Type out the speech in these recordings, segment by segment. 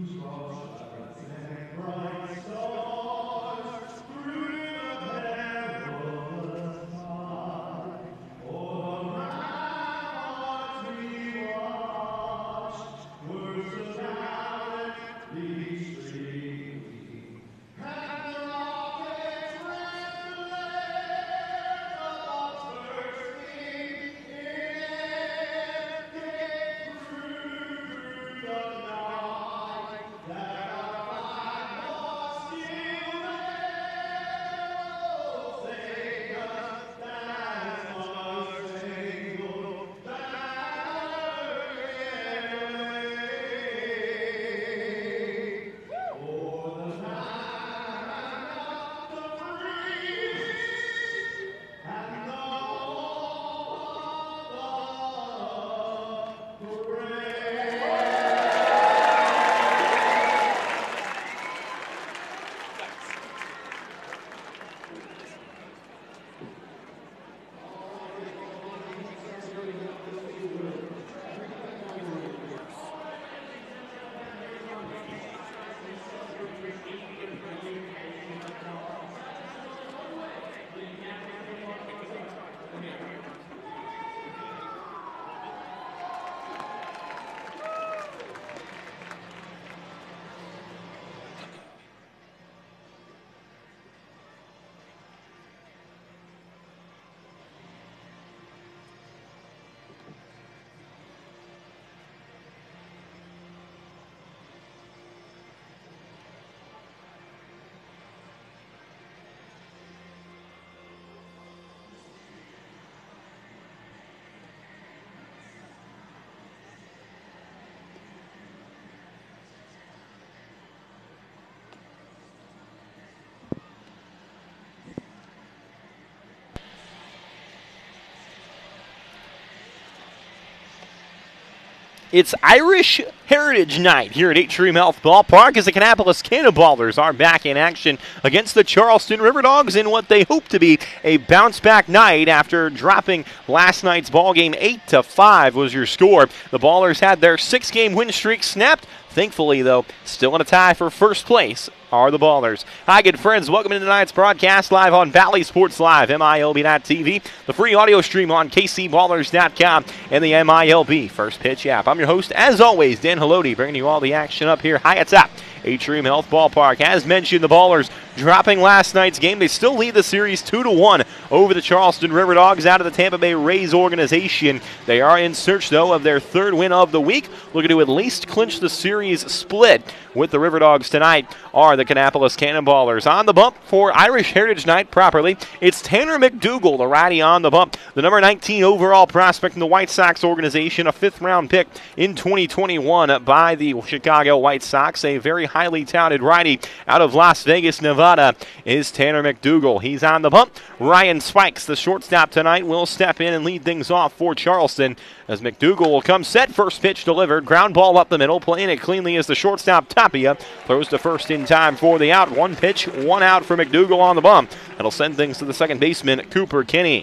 It's Irish Heritage Night here at Atrium Health Ballpark as the Kannapolis Cannonballers are back in action against the Charleston River Dogs in what they hope to be a bounce-back night after dropping last night's ball game. 8-5 was your score. The Ballers had their 6-game win streak snapped. Thankfully, though, still in a tie for first place are the Ballers. Hi, good friends. Welcome to tonight's broadcast live on Valley Sports Live, MILB.TV, the free audio stream on KCBallers.com, and the MILB First Pitch app. I'm your host, as always, Dan Haloti, bringing you all the action up here high atop Atrium Health Ballpark. As mentioned, the Ballers dropping last night's game. They still lead the series 2-1 over the Charleston River Dogs out of the Tampa Bay Rays organization. They are in search, though, of their third win of the week, looking to at least clinch the series split with the River Dogs tonight are the Kannapolis Cannonballers. On the bump for Irish Heritage Night properly, it's Tanner McDougal, the righty on the bump. The number 19 overall prospect in the White Sox organization, a fifth-round pick in 2021 by the Chicago White Sox. A very highly touted righty out of Las Vegas, Nevada, is Tanner McDougal. He's on the bump. Ryan Spikes, the shortstop tonight, will step in and lead things off for Charleston as McDougal will come set. First pitch delivered. Ground ball up the middle. Playing it cleanly as the shortstop, Tapia, throws to first in time for the out. One pitch, one out for McDougal on the bump. That'll send things to the second baseman, Cooper Kinney.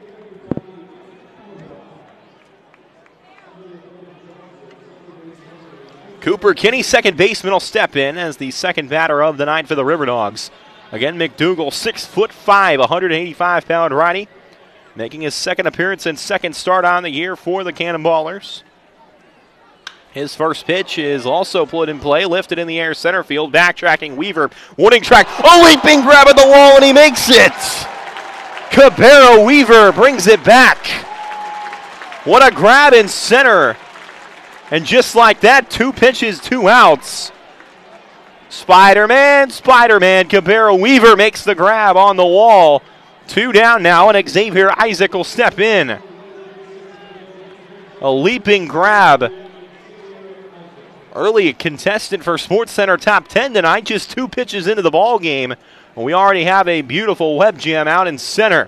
Cooper Kinney, second baseman, will step in as the second batter of the night for the River Dogs. Again, McDougal, 6'5", 185-pound righty, making his second appearance and second start on the year for the Cannonballers. His first pitch is also put in play, lifted in the air, center field, backtracking Weaver, warning track, a leaping grab at the wall, and he makes it! Cabero Weaver brings it back. What a grab in center. And just like that, 2 pitches, 2 outs. Spider-Man, Cabero Weaver makes the grab on the wall. 2 down now, and Xavier Isaac will step in. A leaping grab. Early contestant for SportsCenter Top 10 tonight, just 2 pitches into the ball game. We already have a beautiful web jam out in center.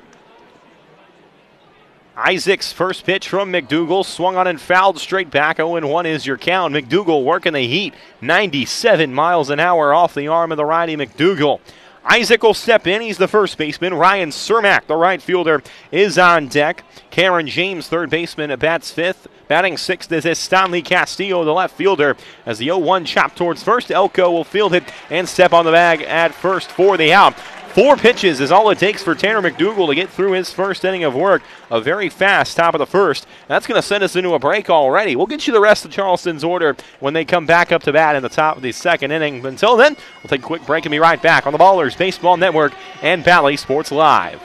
Isaac's first pitch from McDougal, swung on and fouled straight back. 0-1 is your count. McDougal working the heat, 97 miles an hour off the arm of the righty McDougal. Isaac will step in. He's the first baseman. Ryan Cermak, the right fielder, is on deck. Karen James, third baseman, bats fifth. Batting sixth is Stanley Castillo, the left fielder. As the 0-1 chop towards first, Elko will field it and step on the bag at first for the out. 4 pitches is all it takes for Tanner McDougal to get through his first inning of work. A very fast top of the first. That's going to send us into a break already. We'll get you the rest of Charleston's order when they come back up to bat in the top of the second inning. But until then, we'll take a quick break and be right back on the Ballers Baseball Network and Valley Sports Live.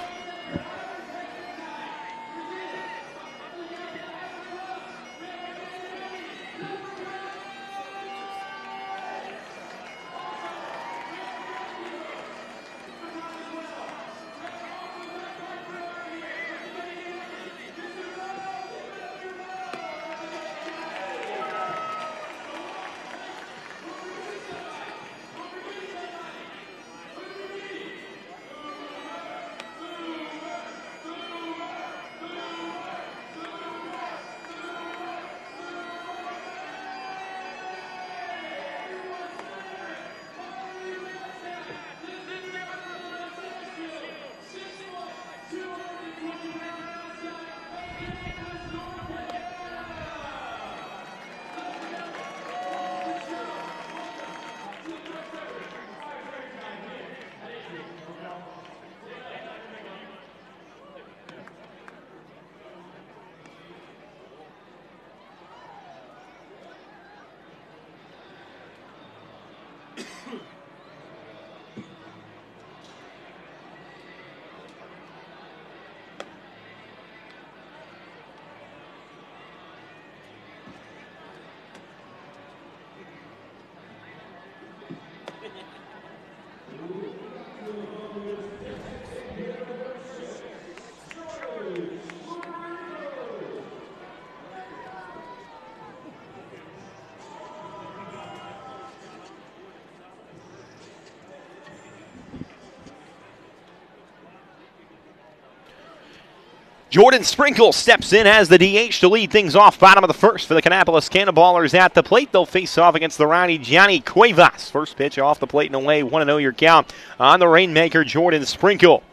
Jordan Sprinkle steps in as the DH to lead things off. Bottom of the first for the Kannapolis Cannonballers at the plate. They'll face off against the righty Johnny Cuevas. First pitch off the plate and away. 1-0 your count on the Rainmaker, Jordan Sprinkle.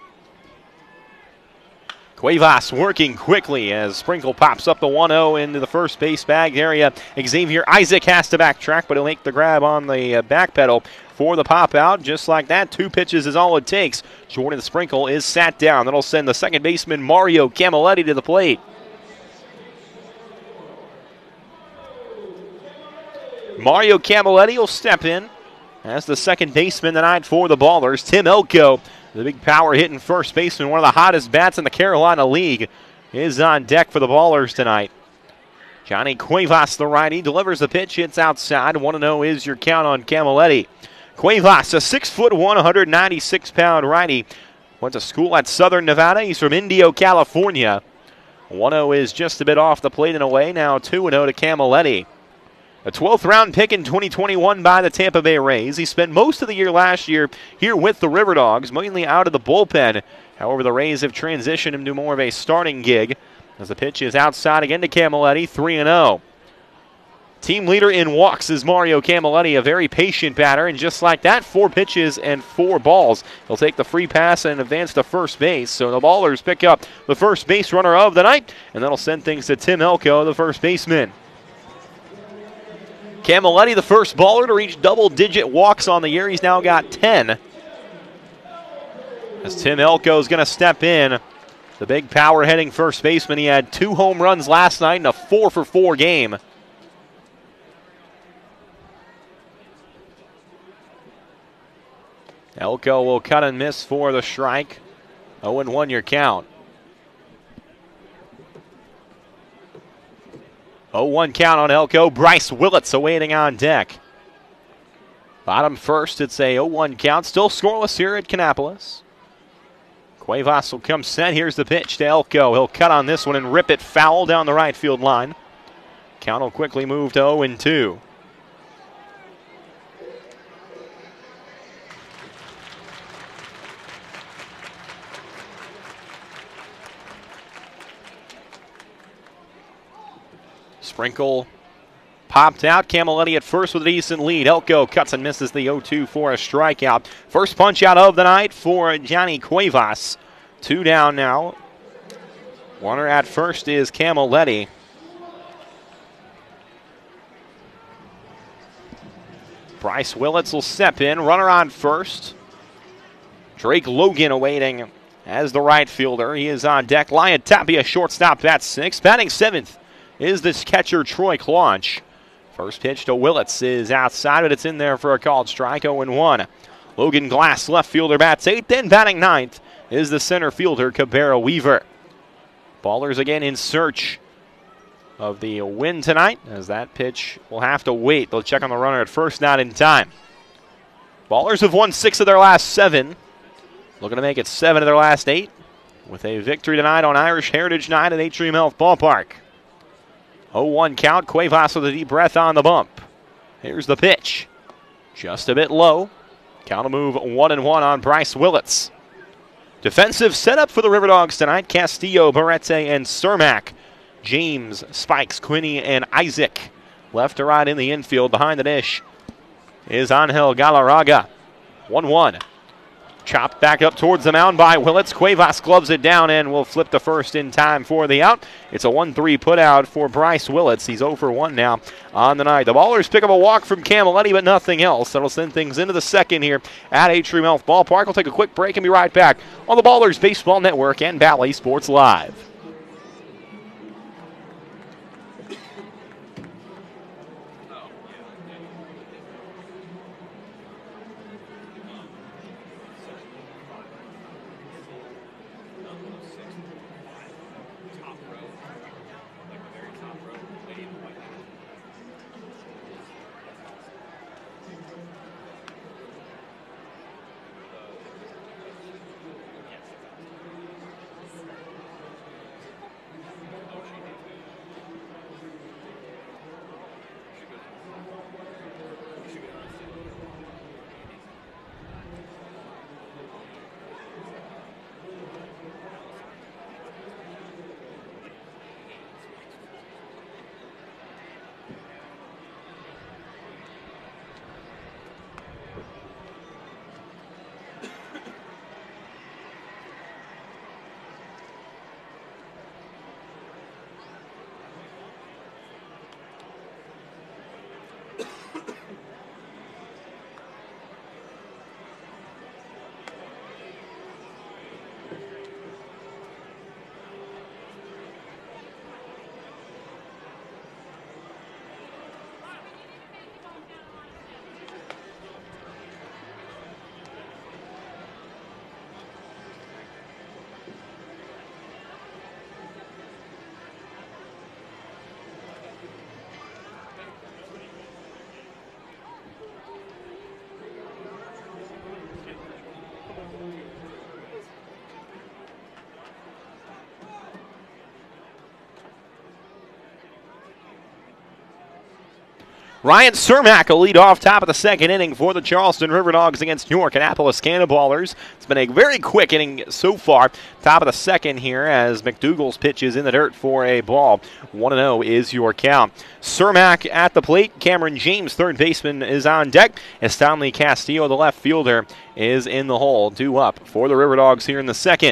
Cuevas working quickly as Sprinkle pops up the 1-0 into the first base bag area. Xavier Isaac has to backtrack, but he'll make the grab on the back pedal for the pop out. Just like that, 2 pitches is all it takes. Jordan Sprinkle is sat down. That'll send the second baseman Mario Camilletti to the plate. Mario Camilletti will step in as the second baseman tonight for the Ballers. Tim Elko, the big power hitting first baseman, one of the hottest bats in the Carolina League, is on deck for the Ballers tonight. Johnny Cuevas, the righty, delivers the pitch. It's outside. 1-0 is your count on Camilletti. Cuevas, a 6'1", 196-pound righty. Went to school at Southern Nevada. He's from Indio, California. 1-0 is just a bit off the plate and away. Now 2-0 to Camilletti. A 12th round pick in 2021 by the Tampa Bay Rays. He spent most of the year last year here with the River Dogs, mainly out of the bullpen. However, the Rays have transitioned him to more of a starting gig as the pitch is outside again to Camilletti, 3-0. Team leader in walks is Mario Camilletti, a very patient batter, and just like that, 4 pitches and 4 balls. He'll take the free pass and advance to first base. So the Ballers pick up the first base runner of the night, and that'll send things to Tim Elko, the first baseman. Camilletti, the first baller to reach double-digit walks on the year. He's now got 10. As Tim Elko is going to step in, the big power-heading first baseman. He had 2 home runs last night in a 4-for-4 game. Elko will cut and miss for the strike. 0-1 your count. 0-1 count on Elko. Bryce Willits awaiting on deck. Bottom first, it's a 0-1 count. Still scoreless here at Kannapolis. Cuevas will come set. Here's the pitch to Elko. He'll cut on this one and rip it foul down the right field line. Count will quickly move to 0-2. Sprinkle popped out. Camilletti at first with a decent lead. Elko cuts and misses the 0-2 for a strikeout. First punch out of the night for Johnny Cuevas. 2 down now. Runner at first is Camilletti. Bryce Willits will step in. Runner on first. Drake Logan awaiting as the right fielder. He is on deck. Lion Tapia, shortstop, bats 6th. Batting 7th is this catcher, Troy Claunch. First pitch to Willits is outside, but it's in there for a called strike, 0-1. Logan Glass, left fielder, bats 8th. Then batting 9th is the center fielder, Cabrera Weaver. Ballers again in search of the win tonight, as that pitch will have to wait. They'll check on the runner at first, not in time. Ballers have won 6 of their last 7. Looking to make it 7 of their last 8 with a victory tonight on Irish Heritage Night at Atrium Health Ballpark. 0-1 count. Cuevas with a deep breath on the bump. Here's the pitch. Just a bit low. Count will move 1-1 on Bryce Willits. Defensive setup for the River Dogs tonight. Castillo, Barrete, and Cermak. James, Spikes, Quinney, and Isaac. Left to right in the infield. Behind the dish is Angel Galarraga. 1-1. Chopped back up towards the mound by Willits. Cuevas gloves it down and will flip to first in time for the out. It's a 1-3 put out for Bryce Willits. He's 0 for 1 now on the night. The Ballers pick up a walk from Camilletti, but nothing else. That'll send things into the second here at Atrium Health Ballpark. We'll take a quick break and be right back on the Ballers Baseball Network and Bally Sports Live. Ryan Cermak will lead off top of the second inning for the Charleston River Dogs against York Annapolis Cannonballers. It's been a very quick inning so far. Top of the second here as McDougal's pitch is in the dirt for a ball. 1-0 is your count. Cermak at the plate. Cameron James, third baseman, is on deck. Stanley Castillo, the left fielder, is in the hole. 2 up for the River Dogs here in the second.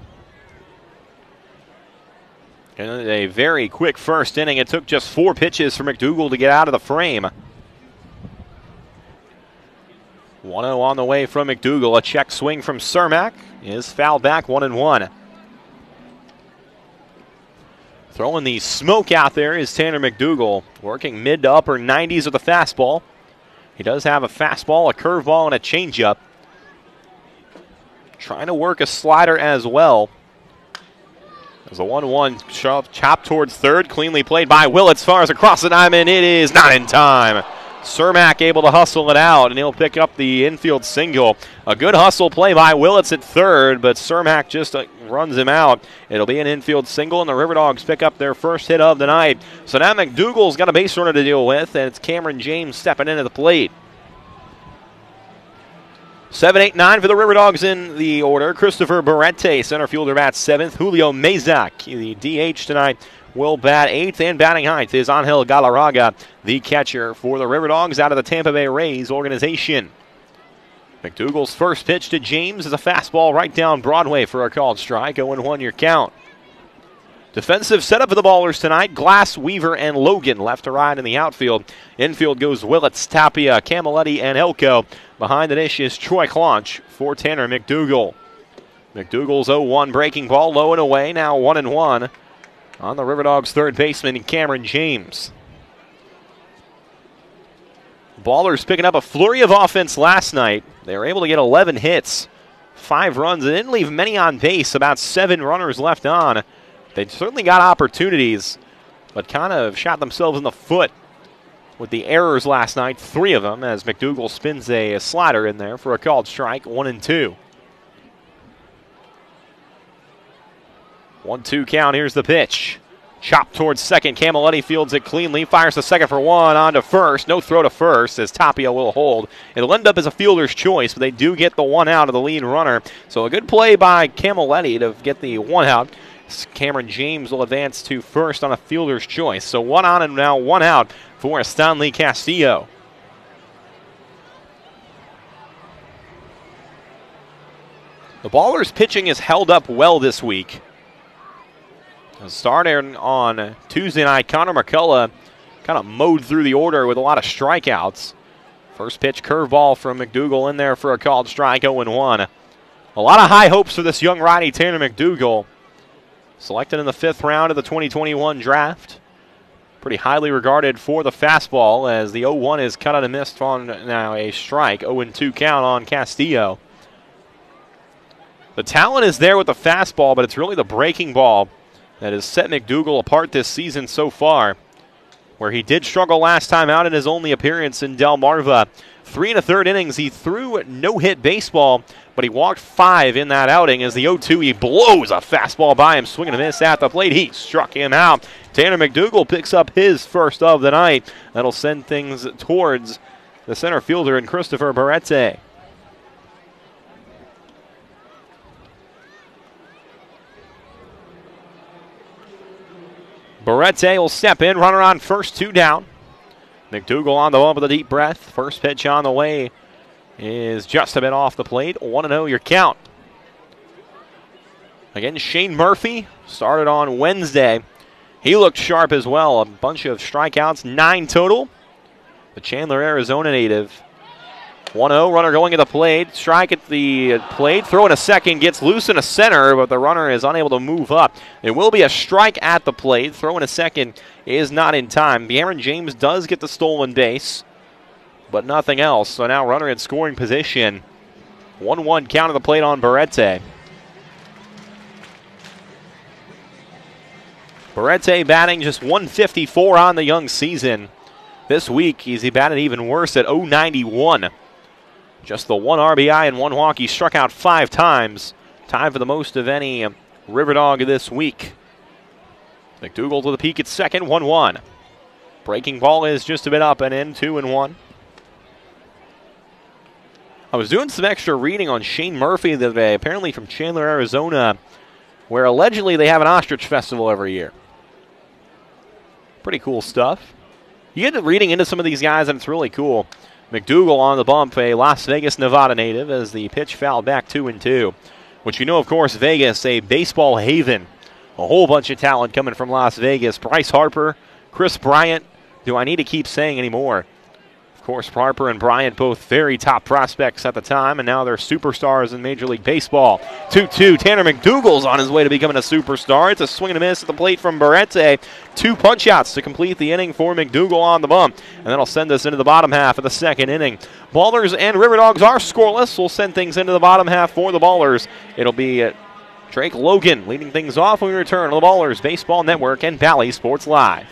And a very quick first inning. It took just 4 pitches for McDougal to get out of the frame. 1-0 on the way from McDougal. A check swing from Cermak is fouled back, 1-1. Throwing the smoke out there is Tanner McDougal, working mid to upper 90s with a fastball. He does have a fastball, a curveball, and a changeup. Trying to work a slider as well. There's a 1-1 chop towards third. Cleanly played by Willits. Far as across the diamond. It is not in time. Cermak able to hustle it out, and he'll pick up the infield single. A good hustle play by Willits at third, but Cermak just runs him out. It'll be an infield single, and the River Dogs pick up their first hit of the night. So now McDougal's got a base runner to deal with, and it's Cameron James stepping into the plate. 7, 8, 9 for the River Dogs in the order. Christopher Barrete, center fielder, bats 7th. Julio Mazak, the DH tonight will bat 8th, and batting ninth is Angel Galarraga, the catcher for the River Dogs out of the Tampa Bay Rays organization. McDougall's first pitch to James is a fastball right down Broadway for a called strike. 0-1 your count. Defensive setup for the Ballers tonight. Glass, Weaver, and Logan left to right in the outfield. Infield goes Willits, Tapia, Camilletti, and Elko. Behind the dish is Troy Claunch for Tanner McDougall. McDougall's 0-1 breaking ball, low and away. Now 1-1 on the River Dogs' third baseman, Cameron James. Ballers picking up a flurry of offense last night. They were able to get 11 hits, 5 runs. They didn't leave many on base, about 7 runners left on. They certainly got opportunities, but kind of shot themselves in the foot with the errors last night. 3 of them as McDougall spins a slider in there for a called strike. 1-2. 1-2 count. Here's the pitch. Chopped towards second. Camilletti fields it cleanly. Fires the second for 1 on to first. No throw to first as Tapia will hold. It'll end up as a fielder's choice, but they do get the 1 out of the lead runner. So a good play by Camilletti to get the 1 out. Cameron James will advance to first on a fielder's choice. So 1 on and now 1 out for Stanley Castillo. The Ballers' pitching is held up well this week. Starting on Tuesday night, Connor McCullough kind of mowed through the order with a lot of strikeouts. First pitch curveball from McDougall in there for a called strike. 0-1. A lot of high hopes for this young righty, Tanner McDougall. Selected in the 5th round of the 2021 draft. Pretty highly regarded for the fastball as the 0-1 is cut out and missed on now a strike. 0-2 count on Castillo. The talent is there with the fastball, but it's really the breaking ball that has set McDougall apart this season so far, where he did struggle last time out in his only appearance in Delmarva. 3 1/3 innings, he threw no-hit baseball, but he walked 5 in that outing. As the 0-2, he blows a fastball by him, swinging a miss at the plate. He struck him out. Tanner McDougall picks up his first of the night. That'll send things towards the center fielder and Christopher Barrette. Barrette will step in, runner on first, 2 down. McDougall on the bump with a deep breath. First pitch on the way is just a bit off the plate. 1-0 your count. Again, Shane Murphy started on Wednesday. He looked sharp as well. A bunch of strikeouts, 9 total. The Chandler, Arizona native. 1-0, runner going at the plate. Strike at the plate. Throw in a second. Gets loose in a center, but the runner is unable to move up. There will be a strike at the plate. Throw in a second is not in time. Cameron James does get the stolen base, but nothing else. So now runner in scoring position. 1-1 count at the plate on Barrette. Barrette batting just 154 on the young season. This week, he batted even worse at 091. Just the 1 RBI and 1 walk. He struck out 5 times. Tied for the most of any River Dog this week. McDougall to the peak at second, 1-1. Breaking ball is just a bit up and in, 2-1. I was doing some extra reading on Shane Murphy the other day, apparently from Chandler, Arizona, where allegedly they have an ostrich festival every year. Pretty cool stuff. You get reading into some of these guys, and it's really cool. McDougall on the bump, a Las Vegas, Nevada native, as the pitch fouled back 2-2. Which you know, of course, Vegas, a baseball haven. A whole bunch of talent coming from Las Vegas. Bryce Harper, Chris Bryant. Do I need to keep saying any more? Of course, Harper and Bryant both very top prospects at the time, and now they're superstars in Major League Baseball. 2-2. Tanner McDougall's on his way to becoming a superstar. It's a swing and a miss at the plate from Barrette. 2 punch-outs to complete the inning for McDougall on the bump, and that'll send us into the bottom half of the second inning. Ballers and River Dogs are scoreless. We'll send things into the bottom half for the Ballers. It'll be Drake Logan leading things off when we return on the Ballers Baseball Network and Valley Sports Live.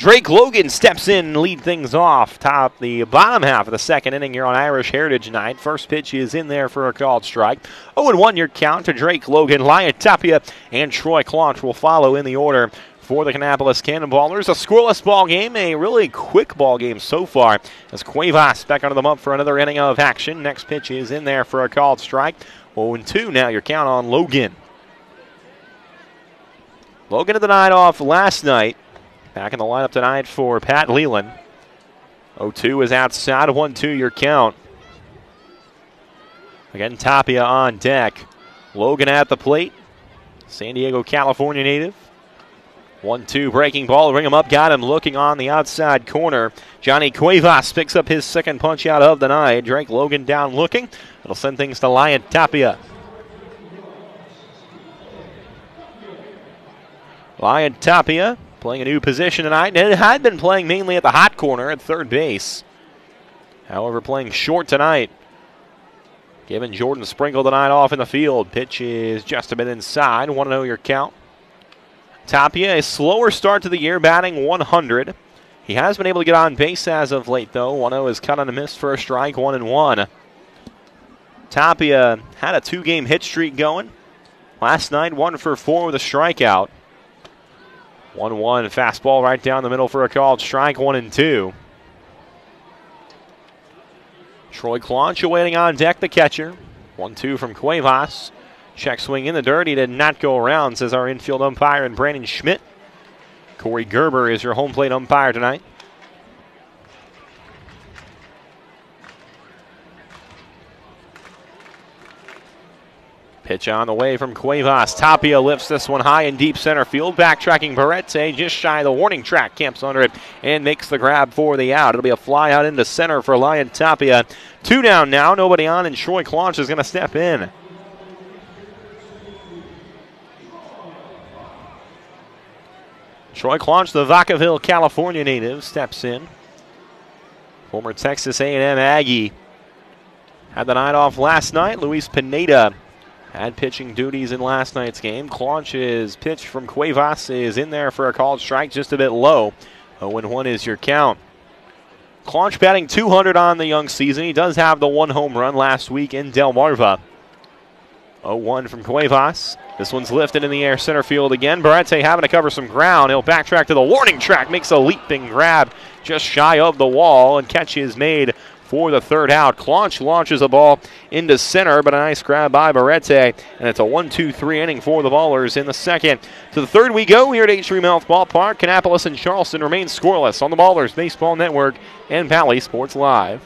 Drake Logan steps in and lead things off. Top the bottom half of the second inning here on Irish Heritage Night. First pitch is in there for a called strike. 0-1 your count to Drake Logan. Lyon Tapia and Troy Claunch will follow in the order for the Kannapolis Cannonballers. A scoreless ball game, a really quick ball game so far, as Cuevas back under them up for another inning of action. Next pitch is in there for a called strike. 0-2 now your count on Logan. Logan at the night off last night. Back in the lineup tonight for Pat Leland. 0-2 is outside. 1-2 your count. Again, Tapia on deck. Logan at the plate. San Diego, California native. 1-2 breaking ball. Ring him up. Got him looking on the outside corner. Johnny Cuevas picks up his second punch out of the night. Drake Logan down looking. It'll send things to Lyon Tapia. Lyon Tapia playing a new position tonight, and it had been playing mainly at the hot corner at third base. However, playing short tonight. Giving Jordan Sprinkle the night off in the field. Pitch is just a bit inside. 1-0 your count. Tapia, a slower start to the year, batting 100. He has been able to get on base as of late, though. 1-0 is cut on a miss for a strike, 1-1. Tapia had a 2-game hit streak going. Last night, 1 for 4 with a strikeout. 1-1 fastball right down the middle for a called strike, 1-2. Troy Claunch awaiting on deck, the catcher. 1-2 from Cuevas. Check swing in the dirt. He did not go around, says our infield umpire, and Brandon Schmidt. Corey Gerber is your home plate umpire tonight. Pitch on the way from Cuevas. Tapia lifts this one high in deep center field. Backtracking Barrete just shy of the warning track. Camps under it and makes the grab for the out. It'll be a fly out into center for Lyon Tapia. 2 down now. Nobody on, and Troy Claunch is going to step in. Troy Claunch, the Vacaville, California native, steps in. Former Texas A&M Aggie. Had the night off last night. Luis Pineda had pitching duties in last night's game. Claunch's pitch from Cuevas is in there for a called strike, just a bit low. 0-1 is your count. Claunch batting 200 on the young season. He does have the 1 home run last week in Delmarva. 0-1 from Cuevas. This one's lifted in the air center field again. Barrete having to cover some ground. He'll backtrack to the warning track. Makes a leaping grab just shy of the wall, and catch is made for the third out. Claunch launches a ball into center, but a nice grab by Barrete, and it's a 1-2-3 inning for the Ballers in the second. To the third we go here at H3 Health Ballpark. Kannapolis and Charleston remain scoreless on the Ballers Baseball Network and Valley Sports Live.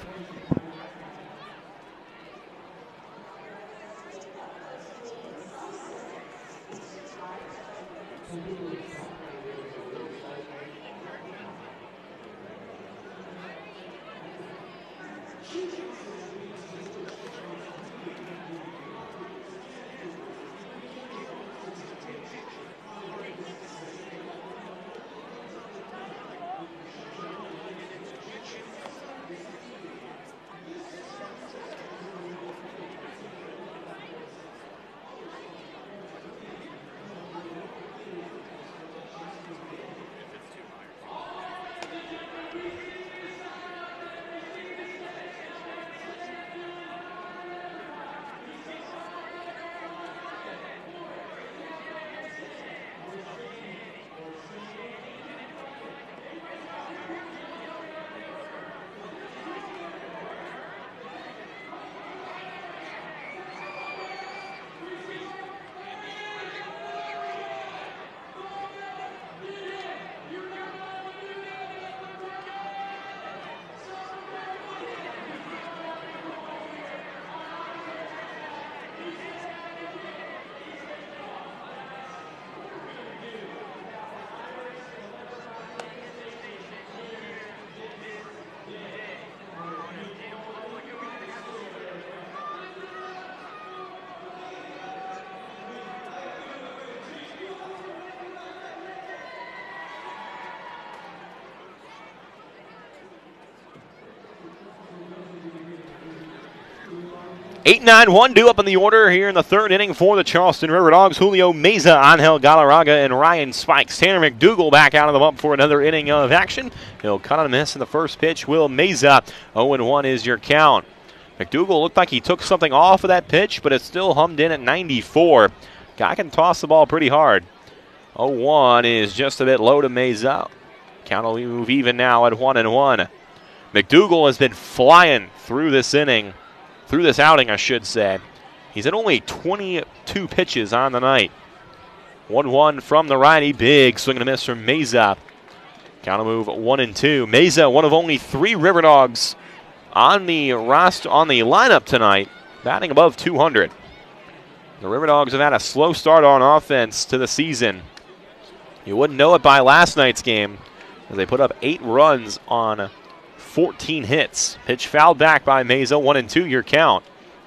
8-9-1 due up in the order here in the third inning for the Charleston River Dogs. Julio Meza, Angel Galarraga, and Ryan Spikes. Tanner McDougal back out of the bump for another inning of action. He'll cut on a miss in the first pitch. Will Meza, 0-1 is your count. McDougal looked like he took something off of that pitch, but it still hummed in at 94. Guy can toss the ball pretty hard. 0-1 is just a bit low to Meza. Count will move even now at 1-1. McDougal has been flying through this inning. Through this outing, I should say. He's at only 22 pitches on the night. 1-1 from the righty. Big swing and a miss from Meza. Count will move 1-2. Meza, one of only 3 River Dogs on the lineup tonight, batting above 200. The River Dogs have had a slow start on offense to the season. You wouldn't know it by last night's game, as they put up 8 runs on 14 hits. Pitch fouled back by Meza. 1-2 your count.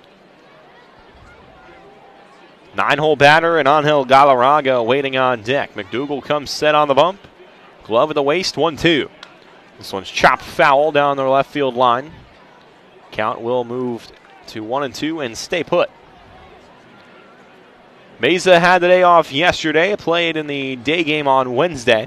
9-hole batter and Angel Galarraga waiting on deck. McDougal comes set on the bump. Glove at the waist. 1-2. This one's chopped foul down the left field line. Count will move to 1-2 and stay put. Meza had the day off yesterday. Played in the day game on Wednesday.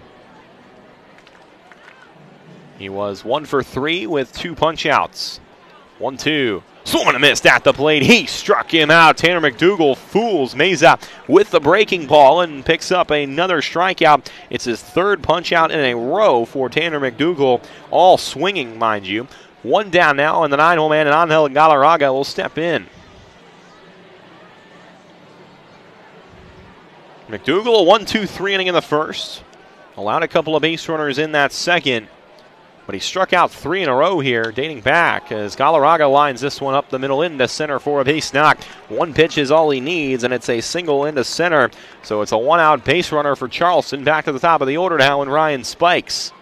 He was 1 for 3 with 2 punch outs. 1-2. Swung and a missed at the plate. He struck him out. Tanner McDougal fools Meza with the breaking ball and picks up another strikeout. It's his 3rd punch out in a row for Tanner McDougal. All swinging, mind you. 1 down now, and the 9-hole man and Angel Galarraga will step in. McDougal, a 1-2-3 inning in the first. Allowed a couple of base runners in that second. But he struck out 3 in a row here, dating back, as Galarraga lines this one up the middle into center for a base knock. 1 pitch is all he needs, and it's a single into center. So it's a 1-out base runner for Charleston. Back to the top of the order now, and Ryan Spikes.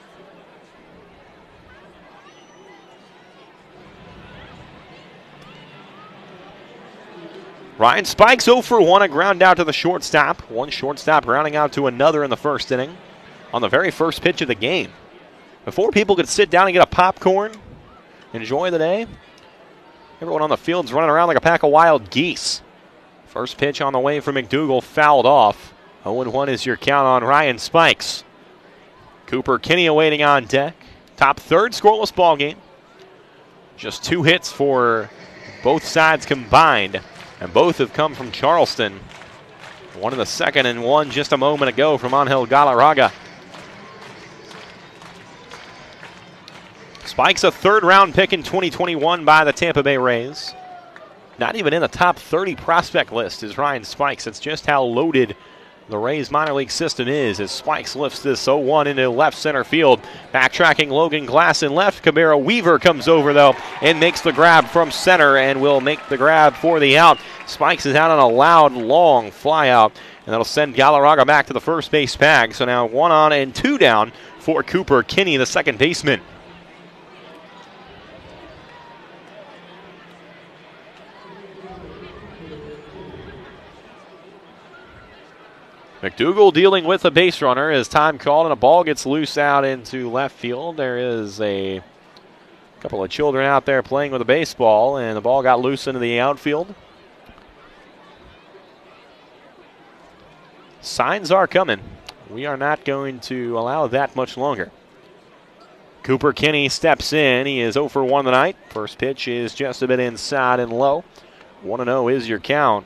Ryan Spikes 0 for 1, a ground out to the shortstop. One shortstop grounding out to another in the first inning on the very first pitch of the game. Before people could sit down and get a popcorn, enjoy the day, everyone on the field's running around like a pack of wild geese. First pitch on the way for McDougal, fouled off. 0-1 is your count on Ryan Spikes. Cooper Kinney awaiting on deck. Top third scoreless ball game. Just 2 hits for both sides combined, and both have come from Charleston. 1 in the second and 1 just a moment ago from Angel Galarraga. Spikes a 3rd-round pick in 2021 by the Tampa Bay Rays. Not even in the top 30 prospect list is Ryan Spikes. That's just how loaded the Rays minor league system is, as Spikes lifts this 0-1 into left center field. Backtracking Logan Glass in left. Cabrera Weaver comes over, though, and makes the grab from center and will make the grab for the out. Spikes is out on a loud, long fly out, and that'll send Galarraga back to the first base bag. So now 1 on and 2 down for Cooper Kinney, the second baseman. McDougal dealing with a base runner as time called, and a ball gets loose out into left field. There is a couple of children out there playing with a baseball, and the ball got loose into the outfield. Signs are coming. We are not going to allow that much longer. Cooper Kinney steps in. He is 0 for 1 tonight. First pitch is just a bit inside and low. 1-0 is your count.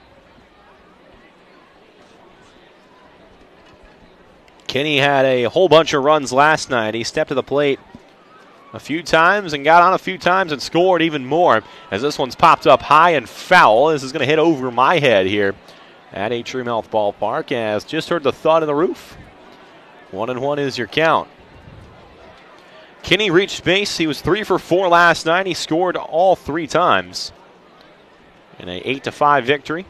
Kinney had a whole bunch of runs last night. He stepped to the plate a few times and got on a few times and scored even more, as this one's popped up high and foul. This is going to hit over my head here at Atrium Health Ballpark, as just heard the thud of the roof. 1-1 is your count. Kinney reached base. He was 3 for 4 last night. He scored all 3 times in an 8-5 victory.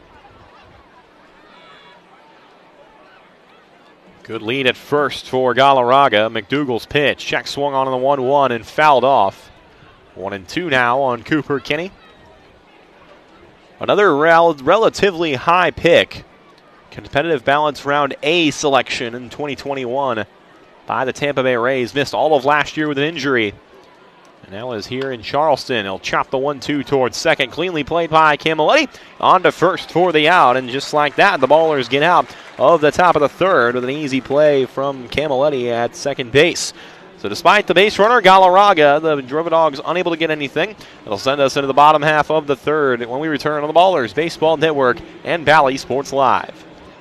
Good lead at first for Galarraga. McDougal's pitch. Check swung on the 1-1 and fouled off. 1-2 now on Cooper Kinney. Another relatively high pick. Competitive balance round A selection in 2021 by the Tampa Bay Rays. Missed all of last year with an injury. And now is here in Charleston. He'll chop the 1-2 towards second. Cleanly played by Camilletti. On to first for the out. And just like that, the Ballers get out of the top of the third with an easy play from Camilletti at second base. So despite the base runner, Galarraga, the River Dogs unable to get anything. It'll send us into the bottom half of the third when we return on the Ballers Baseball Network and Valley Sports Live.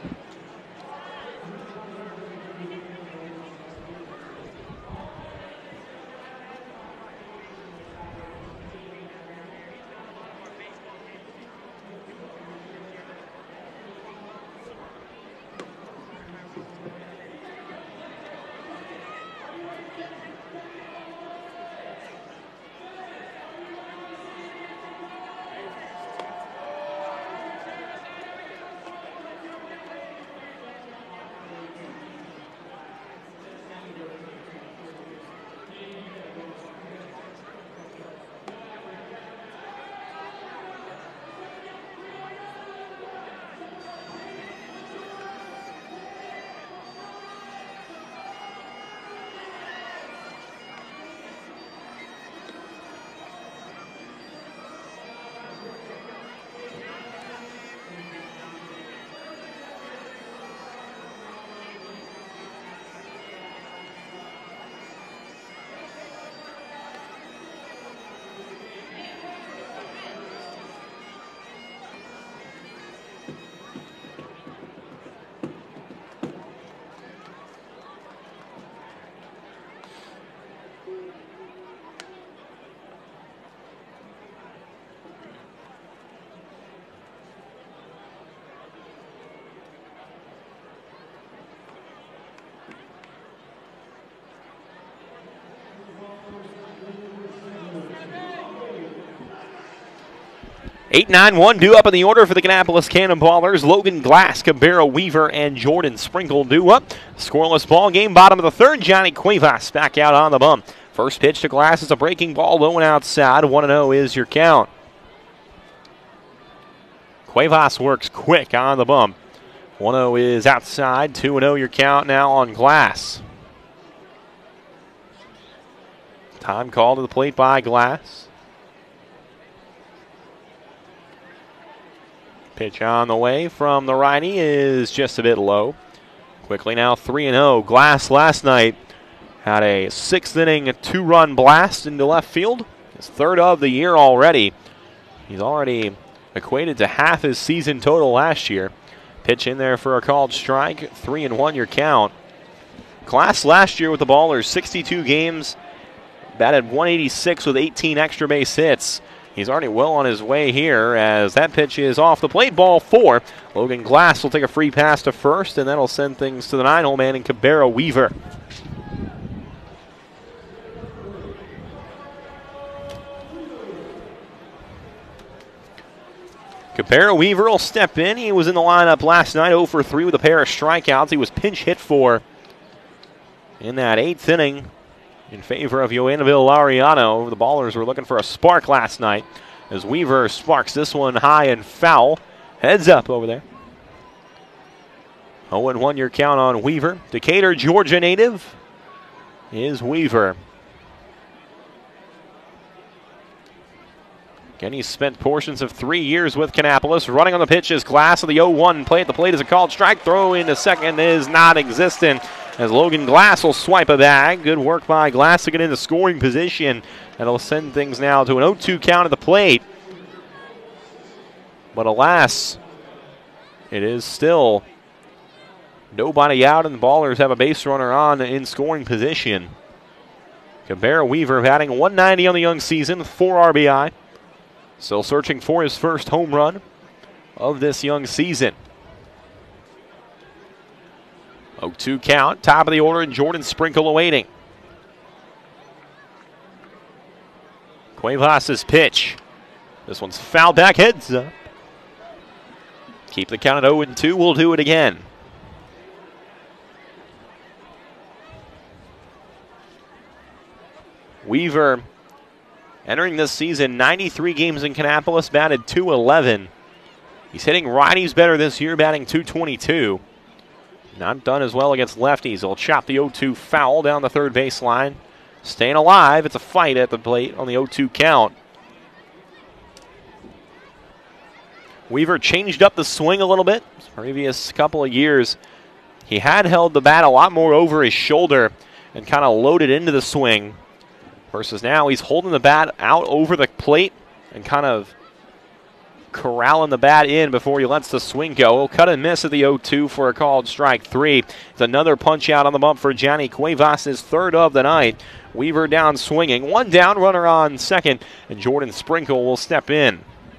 Eight, 9-1 due up in the order for the Kannapolis Cannonballers. Logan Glass, Cabrera Weaver, and Jordan Sprinkle due up. Scoreless ball game, bottom of the third. Johnny Cuevas back out on the bump. First pitch to Glass is a breaking ball, low and outside. 1-0 is your count. Cuevas works quick on the bump. 1-0 is outside. 2-0 your count now on Glass. Time called to the plate by Glass. Pitch on the way from the righty is just a bit low. Quickly now 3-0. Glass last night had a sixth inning, two-run blast into left field. His third of the year already. He's already equated to half his season total last year. Pitch in there for a called strike. 3-1 your count. Glass last year with the Ballers, 62 games, batted .186 with 18 extra base hits. He's already well on his way here as that pitch is off the plate. Ball 4. Logan Glass will take a free pass to first, and that'll send things to the 9-hole man in Cabrera Weaver. Cabrera Weaver will step in. He was in the lineup last night, 0 for 3 with a pair of strikeouts. He was pinch hit for in that 8th inning in favor of Joannaville Laureano. The Ballers were looking for a spark last night as Weaver sparks this one high and foul. Heads up over there. 0-1 your count on Weaver. Decatur, Georgia native is Weaver. Again, he's spent portions of 3 years with Kannapolis. Running on the pitch is Glass of the 0-1 play at the plate is a called strike. Throw into second is not existent as Logan Glass will swipe a bag. Good work by Glass to get into scoring position. That'll send things now to an 0-2 count at the plate. But alas, it is still nobody out, and the Ballers have a base runner on in scoring position. Cabrera Weaver batting .190 on the young season, 4 RBI. Still searching for his first home run of this young season. 0-2 count, top of the order, and Jordan Sprinkle awaiting. Cuevas' pitch. This one's foul back, heads up. Keep the count at 0-2, we'll do it again. Weaver entering this season, 93 games in Kannapolis, batted .211. He's hitting righties better this year, batting .222. Not done as well against lefties. He'll chop the 0-2 foul down the third baseline. staying alive. It's a fight at the plate on the 0-2 count. Weaver changed up the swing a little bit. Previous couple of years, he had held the bat a lot more over his shoulder and kind of loaded into the swing. Versus now, he's holding the bat out over the plate and kind of corralling the bat in before he lets the swing go. He'll cut and miss at the 0-2 for a called strike 3. It's another punch out on the bump for Johnny Cuevas, his third of the night. Weaver down swinging. One down, runner on second, and Jordan Sprinkle will step in.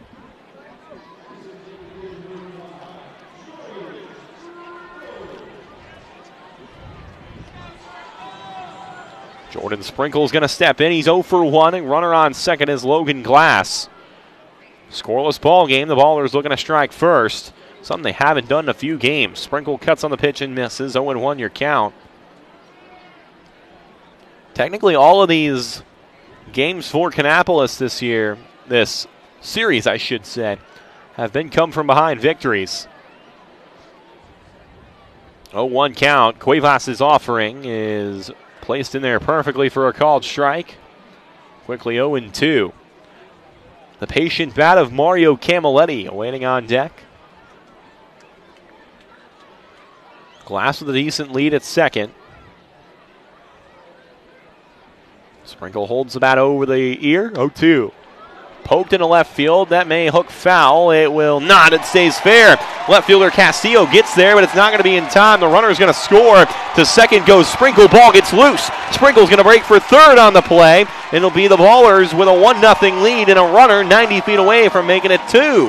Jordan Sprinkle's going to step in. He's 0 for 1, and runner on second is Logan Glass. Scoreless ball game. The Ballers looking to strike first. Something they haven't done in a few games. Sprinkle cuts on the pitch and misses. 0-1 your count. Technically, all of these games for Kannapolis this year, this series, I should say, have been come from behind victories. 0-1 count. Cuevas' offering is placed in there perfectly for a called strike. Quickly 0-2. The patient bat of Mario Camilletti awaiting on deck. Glass with a decent lead at second. Sprinkle holds the bat over the ear. 0-2. Poked into left field. That may hook foul. It will not. It stays fair. Left fielder Castillo gets there, but it's not going to be in time. The runner is going to score. To second goes Sprinkle. Ball gets loose. Sprinkle's going to break for third on the play. It'll be the Ballers with a 1-0 lead and a runner 90 feet away from making it 2.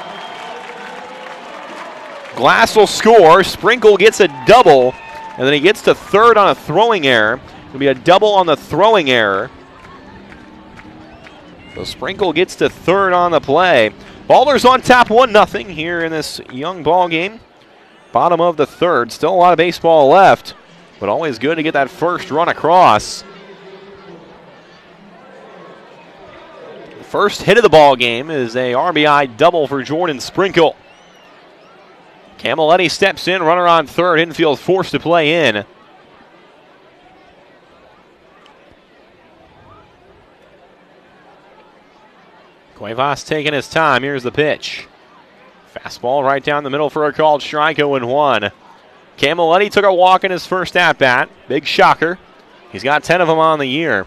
Glass will score. Sprinkle gets a double, and then he gets to third on a throwing error. It'll be a double on the throwing error. So Sprinkle gets to third on the play. Ballers on top 1-0 here in this young ball game. Bottom of the third. Still a lot of baseball left, but always good to get that first run across. The first hit of the ball game is a RBI double for Jordan Sprinkle. Camilletti steps in, runner on third. Infield forced to play in. Cuevas taking his time. Here's the pitch. Fastball right down the middle for a called strike. 0-1. Camilletti took a walk in his first at-bat. Big shocker. He's got 10 of them on the year.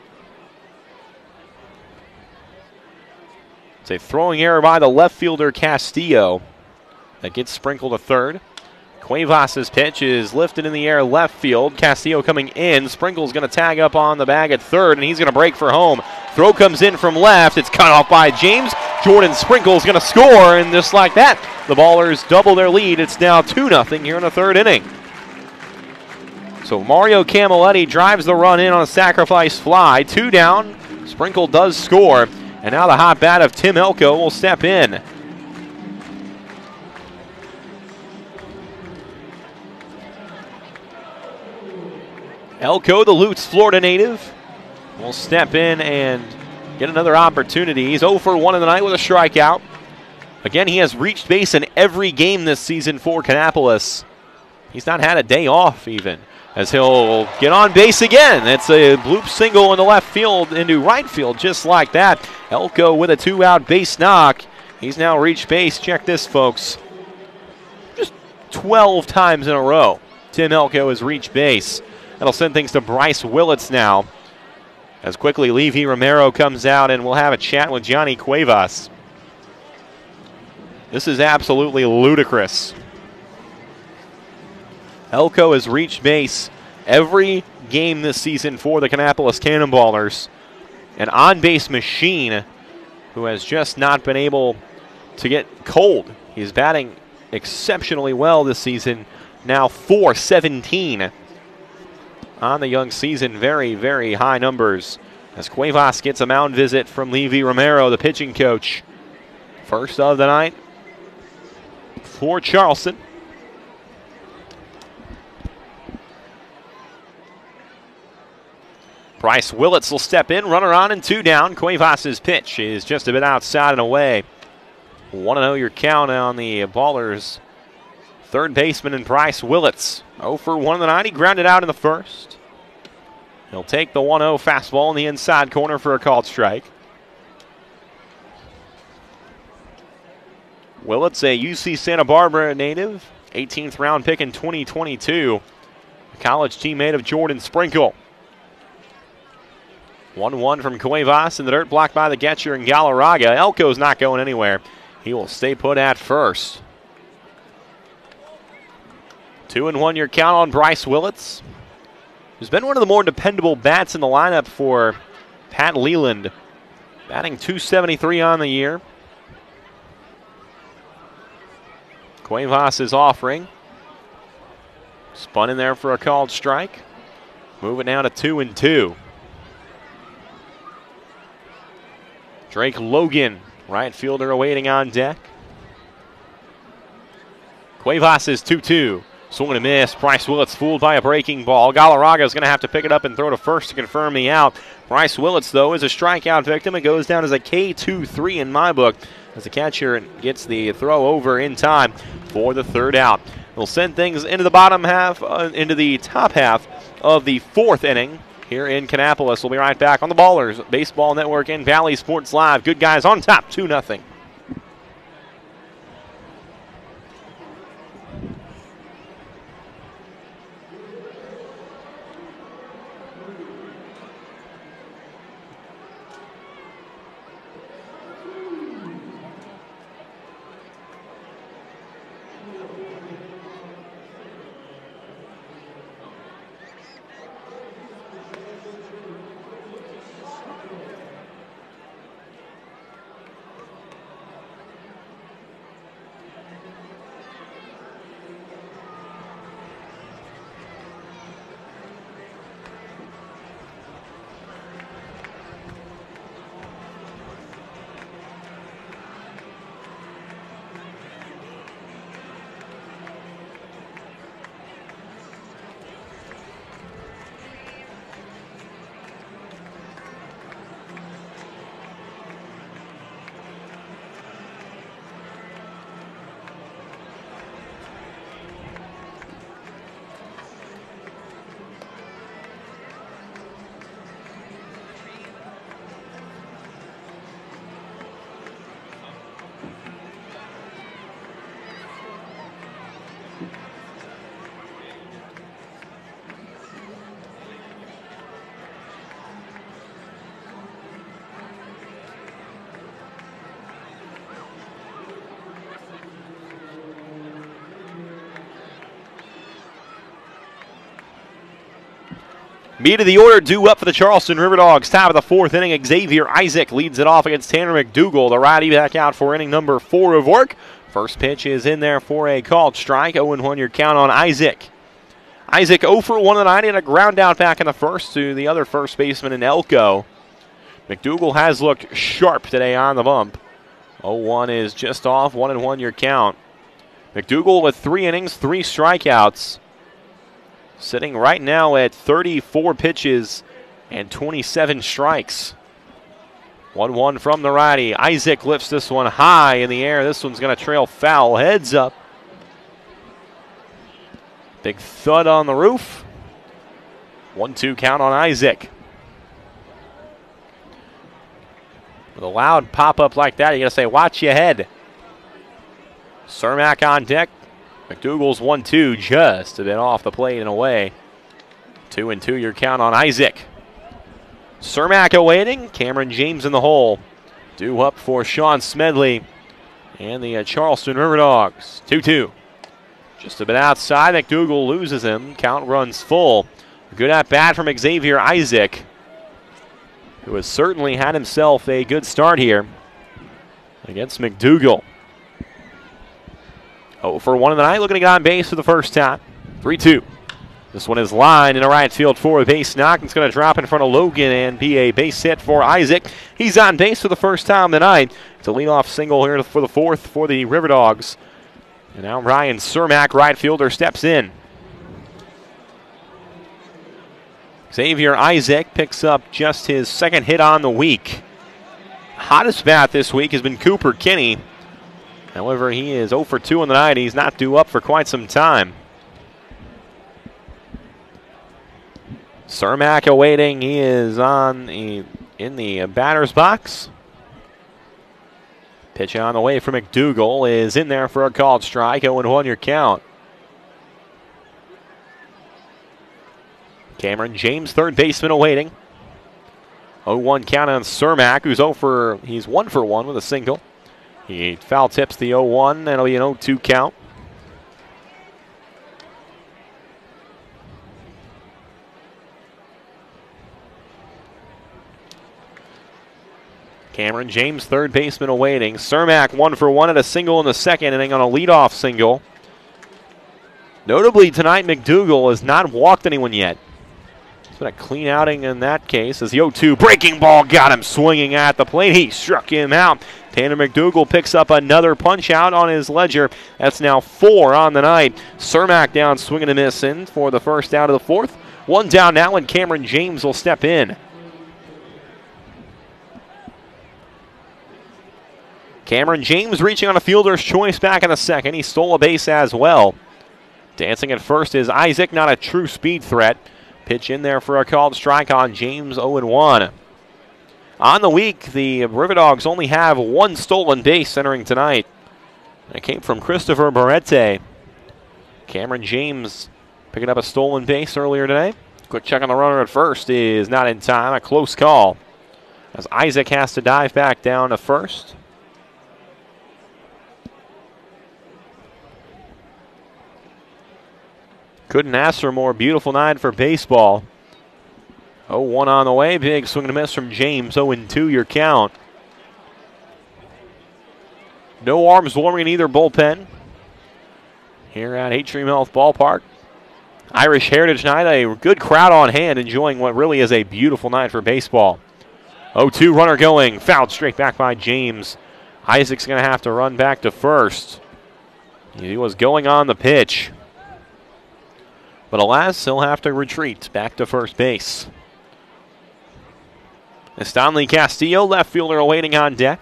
It's a throwing error by the left fielder Castillo that gets Sprinkle to third. Cuevas' pitch is lifted in the air left field. Castillo coming in. Sprinkle's going to tag up on the bag at third, and he's going to break for home. Throw comes in from left. It's cut off by James. Jordan Sprinkle's going to score, and just like that, the Ballers double their lead. It's now 2-0 here in the third inning. So Mario Camilletti drives the run in on a sacrifice fly. 2 down. Sprinkle does score, and now the hot bat of Tim Elko will step in. Elko, the Lutz, Florida native, will step in and get another opportunity. He's 0 for 1 in the night with a strikeout. Again, he has reached base in every game this season for Kannapolis. He's not had a day off even, as he'll get on base again. It's a bloop single in the left field into right field, just like that. Elko with a 2-out base knock. He's now reached base. Check this, folks. Just 12 times in a row, Tim Elko has reached base. That'll send things to Bryce Willits now. As quickly Levy Romero comes out and we'll have a chat with Johnny Cuevas. This is absolutely ludicrous. Elko has reached base every game this season for the Kannapolis Cannonballers. An on-base machine who has just not been able to get cold. He's batting exceptionally well this season. Now .417 on the young season. Very, very high numbers. As Cuevas gets a mound visit from Levy Romero, the pitching coach. First of the night for Charleston. Bryce Willits will step in, runner on and 2 down. Cuevas' pitch is just a bit outside and away. 1-0 your count on the Ballers. Third baseman and Bryce Willits. 0 for 1 in the night. He grounded out in the first. He'll take the 1-0 fastball in the inside corner for a called strike. Willits, a UC Santa Barbara native, 18th round pick in 2022. A college teammate of Jordan Sprinkle. 1-1 from Cuevas in the dirt, blocked by the catcher in Galarraga. Elko's not going anywhere. He will stay put at first. 2-1 your count on Bryce Willits, who's been one of the more dependable bats in the lineup for Pat Leland. Batting .273 on the year. Cuevas is offering. Spun in there for a called strike. Moving now to 2-2. Drake Logan, right fielder, awaiting on deck. Cuevas is 2-2. Swing and a miss. Bryce Willits fooled by a breaking ball. Galarraga is going to have to pick it up and throw to first to confirm the out. Bryce Willits, though, is a strikeout victim. It goes down as a K2-3 in my book, as the catcher gets the throw over in time for the third out. We'll send things into the bottom half, into the top half of the fourth inning here in Kannapolis. We'll be right back on the Ballers Baseball Network and Valley Sports Live. Good guys on top, 2-0. Meat of the order due up for the Charleston River Dogs. Top of the fourth inning, Xavier Isaac leads it off against Tanner McDougal. The righty back out for inning number 4 of work. First pitch is in there for a called strike. 0-1 your count on Isaac. Isaac 0 for 1 tonight and a ground out back in the first to the other first baseman in Elko. McDougal has looked sharp today on the bump. 0-1 is just off. 1-1 your count. McDougal with 3 innings, 3 strikeouts. Sitting right now at 34 pitches and 27 strikes. 1-1 from the righty. Isaac lifts this one high in the air. This one's going to trail foul. Heads up. Big thud on the roof. 1-2 count on Isaac. With a loud pop-up like that, you got to say, watch your head. Cermak on deck. McDougal's 1-2, just a bit off the plate and away. 2-2 your count on Isaac. Cermak awaiting. Cameron James in the hole. Due up for Sean Smedley and the Charleston River Dogs. 2-2. Just a bit outside. McDougal loses him. Count runs full. Good at bat from Xavier Isaac, who has certainly had himself a good start here against McDougal. 0 for 1 in the night, looking to get on base for the first time. 3-2. This one is lined in a right field for a base knock. It's going to drop in front of Logan and be a base hit for Isaac. He's on base for the first time tonight. It's a leadoff single here for the fourth for the River Dogs. And now Ryan Cermak, right fielder, steps in. Xavier Isaac picks up just his second hit on the week. Hottest bat this week has been Cooper Kinney. However, he is 0 for 2 in the night. He's not due up for quite some time. Cermak awaiting. He is in the batter's box. Pitch on the way for McDougal is in there for a called strike. 0-1 your count. Cameron James, third baseman, awaiting. 0-1 count on Cermak, he's 1 for 1 with a single. He foul tips the 0-1, and it'll be an 0-2 count. Cameron James, third baseman, awaiting. Cermak 1 for 1 at a single in the second inning on a leadoff single. Notably tonight, McDougal has not walked anyone yet. It's been a clean outing in that case as the 0-2 breaking ball got him swinging at the plate. He struck him out. Tanner McDougal picks up another punch out on his ledger. That's now 4 on the night. Cermak down swinging and missing for the first out of the fourth. 1 down now, and Cameron James will step in. Cameron James reaching on a fielder's choice back in the second. He stole a base as well. Dancing at first is Isaac, not a true speed threat. Pitch in there for a called strike on James, 0-1. On the week, the River Dogs only have 1 stolen base entering tonight. It came from Christopher Barrette. Cameron James picking up a stolen base earlier today. Quick check on the runner at first is not in time. A close call as Isaac has to dive back down to first. Couldn't ask for a more beautiful night for baseball. 0-1 on the way. Big swing and a miss from James. 0-2 your count. No arms warming in either bullpen here at Atrium Health Ballpark. Irish Heritage Night, a good crowd on hand enjoying what really is a beautiful night for baseball. 0-2 runner going. Fouled straight back by James. Isaac's going to have to run back to first. He was going on the pitch. But alas, he'll have to retreat back to first base. Stanley Castillo, left fielder, awaiting on deck.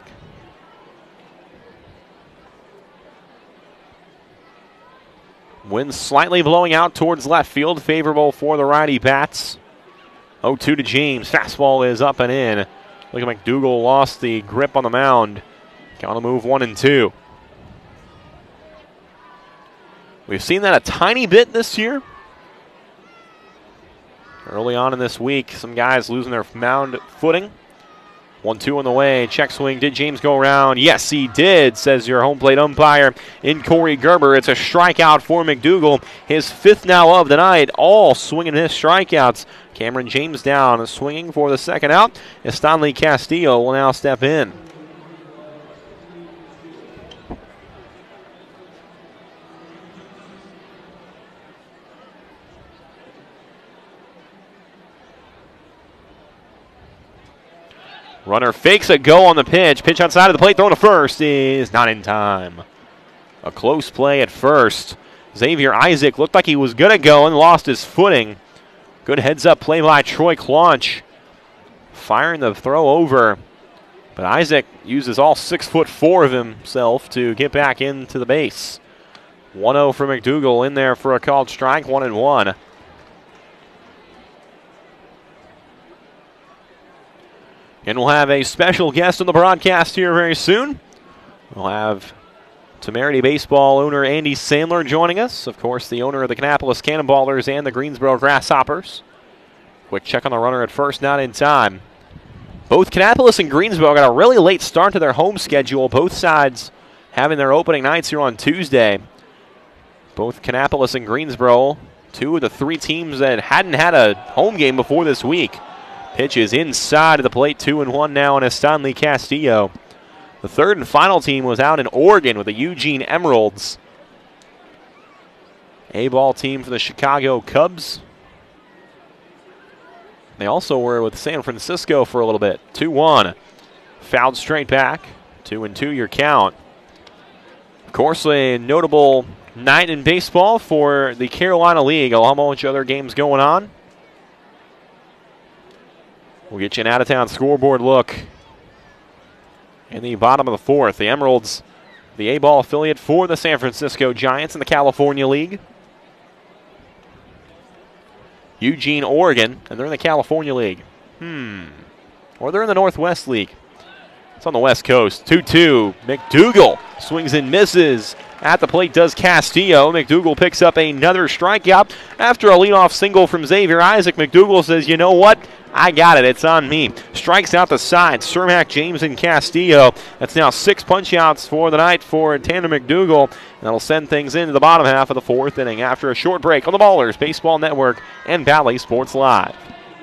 Wind slightly blowing out towards left field, favorable for the righty bats. 0-2 to James. Fastball is up and in. Look at McDougal, lost the grip on the mound. Count to move 1-2. We've seen that a tiny bit this year. Early on in this week, some guys losing their mound footing. 1-2 on the way. Check swing. Did James go around? Yes, he did, says your home plate umpire in Corey Gerber. It's a strikeout for McDougal. His 5th now of the night. All swinging his strikeouts. Cameron James down, swinging for the second out. Stanley Castillo will now step in. Runner fakes a go on the pitch. Pitch outside of the plate, thrown to first is not in time. A close play at first. Xavier Isaac looked like he was going to go and lost his footing. Good heads-up play by Troy Claunch. Firing the throw over. But Isaac uses all 6'4" of himself to get back into the base. 1-0 for McDougal in there for a called strike, 1-1. And we'll have a special guest on the broadcast here very soon. We'll have Temerity Baseball owner Andy Sandler joining us. Of course, the owner of the Kannapolis Cannonballers and the Greensboro Grasshoppers. Quick check on the runner at first, not in time. Both Kannapolis and Greensboro got a really late start to their home schedule. Both sides having their opening nights here on Tuesday. Both Kannapolis and Greensboro, 2 of the 3 teams that hadn't had a home game before this week. Pitch is inside of the plate, 2-1 now on Stanley Castillo. The third and final team was out in Oregon with the Eugene Emeralds. A-ball team for the Chicago Cubs. They also were with San Francisco for a little bit. 2-1. Fouled straight back. 2-2 your count. Of course, a notable night in baseball for the Carolina League. A whole bunch of other games going on. We'll get you an out-of-town scoreboard look in the bottom of the fourth. The Emeralds, the A-ball affiliate for the San Francisco Giants in the California League. Eugene, Oregon, and they're in the California League. Or they're in the Northwest League. It's on the West Coast. 2-2. McDougal swings and misses. At the plate does Castillo. McDougal picks up another strikeout after a leadoff single from Xavier Isaac. McDougal says, you know what? I got it. It's on me. Strikes out the side. Cermak, James, and Castillo. That's now 6 punch-outs for the night for Tanner McDougal. And that'll send things into the bottom half of the fourth inning after a short break on the Ballers Baseball Network and Valley Sports Live.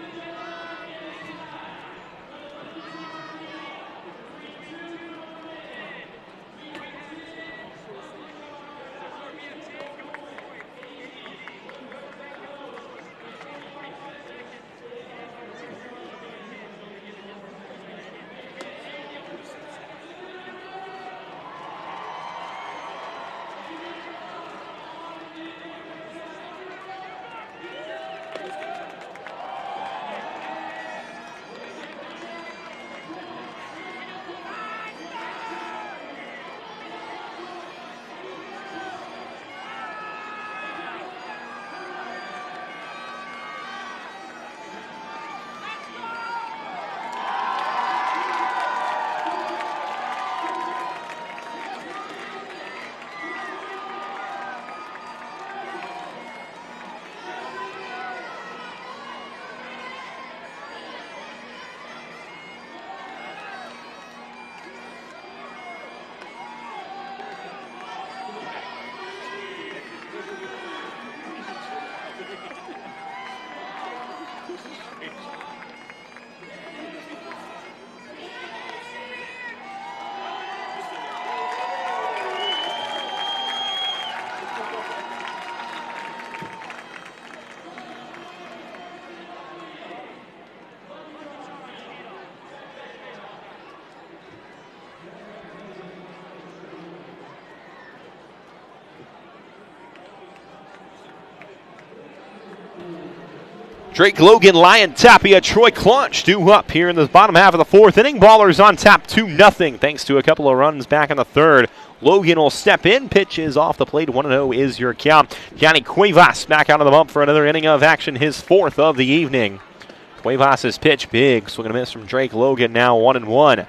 Drake Logan, Lyon Tapia, Troy Claunch due up here in the bottom half of the fourth inning. Ballers on top 2-0 thanks to a couple of runs back in the third. Logan will step in. Pitch is off the plate. 1-0 is your count. Yanni Cuevas back out of the bump for another inning of action, his fourth of the evening. Cuevas' pitch big. Swing and a miss from Drake Logan, now 1-1.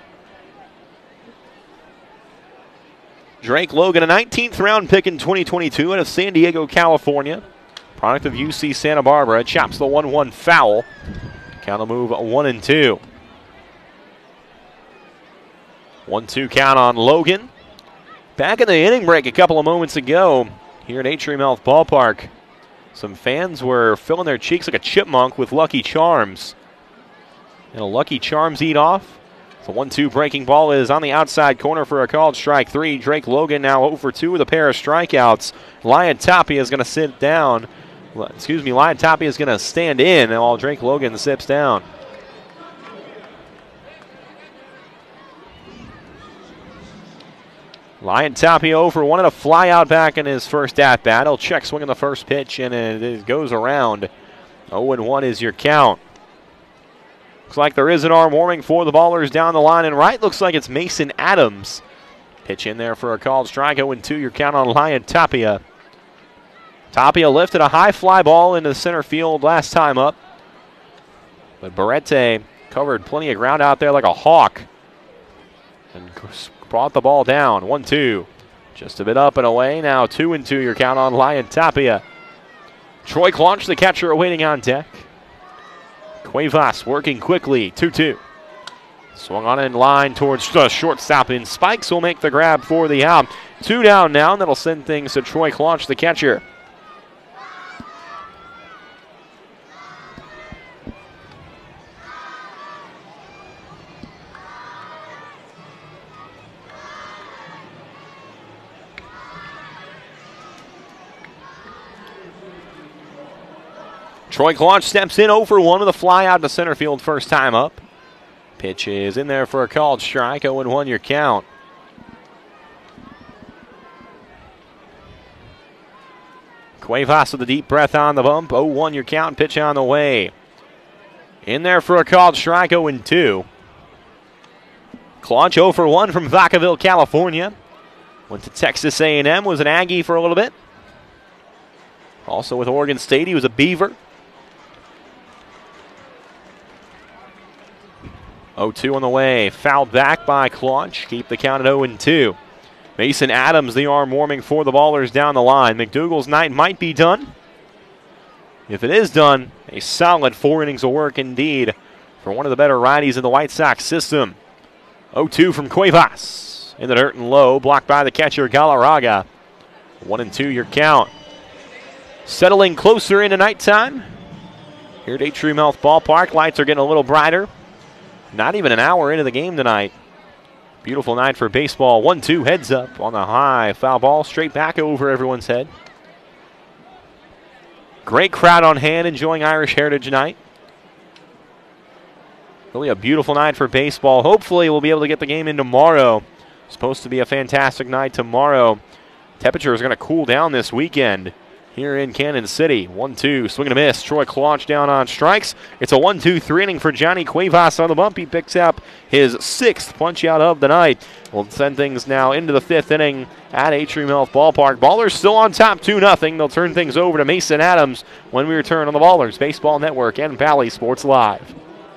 Drake Logan, a 19th round pick in 2022 out of San Diego, California. Product of UC Santa Barbara. Chops the 1-1 foul. Count will move 1-2. 1-2 count on Logan. Back in the inning break a couple of moments ago here at Atrium Health Ballpark. Some fans were filling their cheeks like a chipmunk with Lucky Charms. And a Lucky Charms eat off. The 1-2 breaking ball is on the outside corner for a called strike 3. Drake Logan now 0 for 2 with a pair of strikeouts. Lyon Tapia is going to sit down. Lyon Tapia is going to stand in while Drake Logan sips down. Lyon Tapia 0 for 1 and a fly out back in his first at-bat. He'll check swinging the first pitch, and it goes around. 0-1 is your count. Looks like there is an arm warming for the Ballers down the line, and right looks like it's Mason Adams. Pitch in there for a called strike. 0-2 your count on Lyon Tapia. Tapia lifted a high fly ball into center field last time up. But Barrete covered plenty of ground out there like a hawk. And brought the ball down. 1-2. Just a bit up and away. Now 2-2 your count on Lyon Tapia. Troy Claunch, the catcher, awaiting on deck. Cuevas working quickly. 2-2. Swung on in line towards the shortstop, and Spikes will make the grab for the out. 2 down now, and that'll send things to Troy Claunch, the catcher. Troy Claunch steps in 0 for 1 with a fly out to center field first time up. Pitch is in there for a called strike. 0-1 your count. Cuevas with a deep breath on the bump. 0-1 your count. Pitch on the way. In there for a called strike. 0-2. Claunch 0 for 1 from Vacaville, California. Went to Texas A&M. Was an Aggie for a little bit. Also with Oregon State, he was a Beaver. 0-2 on the way. Fouled back by Claunch. Keep the count at 0-2. Mason Adams, the arm warming for the Ballers down the line. McDougal's night might be done. If it is done, a solid 4 innings of work indeed for one of the better righties in the White Sox system. 0-2 from Cuevas. In the dirt and low, blocked by the catcher Galarraga. 1-2 your count. Settling closer into nighttime. Here at Atrium Health Ballpark, lights are getting a little brighter. Not even an hour into the game tonight. Beautiful night for baseball. 1-2 heads up on the high. Foul ball straight back over everyone's head. Great crowd on hand enjoying Irish Heritage Night. Really a beautiful night for baseball. Hopefully we'll be able to get the game in tomorrow. Supposed to be a fantastic night tomorrow. Temperature is going to cool down this weekend here in Kansas City. 1-2, swing and a miss. Troy Claunch down on strikes. It's a 1-2-3 inning for Johnny Cuevas on the bump. He picks up his 6th punch out of the night. We'll send things now into the 5th inning at Atrium Health Ballpark. Ballers still on top 2-0. They'll turn things over to Mason Adams when we return on the Ballers Baseball Network and Valley Sports Live.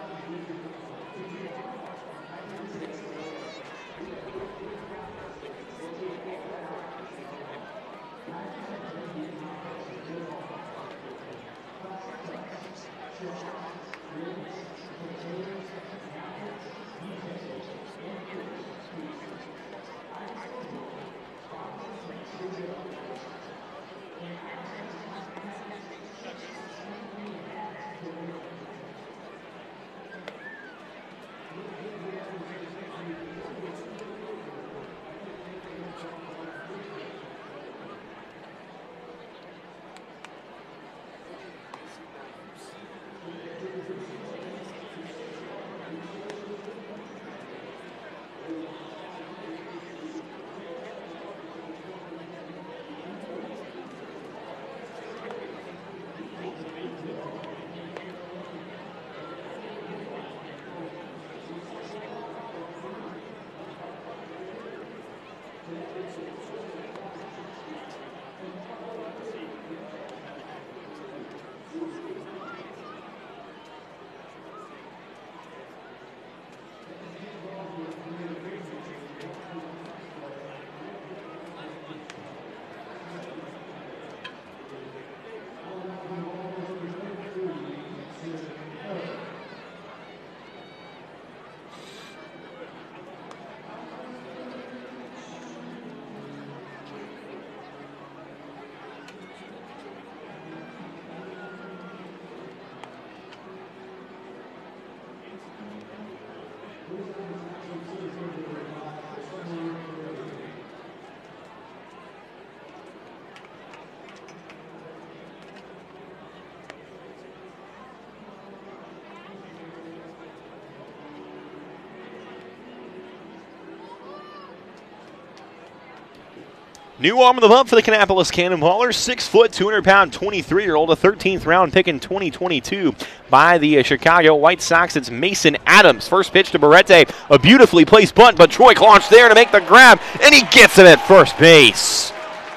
New arm of the bump for the Kannapolis Cannonballers, 6 foot, 200-pound, 23-year-old, a 13th round pick in 2022 by the Chicago White Sox. It's Mason Adams. First pitch to Barrete, a beautifully placed bunt, but Troy Claunch there to make the grab, and he gets it at first base.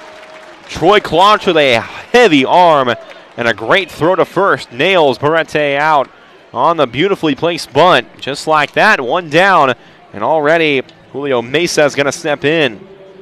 Troy Claunch with a heavy arm and a great throw to first, nails Barrete out on the beautifully placed bunt. Just like that, one down, and already Julio Mesa is going to step in.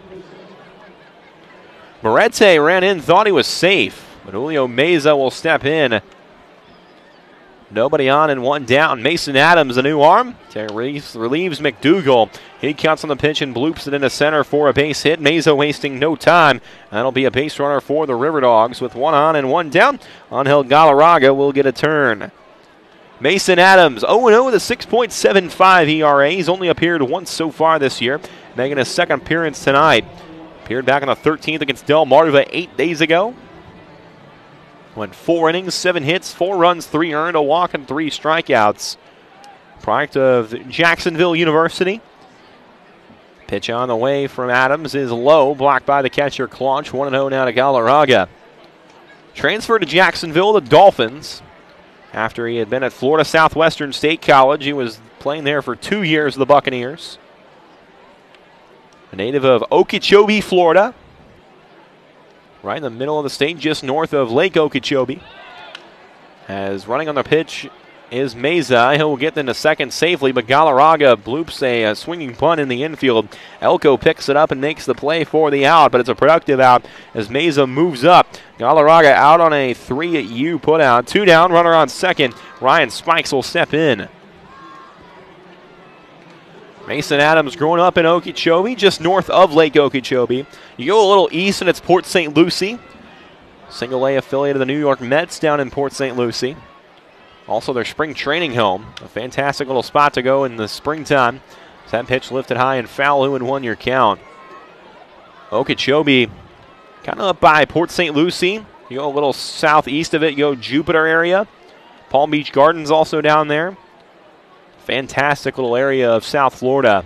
Barrete ran in, thought he was safe, but Julio Mesa will step in. Nobody on and one down. Mason Adams, a new arm, relieves McDougal. He counts on the pitch and bloops it into center for a base hit. Mesa wasting no time. That'll be a base runner for the River Dogs with one on and one down. Angel Galarraga will get a turn. Mason Adams, 0-0 with a 6.75 ERA. He's only appeared once so far this year, making his second appearance tonight. Appeared back on the 13th against Delmarva 8 days ago. Went 4 innings, 7 hits, 4 runs, 3 earned, a walk, and 3 strikeouts. Product of Jacksonville University. Pitch on the way from Adams is low, blocked by the catcher Claunch. 1-0 now to Galarraga. Transferred to Jacksonville, the Dolphins. After he had been at Florida Southwestern State College, he was playing there for 2 years with the Buccaneers. A native of Okeechobee, Florida. Right in the middle of the state, just north of Lake Okeechobee. As running on the pitch is Meza. He'll get into second safely, but Galarraga bloops a swinging punt in the infield. Elko picks it up and makes the play for the out, but it's a productive out as Meza moves up. Galarraga out on a 3-U putout. 2 down, runner on second. Ryan Spikes will step in. Mason Adams growing up in Okeechobee, just north of Lake Okeechobee. You go a little east and it's Port St. Lucie. Single A affiliate of the New York Mets down in Port St. Lucie. Also their spring training home. A fantastic little spot to go in the springtime. That pitch lifted high and foul, 0-1 your count. Okeechobee kind of up by Port St. Lucie. You go a little southeast of it, you go Jupiter area. Palm Beach Gardens also down there. Fantastic little area of South Florida.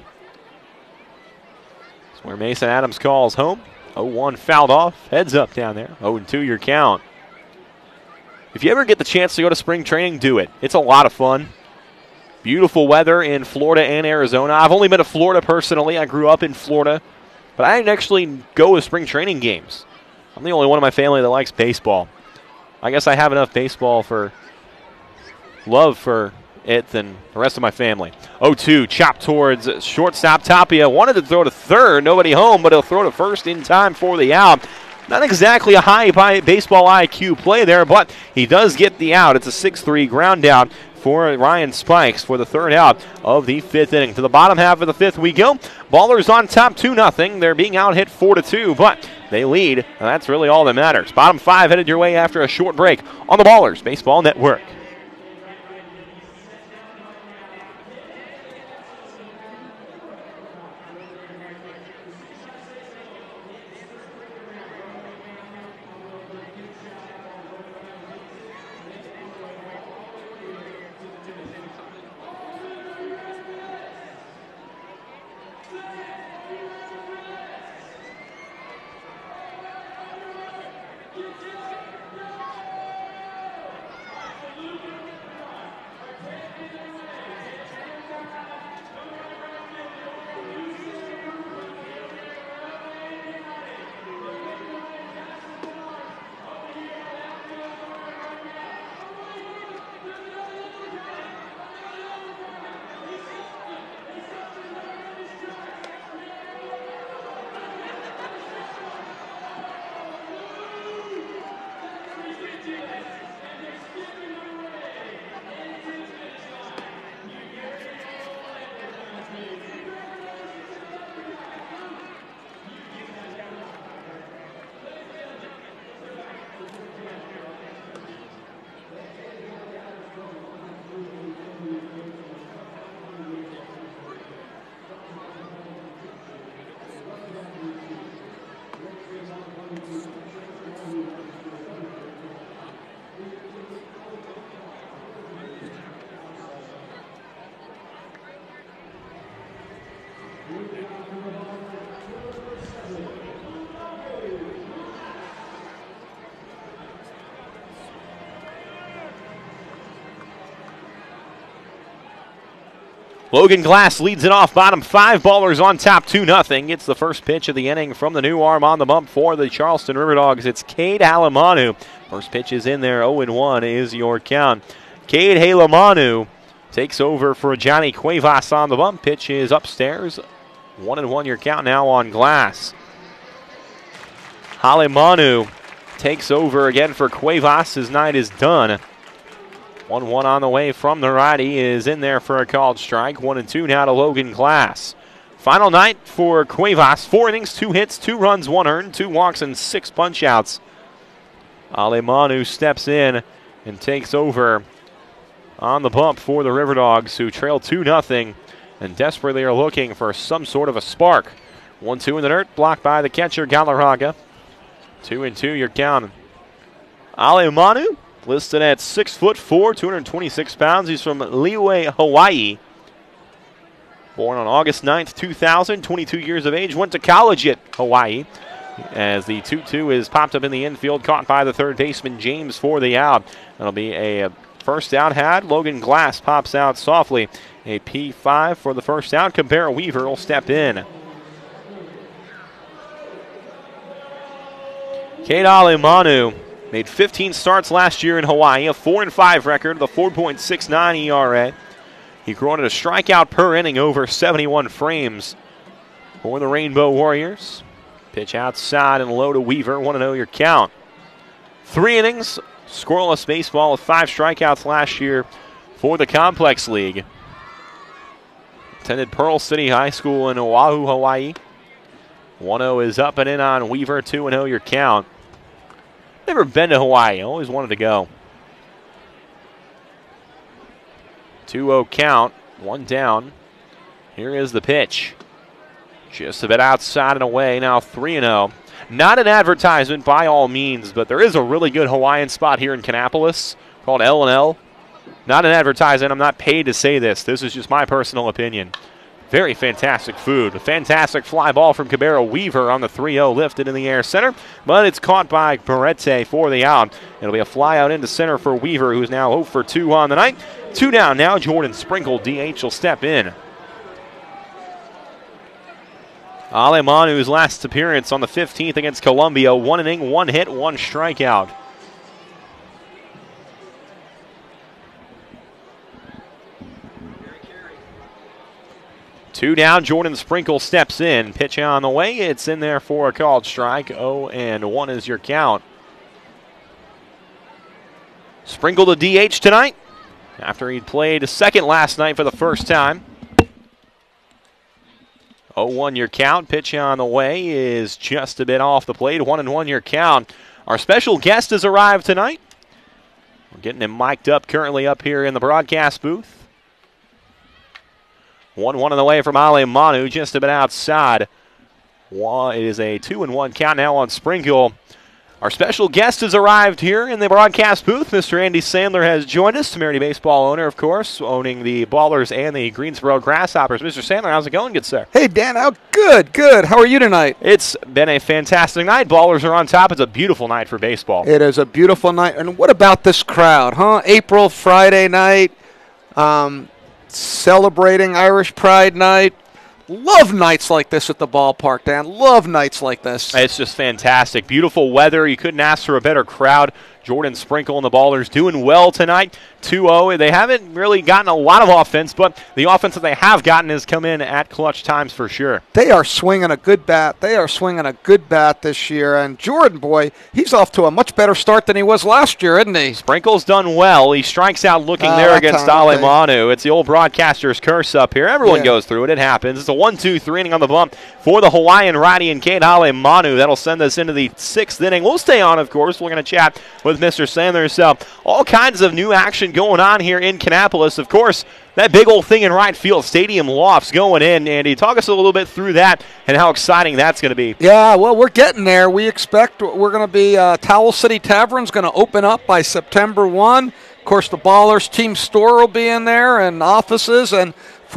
That's where Mason Adams calls home. 0-1 fouled off. Heads up down there. 0-2 your count. If you ever get the chance to go to spring training, do it. It's a lot of fun. Beautiful weather in Florida and Arizona. I've only been to Florida personally. I grew up in Florida. But I didn't actually go to spring training games. I'm the only one in my family that likes baseball. I guess I have enough baseball for love for it than the rest of my family. 0-2, chop towards shortstop. Tapia wanted to throw to third, nobody home, but he'll throw to first in time for the out. Not exactly a high baseball IQ play there, but he does get the out. It's a 6-3 ground down for Ryan Spikes for the third out of the fifth inning. To the bottom half of the fifth we go. Ballers on top 2-0. They're being out hit 4-2, but they lead, and that's really all that matters. Bottom five headed your way after a short break on the Ballers Baseball Network. Logan Glass leads it off. Bottom five, Ballers on top 2-0. Gets the first pitch of the inning from the new arm on the bump for the Charleston River Dogs. It's Cade Halamanu. First pitch is in there. 0-1 is your count. Cade Halamanu takes over for Johnny Cuevas on the bump. Pitch is upstairs. 1-1 your count now on Glass. Halamanu takes over again for Cuevas. His night is done. 1-1 on the way from the righty is in there for a called strike. 1-2 now to Logan Glass. Final night for Cuevas. 4 innings, 2 hits, 2 runs, 1 earned, 2 walks, and 6 punch-outs. Halamanu steps in and takes over on the bump for the River Dogs, who trail 2-0 and desperately are looking for some sort of a spark. 1-2 in the dirt, blocked by the catcher, Galarraga. 2-2 your count. Halamanu, listed at 6'4", 226 pounds. He's from Lihue, Hawaii. Born on August 9th, 2000, 22 years of age. Went to college at Hawaii. As the 2-2 is popped up in the infield, caught by the third baseman, James, for the out. That'll be a first out had. Logan Glass pops out softly. A P5 for the first out. Cabrera Weaver will step in. Cade Halamanu Made 15 starts last year in Hawaii, a 4-5 record, with a 4.69 ERA. He recorded a strikeout per inning over 71 frames for the Rainbow Warriors. Pitch outside and low to Weaver, 1-0 your count. 3 innings, scoreless baseball with 5 strikeouts last year for the Complex League. Attended Pearl City High School in Oahu, Hawaii. 1-0 is up and in on Weaver, 2-0 your count. Never been to Hawaii, always wanted to go. 2-0 count, 1 down. Here is the pitch. Just a bit outside and away, now 3-0. Not an advertisement by all means, but there is a really good Hawaiian spot here in Kannapolis called L&L. Not an advertisement, I'm not paid to say this. This is just my personal opinion. Very fantastic food. A fantastic fly ball from Cabero Weaver on the 3-0, lifted in the air center, but it's caught by Barrete for the out. It'll be a fly out into center for Weaver, who's now 0 for 2 on the night. 2 down now. Jordan Sprinkle, DH, will step in. Ale Manu's last appearance on the 15th against Columbia. 1 inning, 1 hit, 1 strikeout. Two down, Jordan Sprinkle steps in. Pitch on the way. It's in there for a called strike. 0-1 is your count. Sprinkle to DH tonight after he played second last night for the first time. 0-1 your count. Pitch on the way is just a bit off the plate. 1-1 your count. Our special guest has arrived tonight. We're getting him mic'd up currently up here in the broadcast booth. 1-1 on the way from Ale Manu, just a bit outside. It is a 2-1 count now on Sprinkle. Our special guest has arrived here in the broadcast booth. Mr. Andy Sandler has joined us, Temerity baseball owner, of course, owning the Ballers and the Greensboro Grasshoppers. Mr. Sandler, how's it going, good sir? Hey, Dan, good. How are you tonight? It's been a fantastic night. Ballers are on top. It's a beautiful night for baseball. It is a beautiful night. And what about this crowd, huh? April, Friday night, celebrating Irish Pride Night. Love nights like this at the ballpark, Dan. Love nights like this. It's just fantastic. Beautiful weather. You couldn't ask for a better crowd. Jordan Sprinkle and the Ballers doing well tonight. 2-0. They haven't really gotten a lot of offense, but the offense that they have gotten has come in at clutch times for sure. They are swinging a good bat. This year. And Jordan, boy, he's off to a much better start than he was last year, isn't he? Sprinkle's done well. He strikes out looking there against Ale Manu. It's the old broadcaster's curse up here. Everyone goes through it. It happens. It's a 1-2-3 inning on the bump for the Hawaiian righty and Kate Ale Manu. That'll send us into the 6th inning. We'll stay on, of course. We're going to chat with Mr. Sandler. So all kinds of new action going on here in Kannapolis. Of course, that big old thing in right field, Stadium Lofts going in. Andy, talk us a little bit through that and how exciting that's going to be. Yeah, well, we're getting there. We expect we're going to be Towel City Tavern's going to open up by September 1. Of course, the Ballers team store will be in there and offices and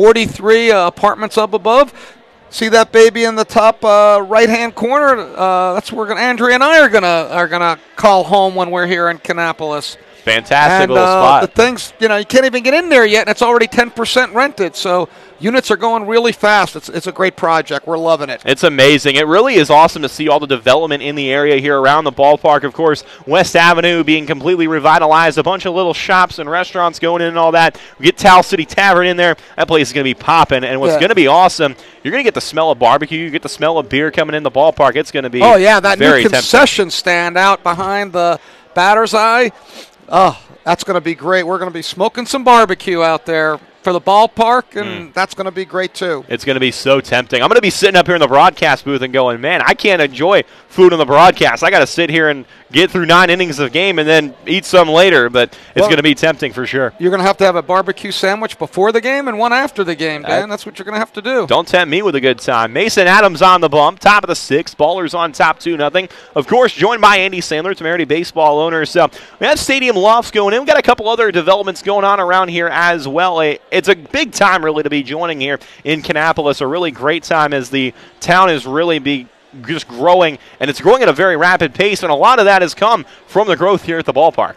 43 apartments up above. See that baby in the top right-hand corner? That's where Andrea and I are gonna call home when we're here in Kannapolis. Fantastic little spot. The things, you can't even get in there yet, and it's already 10% rented. So units are going really fast. It's a great project. We're loving it. It's amazing. It really is awesome to see all the development in the area here around the ballpark. Of course, West Avenue being completely revitalized, a bunch of little shops and restaurants going in and all that. We get Towel City Tavern in there. That place is going to be popping. And what's going to be awesome, you're going to get the smell of barbecue. You get the smell of beer coming in the ballpark. It's going to be that very new concession stand out behind the batter's eye. Oh, that's going to be great. We're going to be smoking some barbecue out there for the ballpark, and that's going to be great, too. It's going to be so tempting. I'm going to be sitting up here in the broadcast booth and going, man, I can't enjoy food on the broadcast. I got to sit here and get through 9 innings of game and then eat some later, but it's going to be tempting for sure. You're going to have a barbecue sandwich before the game and one after the game, Dan. That's what you're going to have to do. Don't tempt me with a good time. Mason Adams on the bump, top of the 6th. Ballers on top 2-0. Of course, joined by Andy Sandler, Temerity baseball owner. So we have Stadium Lofts going in. We've got a couple other developments going on around here as well. It's a big time, really, to be joining here in Kannapolis. A really great time as the town is really just growing, and it's growing at a very rapid pace, and a lot of that has come from the growth here at the ballpark.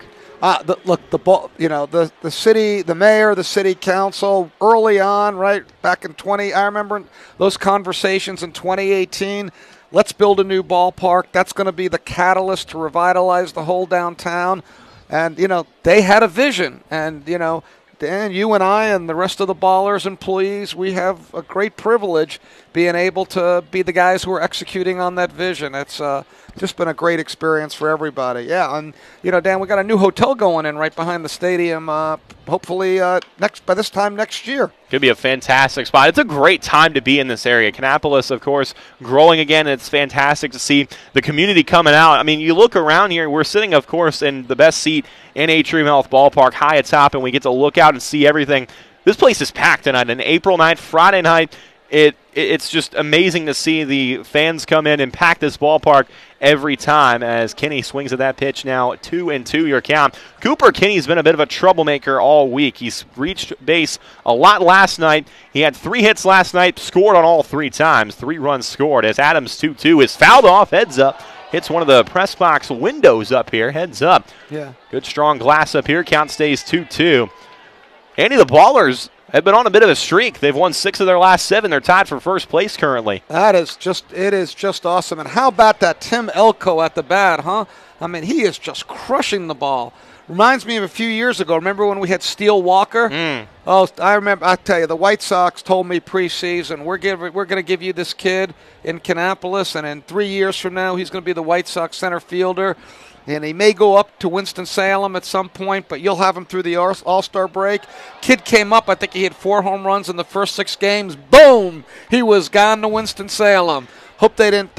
The city, the mayor, the city council, early on, right back in I remember those conversations in 2018. let's build a new ballpark. That's going to be the catalyst to revitalize the whole downtown. And, they had a vision. And, Dan, you and I and the rest of the Ballers employees, we have a great privilege being able to be the guys who are executing on that vision. It's just been a great experience for everybody. Yeah, and, Dan, we got a new hotel going in right behind the stadium, hopefully by this time next year. Could be a fantastic spot. It's a great time to be in this area. Kannapolis, of course, growing again. It's fantastic to see the community coming out. I mean, you look around here, we're sitting, of course, in the best seat in Atrium Health Ballpark, high atop, and we get to look out and see everything. This place is packed tonight. On April 9th, Friday night, it's just amazing to see the fans come in and pack this ballpark every time as Kinney swings at that pitch now. 2-2 your count. Cooper Kinney's been a bit of a troublemaker all week. He's reached base a lot last night. He had 3 hits last night, scored on all 3 times. 3 runs scored as Adams 2-2 is fouled off, heads up. Hits one of the press box windows up here, heads up. Yeah. Good strong glass up here. Count stays 2-2. Andy, the Ballers have been on a bit of a streak. They've won 6 of their last 7. They're tied for first place currently. It is just awesome. And how about that Tim Elko at the bat, huh? I mean, he is just crushing the ball. Reminds me of a few years ago. Remember when we had Steele Walker? Oh, I remember. I tell you, the White Sox told me preseason, we're going to give you this kid in Kannapolis, and in 3 years from now, he's going to be the White Sox center fielder. And he may go up to Winston-Salem at some point, but you'll have him through the All-Star break. Kid came up. I think he hit 4 home runs in the first 6 games. Boom! He was gone to Winston-Salem. Hope they didn't.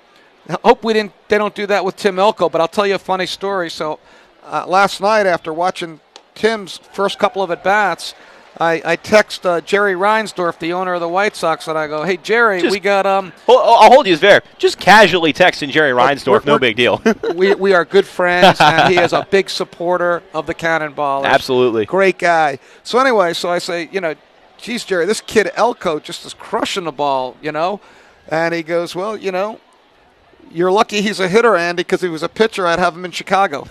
They don't do that with Tim Elko. But I'll tell you a funny story. So last night, after watching Tim's first couple of at bats, I text Jerry Reinsdorf, the owner of the White Sox, and I go, "Hey Jerry, we got I'll hold you there. Just casually texting Jerry Reinsdorf, no big deal. we are good friends, and he is a big supporter of the Cannonballers. Absolutely, great guy. So anyway, I say, geez, Jerry, this kid Elko just is crushing the ball, and he goes, well, you're lucky he's a hitter, Andy, because if he was a pitcher, I'd have him in Chicago.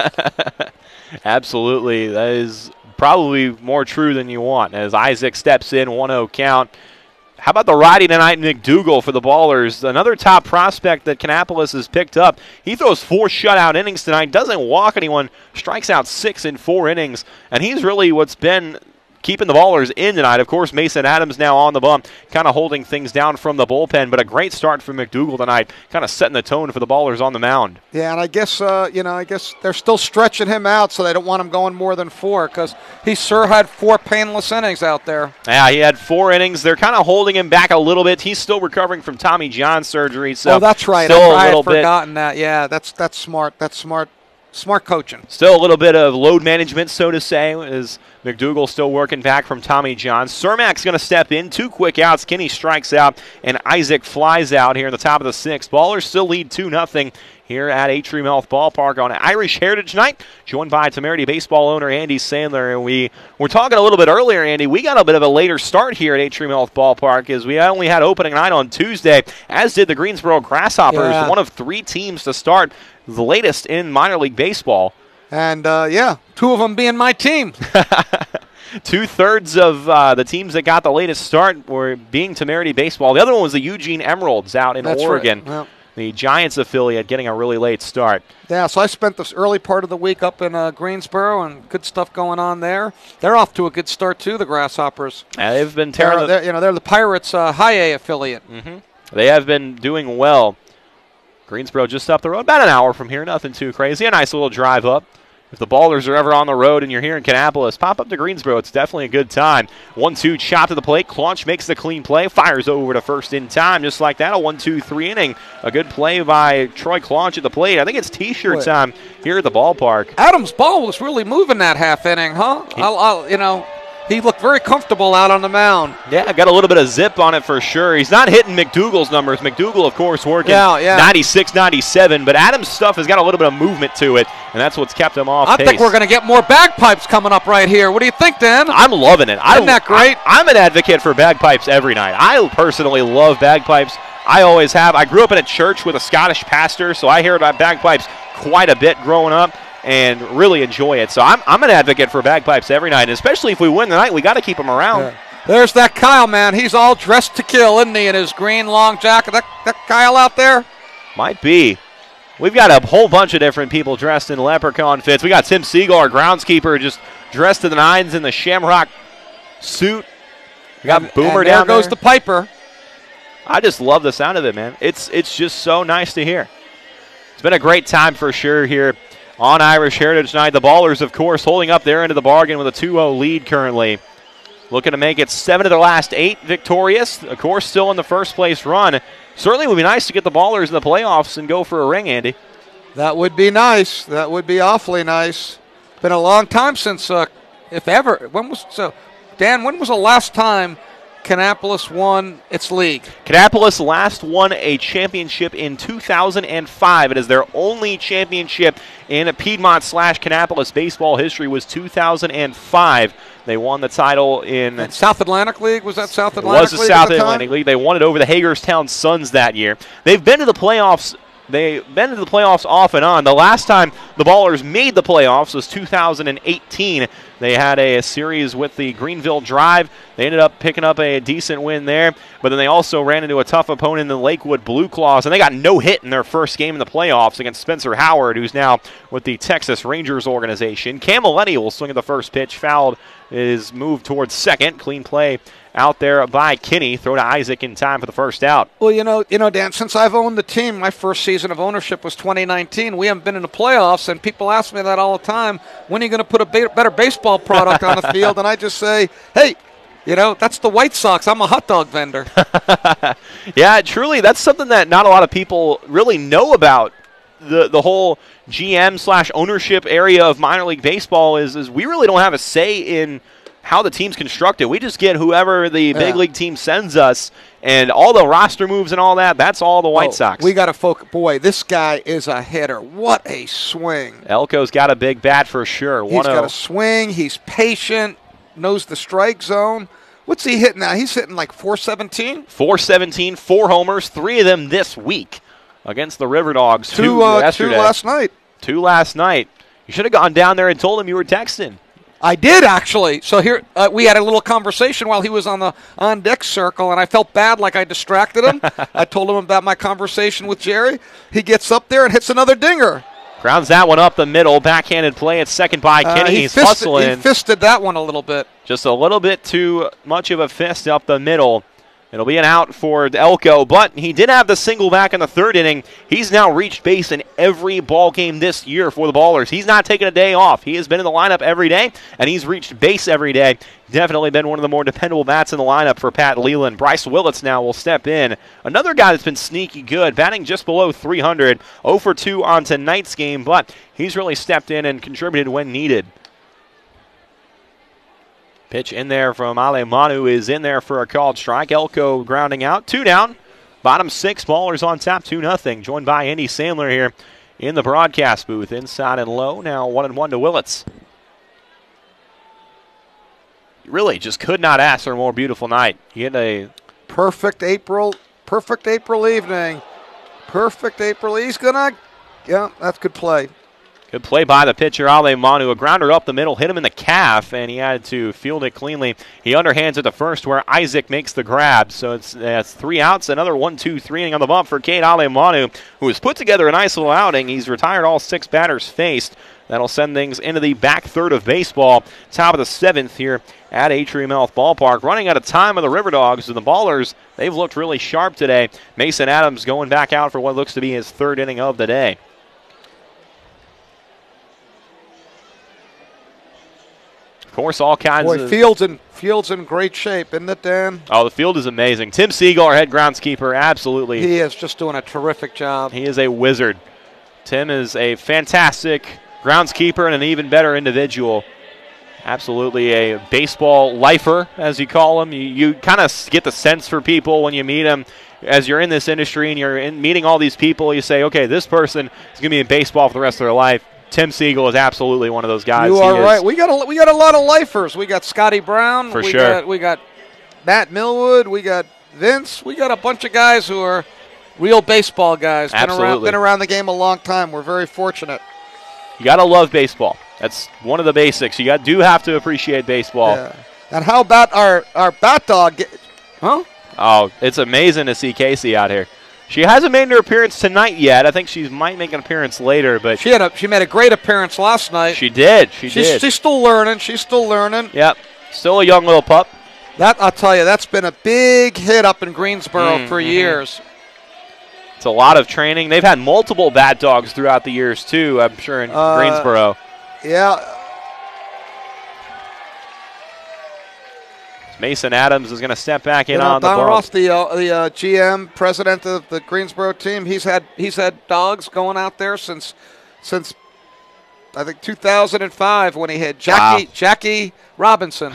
Absolutely, that is probably more true than you want as Isaac steps in, 1-0 count. How about the righty tonight, McDougal for the Ballers? Another top prospect that Kannapolis has picked up. He throws 4 shutout innings tonight, doesn't walk anyone, strikes out 6 in 4 innings, and he's really what's been keeping the Ballers in tonight. Of course, Mason Adams now on the bump, kind of holding things down from the bullpen, but a great start for McDougal tonight, kind of setting the tone for the Ballers on the mound. Yeah, and I guess they're still stretching him out, so they don't want him going more than 4 because he sure had 4 painless innings out there. Yeah, he had 4 innings. They're kind of holding him back a little bit. He's still recovering from Tommy John surgery. So that's right. I had forgotten that. Yeah, that's smart. That's smart. Smart coaching. Still a little bit of load management, so to say, as McDougal still working back from Tommy John. Cermak's going to step in. 2 quick outs. Kinney strikes out, and Isaac flies out here in the top of the 6th. Ballers still lead 2-0 here at Atrium Health Ballpark on Irish Heritage Night, joined by Temerity baseball owner Andy Sandler. And we were talking a little bit earlier, Andy, we got a bit of a later start here at Atrium Health Ballpark as we only had opening night on Tuesday, as did the Greensboro Grasshoppers, one of 3 teams to start the latest in minor league baseball. And, 2 of them being my team. 2/3 of the teams that got the latest start were being Temerity baseball. The other one was the Eugene Emeralds out in Oregon. Right. Well, the Giants affiliate getting a really late start. Yeah, so I spent this early part of the week up in Greensboro, and good stuff going on there. They're off to a good start, too, the Grasshoppers. They've been tearing they're the Pirates' high A affiliate. Mm-hmm. They have been doing well. Greensboro just up the road, about an hour from here, nothing too crazy. A nice little drive up. If the Ballers are ever on the road and you're here in Kannapolis, pop up to Greensboro. It's definitely a good time. 1-2 chop to the plate. Claunch makes the clean play. Fires over to first in time. Just like that, a 1-2-3 inning. A good play by Troy Claunch at the plate. I think it's T-shirt time here at the ballpark. Adams' ball was really moving that half inning, huh? He looked very comfortable out on the mound. Yeah, got a little bit of zip on it for sure. He's not hitting McDougal's numbers. McDougal, of course, working 96, 97, but Adams' stuff has got a little bit of movement to it, and that's what's kept him off pace. I think we're going to get more bagpipes coming up right here. What do you think, Dan? I'm loving it. Isn't that great? I'm an advocate for bagpipes every night. I personally love bagpipes. I always have. I grew up in a church with a Scottish pastor, so I hear about bagpipes quite a bit growing up and really enjoy it. So I'm an advocate for bagpipes every night, and especially if we win the night, we got to keep them around. Yeah. There's that Kyle, man. He's all dressed to kill, isn't he, in his green long jacket? That Kyle out there? Might be. We've got a whole bunch of different people dressed in leprechaun fits. We got Tim Siegel, our groundskeeper, just dressed to the nines in the Shamrock suit. We got Boomer down there. There goes the Piper. I just love the sound of it, man. It's just so nice to hear. It's been a great time for sure here on Irish Heritage Night. The Ballers, of course, holding up their end of the bargain with a 2-0 lead currently. Looking to make it 7 of their last 8 victorious. Of course, still in the first place run. Certainly would be nice to get the Ballers in the playoffs and go for a ring, Andy. That would be nice. That would be awfully nice. Been a long time since, if ever. Dan, when was the last time Kannapolis won its league? Kannapolis last won a championship in 2005. It is their only championship in Piedmont/Kannapolis baseball history was 2005. They won the title in South Atlantic League. Was that South Atlantic League? It was the South Atlantic League. They won it over the Hagerstown Suns that year. They've been to the playoffs. They've been to the playoffs off and on. The last time the Ballers made the playoffs was 2018. They had a series with the Greenville Drive. They ended up picking up a decent win there, but then they also ran into a tough opponent in the Lakewood Blue Claws, and they got no hit in their first game in the playoffs against Spencer Howard, who's now with the Texas Rangers organization. Camilletti will swing at the first pitch, fouled, is moved towards second. Clean play out there by Kinney. Throw to Isaac in time for the first out. Well, you know, Dan, since I've owned the team, my first season of ownership was 2019. We haven't been in the playoffs, and people ask me that all the time. When are you going to put a better baseball product on the field? And I just say, hey, you know, that's the White Sox. I'm a hot dog vendor. Yeah, truly, that's something that not a lot of people really know about. The whole GM/ownership area of minor league baseball is we really don't have a say in how the team's constructed. We just get whoever the big league team sends us, and all the roster moves and all that, that's all the White Sox. We got to focus. Boy, this guy is a hitter. What a swing. Elko's got a big bat for sure. He's got a swing. He's patient, knows the strike zone. What's he hitting now? He's hitting like 417? 417, 4 homers, 3 of them this week against the River Dogs. Two last night. 2 last night. You should have gone down there and told him you were texting. I did, actually. So here we had a little conversation while he was on the on-deck circle, and I felt bad like I distracted him. I told him about my conversation with Jerry. He gets up there and hits another dinger. Grounds that one up the middle. Backhanded play at second by Kinney. He's hustling. He fisted that one a little bit. Just a little bit too much of a fist up the middle. It'll be an out for Elko, but he did have the single back in the third inning. He's now reached base in every ball game this year for the Ballers. He's not taking a day off. He has been in the lineup every day, and he's reached base every day. Definitely been one of the more dependable bats in the lineup for Pat Leland. Bryce Willits now will step in. Another guy that's been sneaky good, batting just below 300, 0 for 2 on tonight's game, but he's really stepped in and contributed when needed. Pitch in there from Ale Manu is in there for a called strike. Elko grounding out. 2 down. Bottom 6. Ballers on top 2-0. Joined by Andy Sandler here in the broadcast booth. Inside and low. Now 1-1 to Willits. Really just could not ask for a more beautiful night. He had a perfect April evening. Perfect April. He's gonna, that's good play. Good play by the pitcher, Ale Manu. A grounder up the middle, hit him in the calf, and he had to field it cleanly. He underhands at the first where Isaac makes the grab. So it's 3 outs, another 1-2-3 inning on the bump for Kate Ale Manu, who has put together a nice little outing. He's retired all 6 batters faced. That'll send things into the back third of baseball. Top of the 7th here at Atrium Health Ballpark. Running out of time of the River Dogs, and the Ballers, they've looked really sharp today. Mason Adams going back out for what looks to be his 3rd inning of the day. Of course, all kinds of... Field's in great shape, isn't it, Dan? Oh, the field is amazing. Tim Siegel, our head groundskeeper, absolutely. He is just doing a terrific job. He is a wizard. Tim is a fantastic groundskeeper and an even better individual. Absolutely a baseball lifer, as you call him. You kind of get the sense for people when you meet him. As you're in this industry and you're meeting all these people, you say, okay, this person is going to be in baseball for the rest of their life. Tim Siegel is absolutely one of those guys. You are right. We got a lot of lifers. We got Scotty Brown. For sure. We got Matt Millwood. We got Vince. We got a bunch of guys who are real baseball guys. Absolutely. Been around the game a long time. We're very fortunate. You got to love baseball. That's one of the basics. You do have to appreciate baseball. Yeah. And how about our bat dog? Huh? Oh, it's amazing to see Casey out here. She hasn't made her appearance tonight yet. I think she might make an appearance later, but she made a great appearance last night. She did. She's still learning. Yep. Still a young little pup. That, I'll tell you, that's been a big hit up in Greensboro for years. It's a lot of training. They've had multiple bat dogs throughout the years, too, I'm sure, in Greensboro. Yeah. Mason Adams is going to step back in on the Don ball. Ross, the GM, president of the Greensboro team, he's had dogs going out there since I think 2005 when he had Jackie Robinson.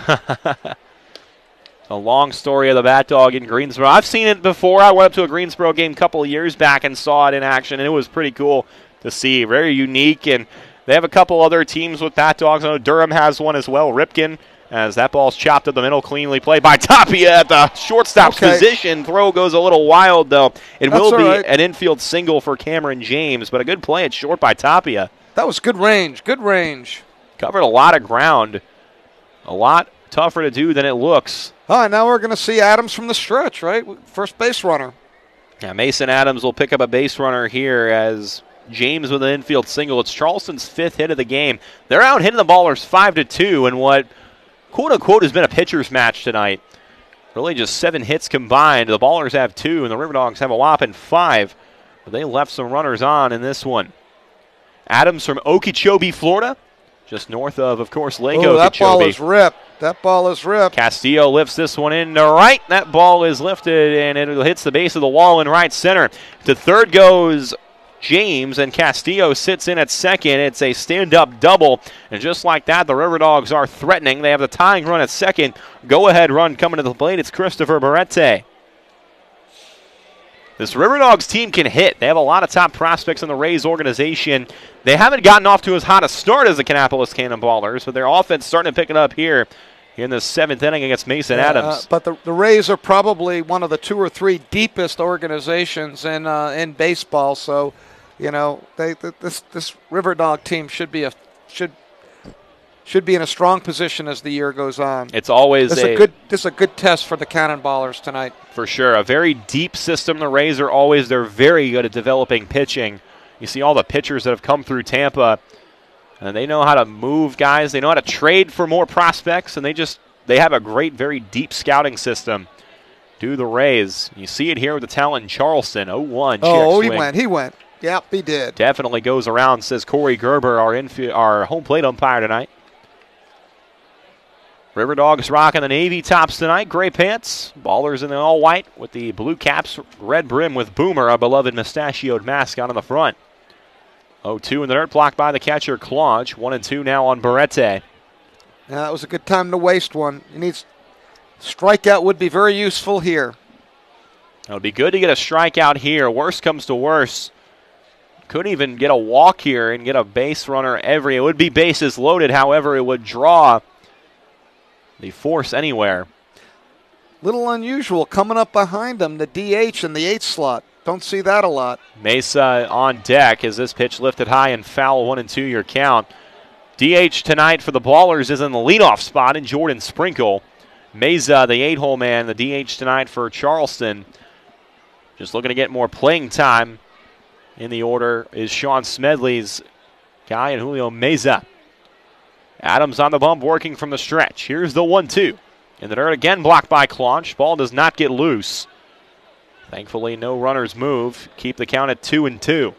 A long story of the bat dog in Greensboro. I've seen it before. I went up to a Greensboro game a couple of years back and saw it in action, and it was pretty cool to see. Very unique, and they have a couple other teams with bat dogs. I know Durham has one as well, Ripken, as that ball's chopped up the middle, cleanly played by Tapia at the shortstop's position. Throw goes a little wild, though. It will be an infield single for Cameron James, but a good play at short by Tapia. That was good range. Covered a lot of ground. A lot tougher to do than it looks. All right, now we're going to see Adams from the stretch, right? First base runner. Yeah, Mason Adams will pick up a base runner here as James with an infield single. It's Charleston's 5th hit of the game. They're out hitting the Ballers 5-2 in what, quote-unquote, has been a pitcher's match tonight. Really just 7 hits combined. The Ballers have 2, and the River Dogs have a whopping 5. But they left some runners on in this one. Adams from Okeechobee, Florida. Just north of course, Lake Okeechobee. That ball is ripped. Castillo lifts this one in to right. That ball is lifted, and it hits the base of the wall in right center. To third goes James, and Castillo sits in at second. It's a stand-up double, and just like that, the River Dogs are threatening. They have the tying run at second. Go-ahead run coming to the plate. It's Christopher Barrette. This River Dogs team can hit. They have a lot of top prospects in the Rays organization. They haven't gotten off to as hot a start as the Kannapolis Cannonballers, but their offense starting to pick it up here in the 7th inning against Mason Adams. But the Rays are probably one of the 2 or 3 deepest organizations in baseball. So, you know, this River Dog team should be in a strong position as the year goes on. It's always this is a good test for the Cannonballers tonight. For sure. A very deep system. The Rays are always, they're very good at developing pitching. You see all the pitchers that have come through Tampa, and they know how to move guys. They know how to trade for more prospects, and they have a great, very deep scouting system. Do the Rays. You see it here with the talent in Charleston. 0-1. Oh, he went. Yep, he did. Definitely goes around, says Corey Gerber, our home plate umpire tonight. River Dogs rocking the navy tops tonight. Gray pants. Ballers in the all-white with the blue caps, red brim with Boomer, our beloved mustachioed mascot on the front. 0-2 in the dirt, blocked by the catcher, Claunch. 1-2 now on Barrette. Yeah, that was a good time to waste one. Strikeout would be very useful here. It would be good to get a strikeout here. Worst comes to worst. Could even get a walk here and get a base runner it would be bases loaded, however, it would draw the force anywhere. Little unusual coming up behind him, the DH in the 8th slot. Don't see that a lot. Mesa on deck as this pitch lifted high and foul. 1-2 your count. DH tonight for the Ballers is in the leadoff spot in Jordan Sprinkle. Mesa, the 8-hole man, the DH tonight for Charleston. Just looking to get more playing time. In the order is Sean Smedley's guy and Julio Mesa. Adams on the bump, working from the stretch. Here's the 1-2. In the dirt again, blocked by Claunch. Ball does not get loose. Thankfully, no runners move. Keep the count at 2-2.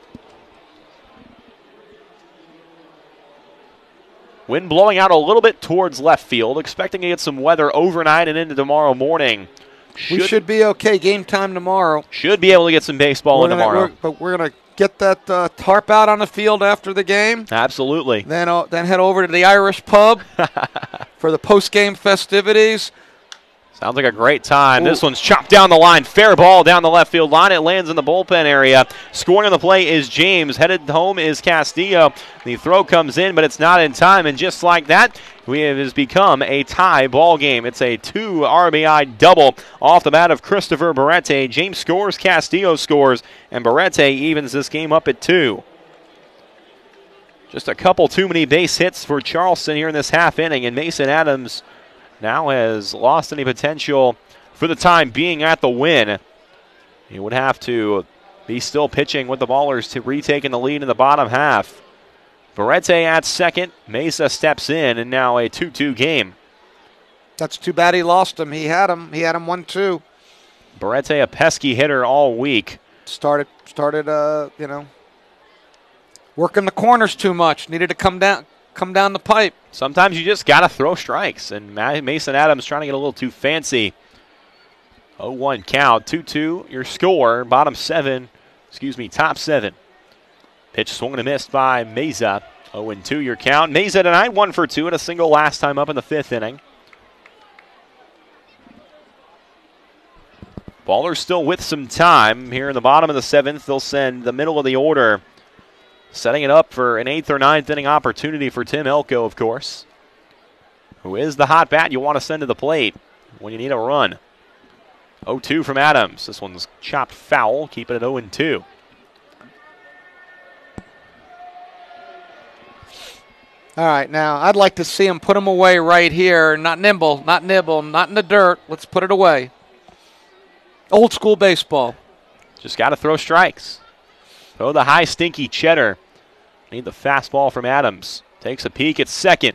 Wind blowing out a little bit towards left field. Expecting to get some weather overnight and into tomorrow morning. We should be okay. Game time tomorrow. Should be able to get some baseball in tomorrow. But we're going to get that tarp out on the field after the game. Absolutely. Then head over to the Irish pub for the post-game festivities. Sounds like a great time. Ooh. This one's chopped down the line. Fair ball down the left field line. It lands in the bullpen area. Scoring on the play is James. Headed home is Castillo. The throw comes in, but it's not in time. And just like that, it has become a tie ball game. It's a 2 RBI double off the bat of Christopher Barrette. James scores, Castillo scores, and Barrette evens this game up at 2. Just a couple too many base hits for Charleston here in this half inning, and Mason Adams now has lost any potential for the time being at the win. He would have to be still pitching with the Ballers to retaking the lead in the bottom half. Barrete at second. Mesa steps in, and now a 2-2 game. That's too bad he lost him. He had him 1-2. Barrete, a pesky hitter all week. Started, working the corners too much. Needed to come down the pipe. Sometimes you just got to throw strikes, and Mason Adams trying to get a little too fancy. 0-1 count, 2-2 your score, top seven. Pitch swung and missed by Mesa. 0-2 your count. Mesa tonight 1 for 2 and a single last time up in the 5th inning. Ballers still with some time. Here in the bottom of the 7th, they'll send the middle of the order, setting it up for an 8th or 9th inning opportunity for Tim Elko, of course, who is the hot bat you want to send to the plate when you need a run. 0-2 from Adams. This one's chopped foul, keeping it 0-2. All right, now I'd like to see him put him away right here. Not nibble, not in the dirt. Let's put it away. Old school baseball. Just got to throw strikes. Throw the high, stinky cheddar. Need the fastball from Adams. Takes a peek at second.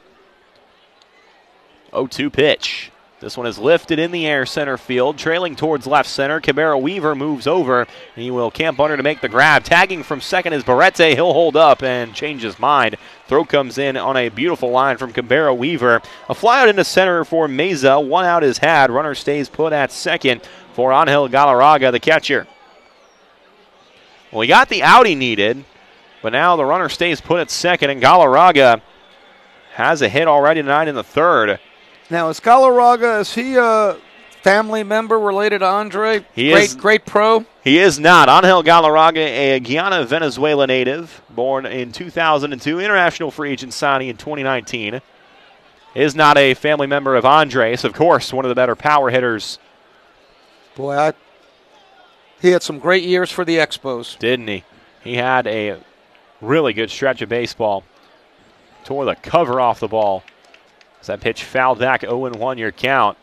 0-2 pitch. This one is lifted in the air center field, trailing towards left center. Cabero Weaver moves over. He will camp under to make the grab. Tagging from second is Barrete. He'll hold up and change his mind. Throw comes in on a beautiful line from Cabero Weaver. A fly out into center for Mesa. 1 out is had. Runner stays put at second for Angel Galarraga, the catcher. Well, he got the out he needed, but now the runner stays put at second, and Galarraga has a hit already tonight in the 3rd. Now, is Galarraga, is he a family member related to Andre? Great pro? He is not. Angel Galarraga, a Guyana, Venezuela native, born in 2002, international free agent signing in 2019. Is not a family member of Andres, of course, one of the better power hitters. Boy, he had some great years for the Expos. Didn't he? He had a really good stretch of baseball. Tore the cover off the ball. As that pitch fouled back, 0-1 your count.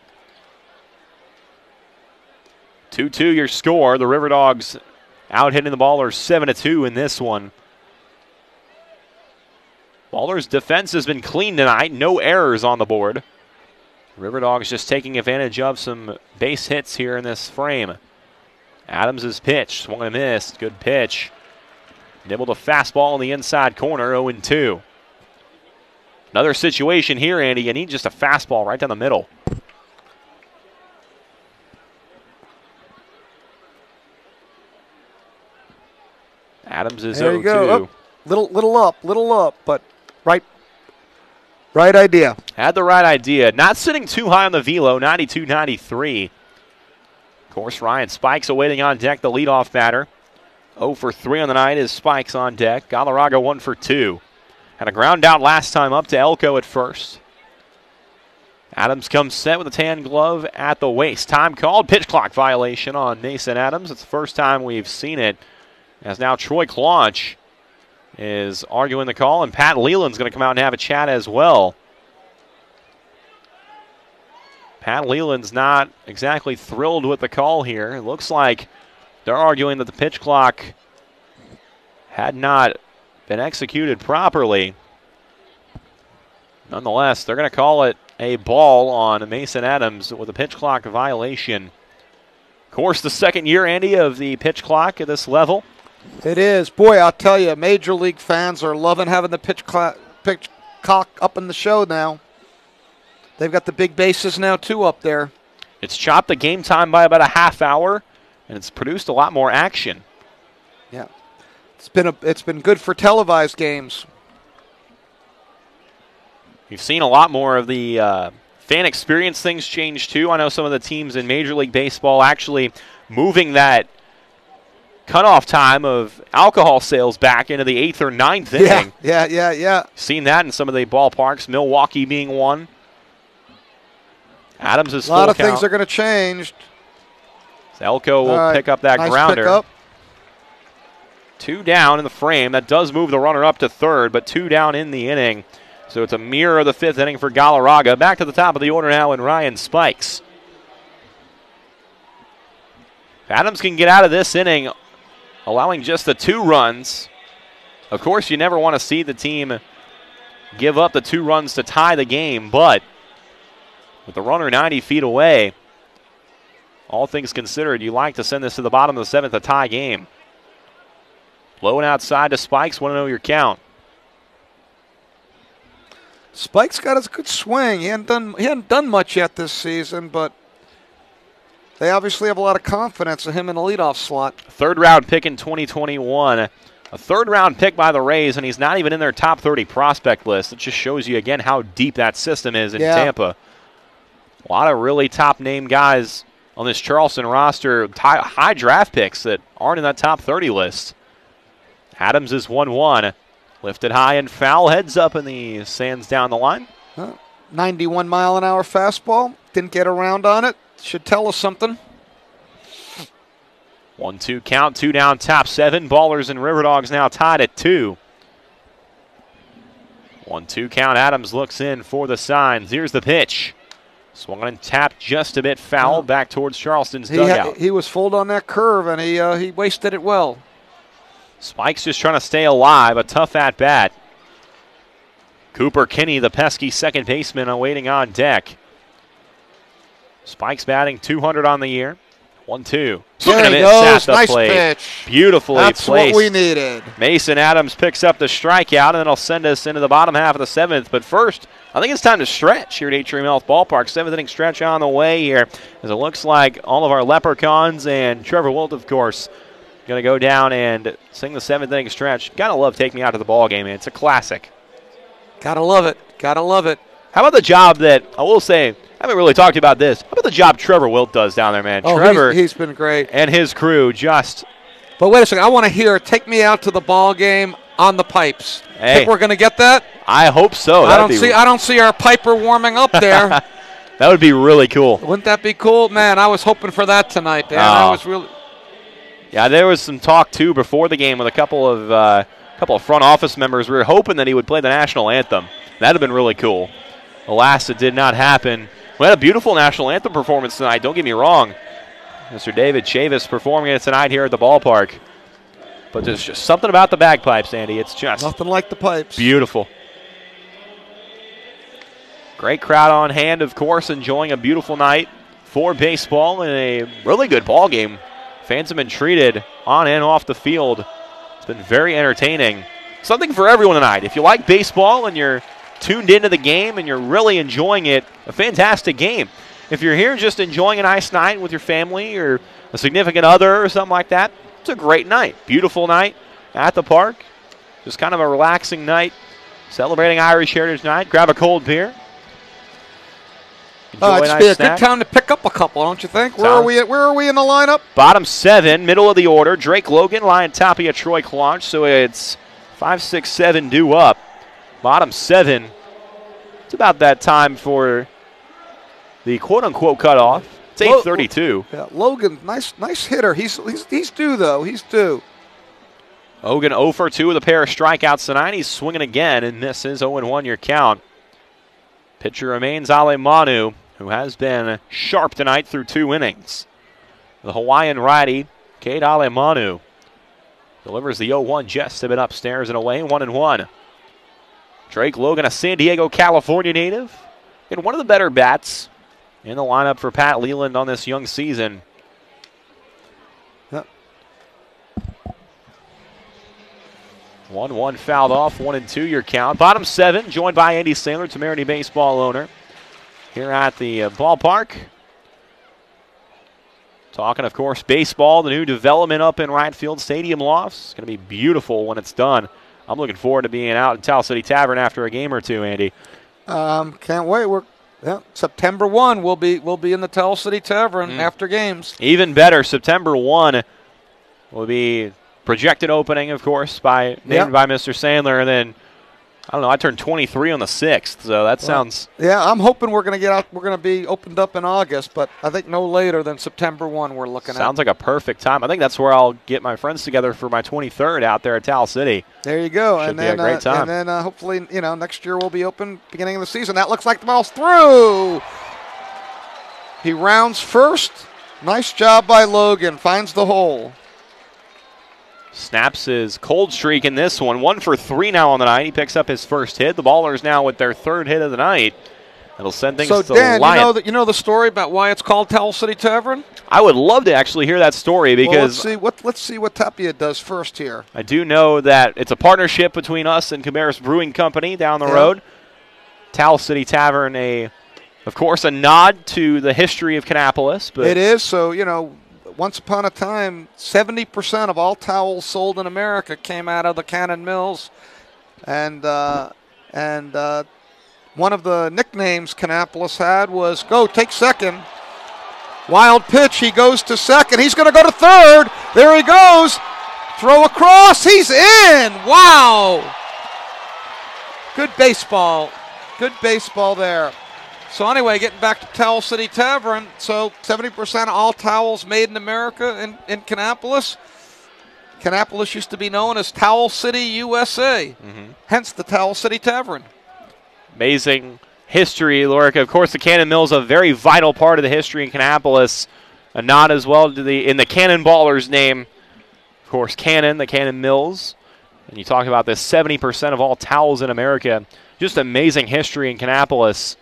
2-2 your score. The River Dogs out hitting the Ballers 7-2 in this one. Ballers' defense has been clean tonight. No errors on the board. River Dogs just taking advantage of some base hits here in this frame. Adams' pitch, swung and missed. Good pitch. Nibbled a fastball in the inside corner, 0-2. Another situation here, Andy. You need just a fastball right down the middle. Adams is 0-2. There you go. Little up, but right idea. Had the right idea. Not sitting too high on the velo, 92-93. Of course, Ryan Spikes awaiting on deck, the leadoff batter. 0 for 3 on the night is Spikes on deck. Galarraga 1 for 2. Had a ground out last time up to Elko at first. Adams comes set with a tan glove at the waist. Time called. Pitch clock violation on Mason Adams. It's the first time we've seen it. As now Troy Claunch is arguing the call, and Pat Leland's going to come out and have a chat as well. Pat Leland's not exactly thrilled with the call here. It looks like they're arguing that the pitch clock had not been executed properly. Nonetheless, they're going to call it a ball on Mason Adams with a pitch clock violation. Of course, the second year, Andy, of the pitch clock at this level. It is. Boy, I'll tell you, Major League fans are loving having the pitch clock up in the show now. They've got the big bases now, too, up there. It's chopped the game time by about a half hour, and it's produced a lot more action. Yeah. It's been good for televised games. You've seen a lot more of the fan experience things change, too. I know some of the teams in Major League Baseball actually moving that cutoff time of alcohol sales back into the 8th or 9th inning. Yeah. Seen that in some of the ballparks, Milwaukee being one. Adams is full count. A lot of things are going to change. Elko will pick up that nice grounder. Pickup. 2 down in the frame. That does move the runner up to third, but 2 down in the inning. So it's a mirror of the 5th inning for Galarraga. Back to the top of the order now in Ryan Spikes. Adams can get out of this inning, allowing just the 2 runs. Of course, you never want to see the team give up the 2 runs to tie the game, but with the runner 90 feet away, all things considered, you like to send this to the bottom of the 7th, a tie game. Low and outside to Spikes, 1-0 your count. Spike's got a good swing. He hadn't done much yet this season, but they obviously have a lot of confidence in him in the leadoff slot. 3rd round pick in 2021. A 3rd round pick by the Rays, and he's not even in their top 30 prospect list. It just shows you again how deep that system is in Tampa. A lot of really top name guys on this Charleston roster, high draft picks that aren't in that top 30 list. Adams is 1-1. Lifted high and foul, heads up, and the sands down the line. 91-mile-an-hour fastball. Didn't get around on it. Should tell us something. 1-2 count, 2 down, top 7. Ballers and River Dogs now tied at 2. 1-2 count. Adams looks in for the signs. Here's the pitch. Swung and tapped just a bit foul back towards Charleston's dugout. He was full on that curve, and he wasted it well. Spike's just trying to stay alive. A tough at-bat. Cooper Kinney, the pesky second baseman, awaiting on deck. Spike's batting .200 on the year. 1-2. There he goes. Nice pitch. Beautifully placed. That's what we needed. Mason Adams picks up the strikeout, and then he'll send us into the bottom half of the 7th. But first, I think it's time to stretch here at Atrium Health Ballpark. 7th inning stretch on the way here, as it looks like all of our Leprechauns and Trevor Wilt, of course, going to go down and sing the 7th inning stretch. Gotta love Take Me Out to the Ball Game, man. It's a classic. Gotta love it. Gotta love it. How about the job that, I will say, I haven't really talked about this. How about the job Trevor Wilt does down there, man? Oh, Trevor, he's been great. And his crew just. But wait a second. I want to hear Take Me Out to the Ball Game on the pipes. Hey, think we're going to get that? I hope so. I don't see our piper warming up there. That would be really cool. Wouldn't that be cool? Man, I was hoping for that tonight, Dan. I was really. Yeah, there was some talk, too, before the game with a couple of front office members. We were hoping that he would play the national anthem. That would have been really cool. Alas, it did not happen. We had a beautiful national anthem performance tonight, don't get me wrong. Mr. David Chavis performing it tonight here at the ballpark. But there's just something about the bagpipes, Andy. It's just nothing like the pipes. Beautiful. Great crowd on hand, of course, enjoying a beautiful night for baseball and a really good ball game. Fans have been treated on and off the field. It's been very entertaining. Something for everyone tonight. If you like baseball and you're tuned into the game and you're really enjoying it, a fantastic game. If you're here just enjoying a nice night with your family or a significant other or something like that, it's a great night. Beautiful night at the park. Just kind of a relaxing night. Celebrating Irish Heritage Night. Grab a cold beer. It'd be a good time to pick up a couple, don't you think? Where are we in the lineup? Bottom 7, middle of the order. Drake Logan, Ryan Tapia, Troy Claunch. So it's 5, 6, 7 due up. Bottom 7. It's about that time for the quote-unquote cutoff. It's 8:32. Yeah, Logan, nice hitter. He's due, though. He's due. Hogan 0 for 2 with a pair of strikeouts tonight. He's swinging again and misses. 0-1 your count. Pitcher remains Ale Manu, who has been sharp tonight through 2 innings. The Hawaiian righty, Cade Ale Manu, delivers the 0-1 just a bit upstairs and away, 1-1. Drake Logan, a San Diego, California native, and one of the better bats in the lineup for Pat Leland on this young season. Yep. 1-1 fouled off, 1-2 your count. Bottom 7, joined by Andy Saylor, Temerity baseball owner, here at the ballpark. Talking, of course, baseball, the new development up in right field, Stadium Lofts. It's going to be beautiful when it's done. I'm looking forward to being out in Towel City Tavern after a game or two, Andy. Can't wait. September 1, we'll be in the Towel City Tavern after games. Even better, September 1 will be projected opening, of course, named by Mr. Sandler, and then I don't know. I turned 23 on the 6th, so that sounds. Yeah, I'm hoping we're going to get out. We're going to be opened up in August, but I think no later than September 1. We're looking at. Sounds like a perfect time. I think that's where I'll get my friends together for my 23rd out there at Towel City. There you go, Should be a great time. And then hopefully, next year we'll be open beginning of the season. That looks like the ball's through. He rounds first. Nice job by Logan. Finds the hole. Snaps his cold streak in this one. 1 for 3 now on the night. He picks up his first hit. The Ballers now with their 3rd hit of the night. It'll send things to Dan, Lyon. you know the story about why it's called Towel City Tavern? I would love to actually hear that story because let's see what Tapia does first here. I do know that it's a partnership between us and Cabarrus Brewing Company down the road. Towel City Tavern, of course, a nod to the history of Kannapolis. But it is. So, once upon a time, 70% of all towels sold in America came out of the Cannon Mills. And one of the nicknames Kannapolis had was, go, take second. Wild pitch, he goes to second. He's going to go to third. There he goes. Throw across, he's in. Wow. Good baseball. Good baseball there. So anyway, getting back to Towel City Tavern, so 70% of all towels made in America in Kannapolis. Kannapolis used to be known as Towel City, USA, hence the Towel City Tavern. Amazing history, Lorica. Of course, the Cannon Mills, a very vital part of the history in Kannapolis. A nod as well to in the Cannonballers name. Of course, Cannon, the Cannon Mills. And you talk about this 70% of all towels in America. Just amazing history in Kannapolis.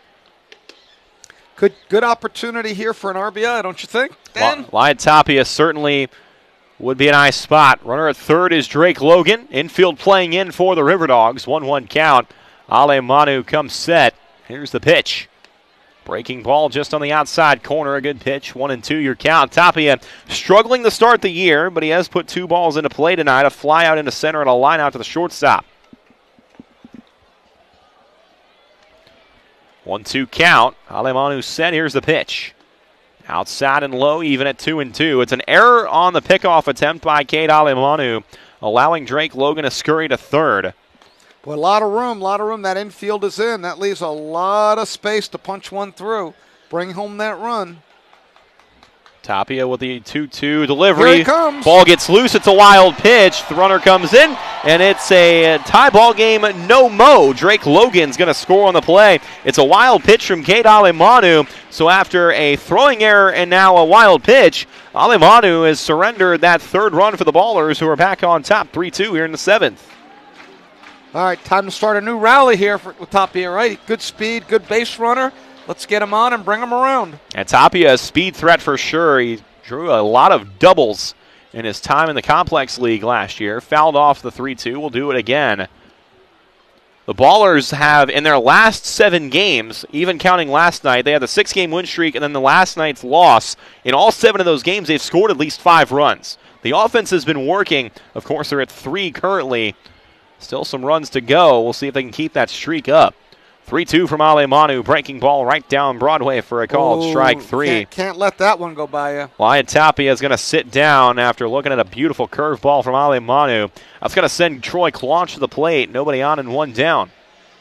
Good opportunity here for an RBI, don't you think, Dan? Lyon Tapia certainly would be a nice spot. Runner at third is Drake Logan. Infield playing in for the River Dogs. 1-1 count. Ale Manu comes set. Here's the pitch. Breaking ball just on the outside corner. A good pitch. 1-2 your count. Tapia struggling to start the year, but he has put 2 balls into play tonight. A fly out into center and a line out to the shortstop. 1-2 count. Ale Manu set. Here's the pitch. Outside and low, even at 2-2. It's an error on the pickoff attempt by Cade Ale Manu, allowing Drake Logan to scurry to third. Boy, a lot of room. That infield is in. That leaves a lot of space to punch one through. Bring home that run. Tapia with the 2-2 delivery. Here he comes. Ball gets loose. It's a wild pitch. The runner comes in, and it's a tie ball game. No-mo. Drake Logan's going to score on the play. It's a wild pitch from Cade Ale Manu. So after a throwing error and now a wild pitch, Ale Manu has surrendered that 3rd run for the Ballers, who are back on top 3-2 here in the 7th. All right, time to start a new rally here with Tapia, right? Good speed, good base runner. Let's get him on and bring him around. And Tapia, a speed threat for sure. He drew a lot of doubles in his time in the Complex League last year. Fouled off the 3-2. We'll do it again. The Ballers have, in their last 7 games, even counting last night, they had the 6-game win streak and then the last night's loss. In all 7 of those games, they've scored at least 5 runs. The offense has been working. Of course, they're at 3 currently. Still some runs to go. We'll see if they can keep that streak up. 3-2 from Ale Manu. Breaking ball right down Broadway for a called strike 3. Can't let that one go by you. Lyon Tapia is going to sit down after looking at a beautiful curve ball from Ale Manu. That's going to send Troy Claunch to the plate. Nobody on and 1 down.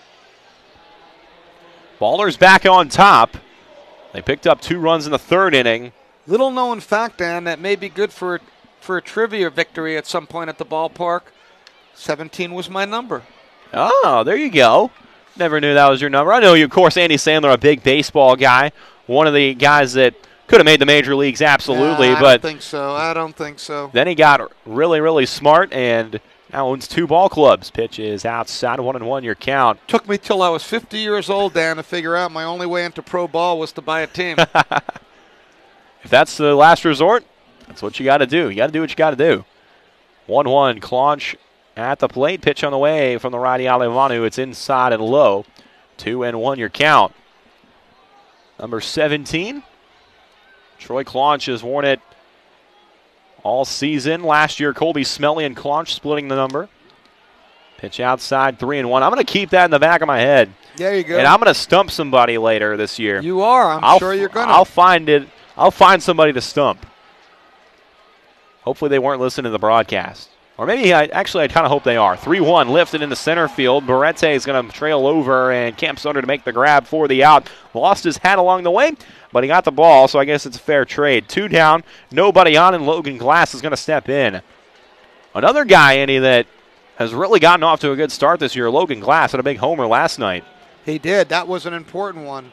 Ballers back on top. They picked up 2 runs in the 3rd inning. Little known fact, Dan, that may be good for a trivia victory at some point at the ballpark. 17 was my number. Oh, there you go. Never knew that was your number. I know you, of course, Andy Sandler, a big baseball guy. One of the guys that could have made the major leagues, absolutely. I don't think so. Then he got really, really smart and now owns 2 ball clubs. Pitch is outside, 1-1 your count. Took me till I was 50 years old, Dan, to figure out my only way into pro ball was to buy a team. If that's the last resort, that's what you got to do. You got to do what you got to do. 1-1, Claunch at the plate. Pitch on the way from the righty Ale Manu. It's inside and low. 2-1 your count. Number 17. Troy Claunch has worn it all season. Last year, Colby Smelly and Claunch splitting the number. Pitch outside, 3-1. I'm going to keep that in the back of my head. There you go. And I'm going to stump somebody later this year. You are. I'm sure you're going to. I'll find it. I'll find somebody to stump. Hopefully they weren't listening to the broadcast. Or maybe, I kind of hope they are. 3-1 lifted into center field. Barrete is going to trail over, and Camp Sutter to make the grab for the out. Lost his hat along the way, but he got the ball, so I guess it's a fair trade. 2 down, nobody on, and Logan Glass is going to step in. Another guy, Andy, that has really gotten off to a good start this year, Logan Glass, had a big homer last night. He did. That was an important one.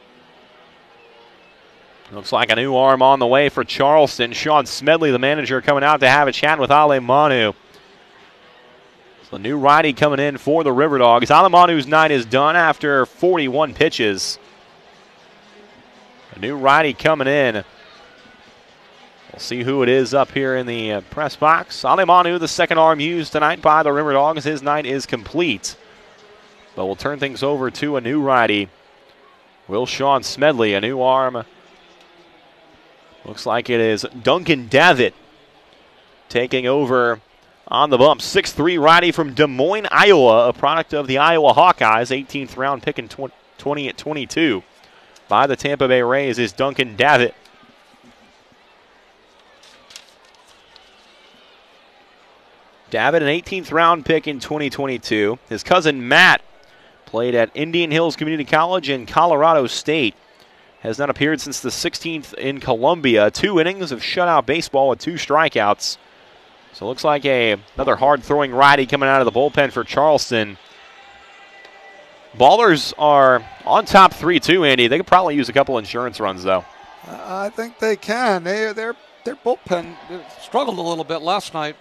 Looks like a new arm on the way for Charleston. Sean Smedley, the manager, coming out to have a chat with Ale Manu. So the new righty coming in for the River Dogs. Ale Manu's night is done after 41 pitches. A new righty coming in. We'll see who it is up here in the press box. Ale Manu, the second arm used tonight by the River Dogs. His night is complete. But we'll turn things over to a new righty. Will Sean Smedley, a new arm. Looks like it is Duncan Davitt taking over on the bump. 6'3" righty from Des Moines, Iowa, a product of the Iowa Hawkeyes. 18th round pick in 2022 by the Tampa Bay Rays is Duncan Davitt. Davitt, an 18th round pick in 2022. His cousin Matt played at Indian Hills Community College in Colorado State. Has not appeared since the 16th in Columbia. 2 innings of shutout baseball with 2 strikeouts. So it looks like another hard-throwing righty coming out of the bullpen for Charleston. Ballers are on top 3-2, Andy. They could probably use a couple insurance runs, though. I think they can. Their bullpen struggled a little bit last night.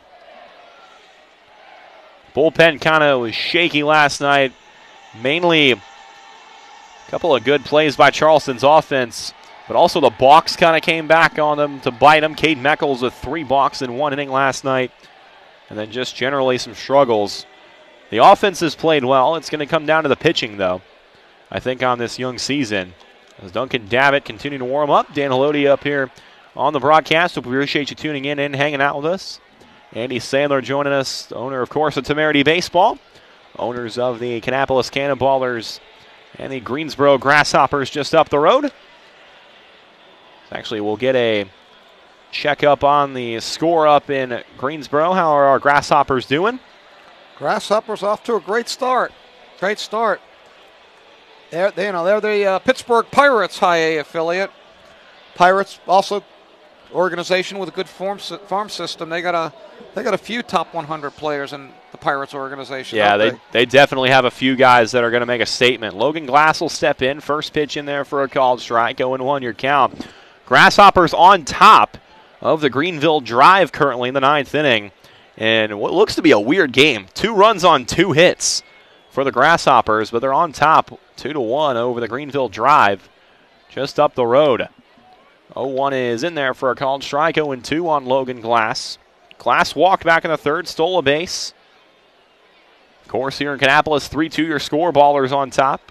Bullpen kind of was shaky last night. Mainly a couple of good plays by Charleston's offense, but also the balks kind of came back on them to bite them. Cade Meckles with 3 balks in 1 inning last night, and then just generally some struggles. The offense has played well. It's going to come down to the pitching, though, I think, on this young season. As Duncan Davitt continuing to warm up. Dan Haloti up here on the broadcast. We appreciate you tuning in and hanging out with us. Andy Sandler joining us, owner, of course, of Temerity Baseball, owners of the Kannapolis Cannonballers and the Greensboro Grasshoppers just up the road. Actually, we'll get a check-up on the score up in Greensboro. How are our Grasshoppers doing? Grasshoppers off to a great start. Great start. They're the Pittsburgh Pirates High A affiliate. Pirates also organization with a good farm system. They got a few top 100 players in the Pirates organization. Yeah, they definitely have a few guys that are going to make a statement. Logan Glass will step in. First pitch in there for a called strike. 0-1 your count. Grasshoppers on top of the Greenville Drive currently in the 9th inning. And what looks to be a weird game. 2 runs on 2 hits for the Grasshoppers, but they're on top 2-1 over the Greenville Drive just up the road. 0-1 is in there for a called strike. 0-2 on Logan Glass. Glass walked back in the 3rd, stole a base. Of course, here in Kannapolis, 3-2 your score. Ballers on top.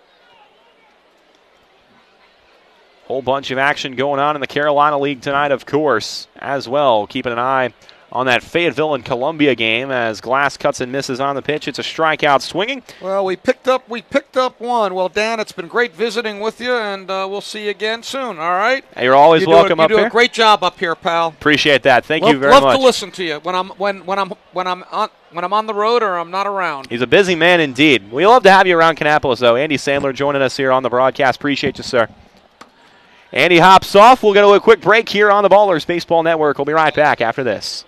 Whole bunch of action going on in the Carolina League tonight, of course, as well. Keeping an eye on that Fayetteville and Columbia game as Glass cuts and misses on the pitch. It's a strikeout swinging. Well, we picked up one. Well, Dan, it's been great visiting with you, and we'll see you again soon, all right? Hey, you're always welcome up here. You do a great job up here, pal. Appreciate that. Thank you very much. Love to listen to you when I'm on the road or I'm not around. He's a busy man indeed. We love to have you around Kannapolis, though. Andy Sandler joining us here on the broadcast. Appreciate you, sir. Andy hops off. We'll go to a quick break here on the Ballers Baseball Network. We'll be right back after this.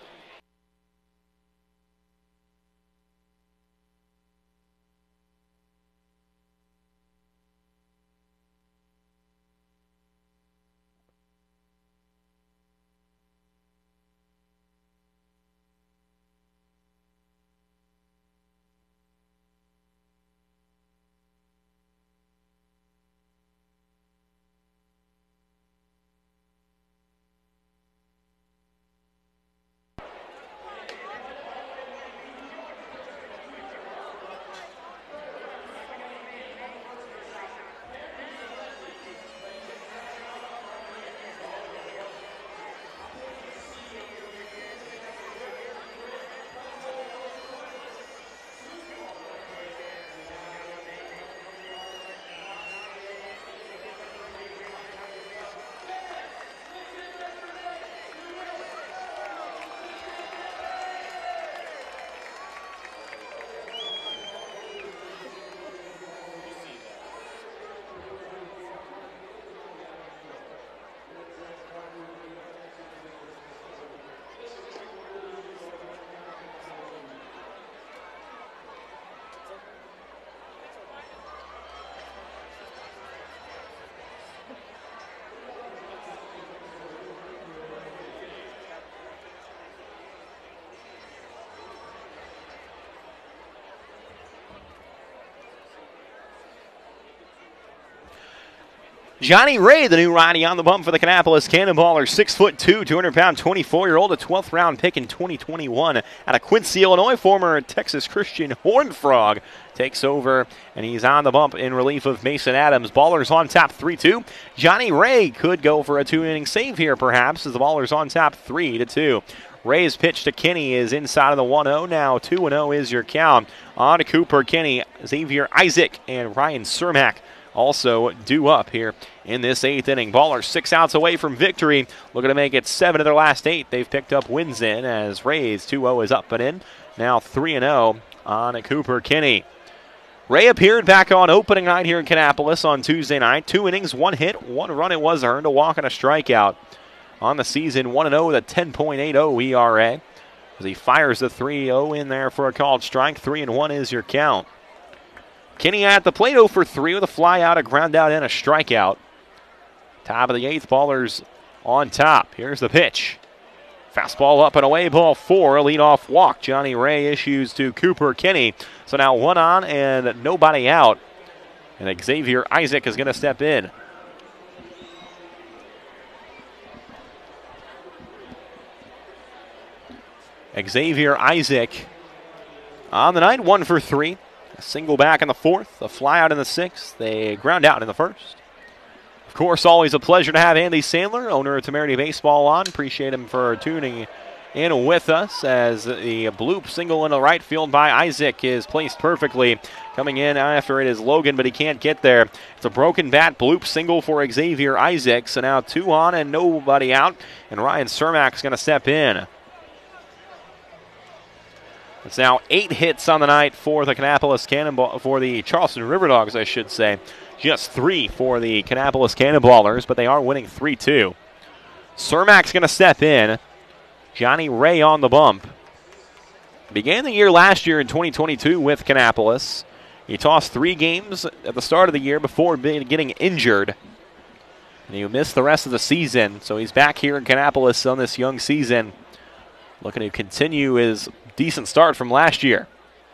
Johnny Ray, the new righty on the bump for the Kannapolis Cannonballers, 6'2", 200-pound, 24-year-old, a 12th round pick in 2021 out of Quincy, Illinois. Former Texas Christian Horned Frog takes over, and he's on the bump in relief of Mason Adams. Ballers on top 3-2. Johnny Ray could go for a 2-inning save here, perhaps, as the Ballers on top 3-2. Ray's pitch to Kinney is inside of the 1-0. Now 2-0 is your count. On to Cooper Kinney, Xavier Isaac, and Ryan Cermak also due up here in this 8th inning. Ballers 6 outs away from victory, looking to make it 7 of their last 8. They've picked up wins in as Ray's 2-0 is up and in. Now 3-0 on Cooper Kinney. Ray appeared back on opening night here in Kannapolis on Tuesday night. 2 innings, 1 hit, 1 run it was earned, a walk and a strikeout. On the season, 1-0 with a 10.80 ERA. As he fires the 3-0 in there for a called strike. 3-1 is your count. Kinney at the plate, 0 for 3 with a fly out, a ground out, and a strikeout. Top of the 8th, Ballers on top. Here's the pitch. Fastball up and away, ball 4, a leadoff walk. Johnny Ray issues to Cooper Kinney. So now 1 on and nobody out. And Xavier Isaac is going to step in. Xavier Isaac on the night, 1 for 3. A single back in the 4th, a fly out in the 6th, a ground out in the 1st. Of course, always a pleasure to have Andy Sandler, owner of Temerity Baseball, on. Appreciate him for tuning in with us as the bloop single in the right field by Isaac is placed perfectly. Coming in after it is Logan, but he can't get there. It's a broken bat bloop single for Xavier Isaac. So now 2 on and nobody out, and Ryan Cermak's going to step in. It's now 8 hits on the night for the Kannapolis Cannonball, for the Charleston River Dogs, I should say. Just 3 for the Kannapolis Cannonballers, but they are winning 3-2. Cermak's going to step in. Johnny Ray on the bump. Began the year last year in 2022 with Kannapolis. He tossed 3 games at the start of the year before getting injured. And he missed the rest of the season, so he's back here in Kannapolis on this young season, looking to continue his decent start from last year.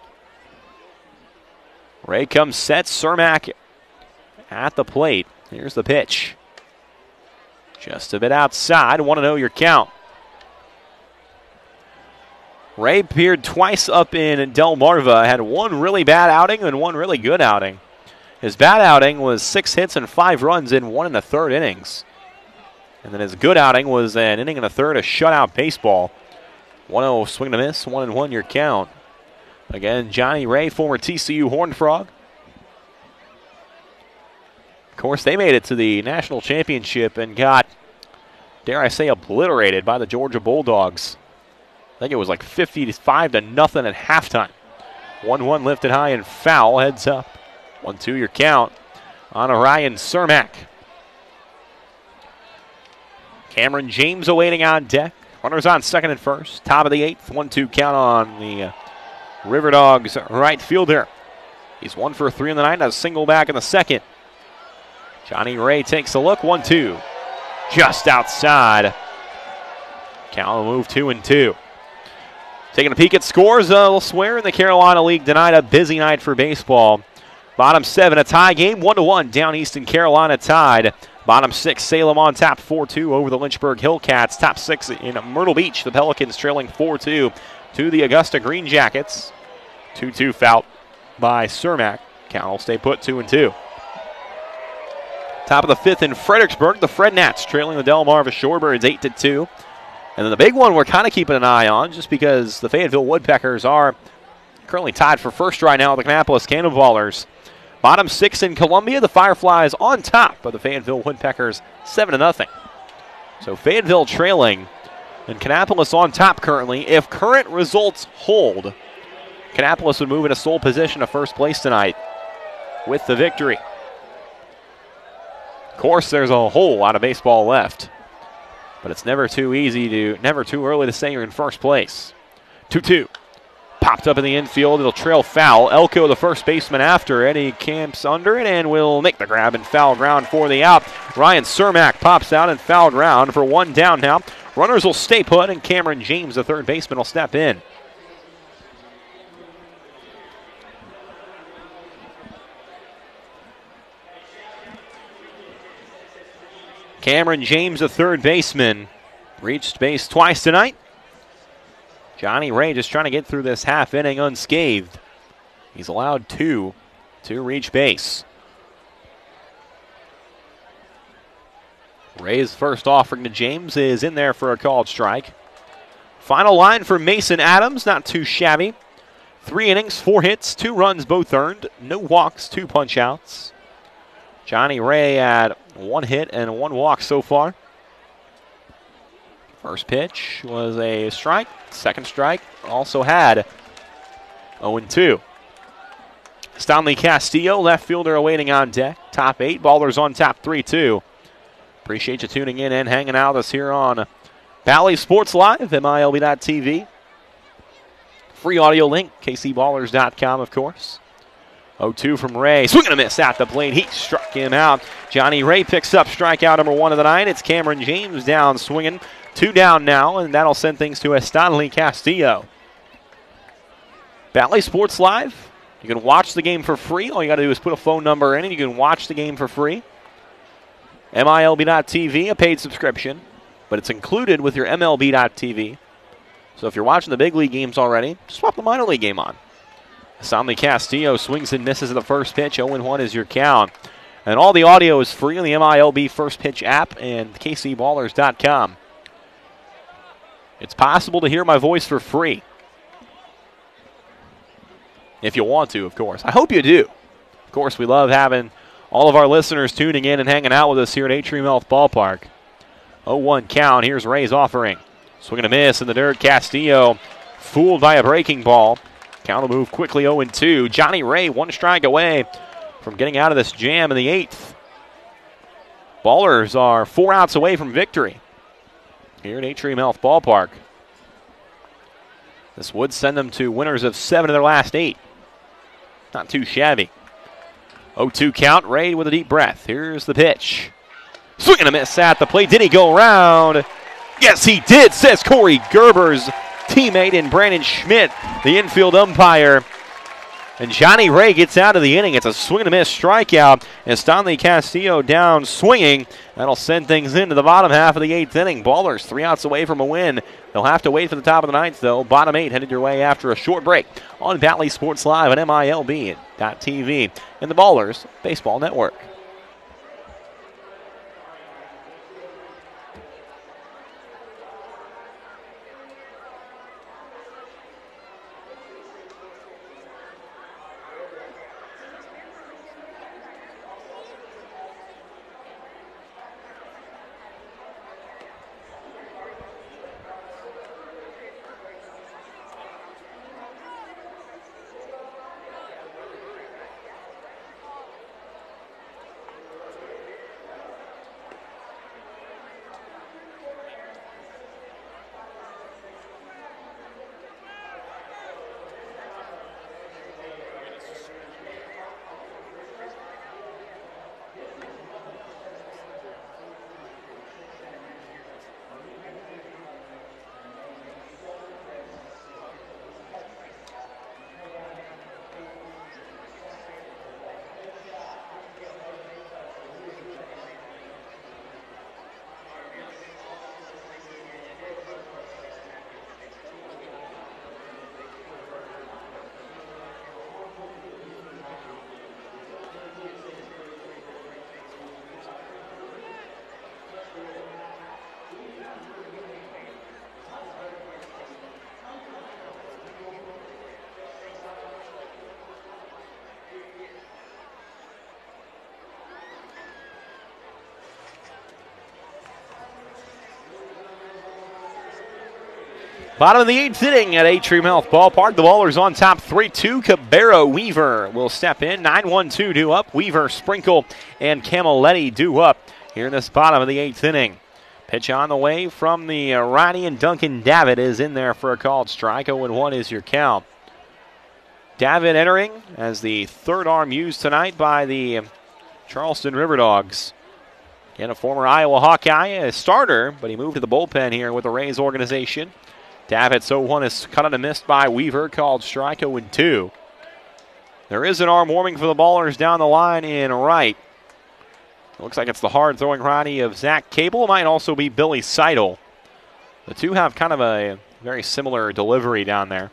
Ray comes set. Cermak at the plate. Here's the pitch. Just a bit outside. 1-0 your count. Ray appeared twice up in Delmarva. Had 1 really bad outing and 1 really good outing. His bad outing was 6 hits and 5 runs in 1 1/3 innings. And then his good outing was an inning and a third of shutout baseball. 1-0 swing and a miss, 1-1 your count. Again, Johnny Ray, former TCU Horned Frog. Of course, they made it to the national championship and got, dare I say, obliterated by the Georgia Bulldogs. I think it was like 55-0 at halftime. 1-1 lifted high and foul, heads up. 1-2 your count on Ryan Cermak. Cameron James awaiting on deck. Runners on second and first. Top of the 8th. 1-2 count on the River Dogs right fielder. He's 1 for 3 in the night. A single back in the 2nd. Johnny Ray takes a look. 1-2. Just outside. Count will move 2-2. Taking a peek at scores elsewhere in the Carolina League tonight. A busy night for baseball. Bottom 7, a tie game. 1-1 down East in Carolina tied. Bottom 6, Salem on top 4-2 over the Lynchburg Hillcats. Top 6 in Myrtle Beach, the Pelicans trailing 4-2 to the Augusta Green Jackets. 2-2 foul by Cermak. Count will stay put 2-2. Top of the 5th in Fredericksburg, the Fred Nats trailing the Delmarva Shorebirds 8-2. And then the big one we're kind of keeping an eye on, just because the Fayetteville Woodpeckers are currently tied for first right now with the Kannapolis Cannonballers. Bottom 6 in Columbia, the Fireflies on top of the Fayetteville Woodpeckers 7-0. So Fayetteville trailing and Kannapolis on top currently. If current results hold, Kannapolis would move into sole position of first place tonight with the victory. Of course, there's a whole lot of baseball left, but it's never too early to say you're in first place. 2-2. Popped up in the infield. It'll trail foul. Elko, the first baseman, after it. He camps under it and will make the grab and foul ground for the out. Ryan Cermak pops out and foul ground for 1 down now. Runners will stay put, and Cameron James, the third baseman, will step in. Cameron James, a third baseman, reached base twice tonight. Johnny Ray just trying to get through this half inning unscathed. He's allowed 2 to reach base. Ray's first offering to James is in there for a called strike. Final line for Mason Adams, not too shabby. 3 innings, 4 hits, 2 runs, both earned. No walks, 2 punch-outs. Johnny Ray had 1 hit and 1 walk so far. First pitch was a strike. Second strike also had 0-2. Stanley Castillo, left fielder, awaiting on deck. Top 8, Ballers on top 3-2. Appreciate you tuning in and hanging out with us here on Valley Sports Live, MILB.TV. Free audio link, KCBallers.com, of course. 0-2 from Ray. Swing and a miss at the plate. He struck him out. Johnny Ray picks up strikeout number 1 of the night. It's Cameron James down swinging. 2 down now, and that'll send things to Stanley Castillo. Valley Sports Live. You can watch the game for free. All you got to do is put a phone number in, and you can watch the game for free. MILB.TV, a paid subscription, but it's included with your MLB.TV. So if you're watching the big league games already, just swap the minor league game on. Stanley Castillo swings and misses at the first pitch. 0-1 is your count. And all the audio is free on the MILB First Pitch app and KCBallers.com. It's possible to hear my voice for free. If you want to, of course. I hope you do. Of course, we love having all of our listeners tuning in and hanging out with us here at Atrium Health Ballpark. 0-1 count. Here's Ray's offering. Swing and a miss in the dirt. Castillo fooled by a breaking ball. Count will move quickly 0-2. Johnny Ray 1 strike away from getting out of this jam in the 8th. Ballers are 4 outs away from victory here at Atrium Health Ballpark. This would send them to winners of 7 of their last 8. Not too shabby. 0-2 count. Ray with a deep breath. Here's the pitch. Swing and a miss at the plate. Did he go around? Yes, he did, says Corey Gerber's teammate and Brandon Schmidt, the infield umpire. And Johnny Ray gets out of the inning. It's a swing and a miss strikeout. And Stanley Castillo down swinging. That'll send things into the bottom half of the 8th inning. Ballers 3 outs away from a win. They'll have to wait for the top of the 9th, though. Bottom 8 headed your way after a short break on Valley Sports Live on MILB.TV and the Ballers Baseball Network. Bottom of the 8th inning at Atrium Health Ballpark. The Ballers on top 3-2. Cabrera Weaver will step in. 9-1-2 due up. Weaver, Sprinkle, and Camilletti due up here in this bottom of the 8th inning. Pitch on the way from the righty, and Duncan David is in there for a called strike. 0-1 is your count. David entering as the third arm used tonight by the Charleston River Dogs. Again, a former Iowa Hawkeye, a starter, but he moved to the bullpen here with the Rays organization. David's 0-1 is cut and missed by Weaver, called strike 0-2. There is an arm warming for the Ballers down the line in right. Looks like it's the hard-throwing righty of Zach Cable. Might also be Billy Seidel. The two have kind of a very similar delivery down there.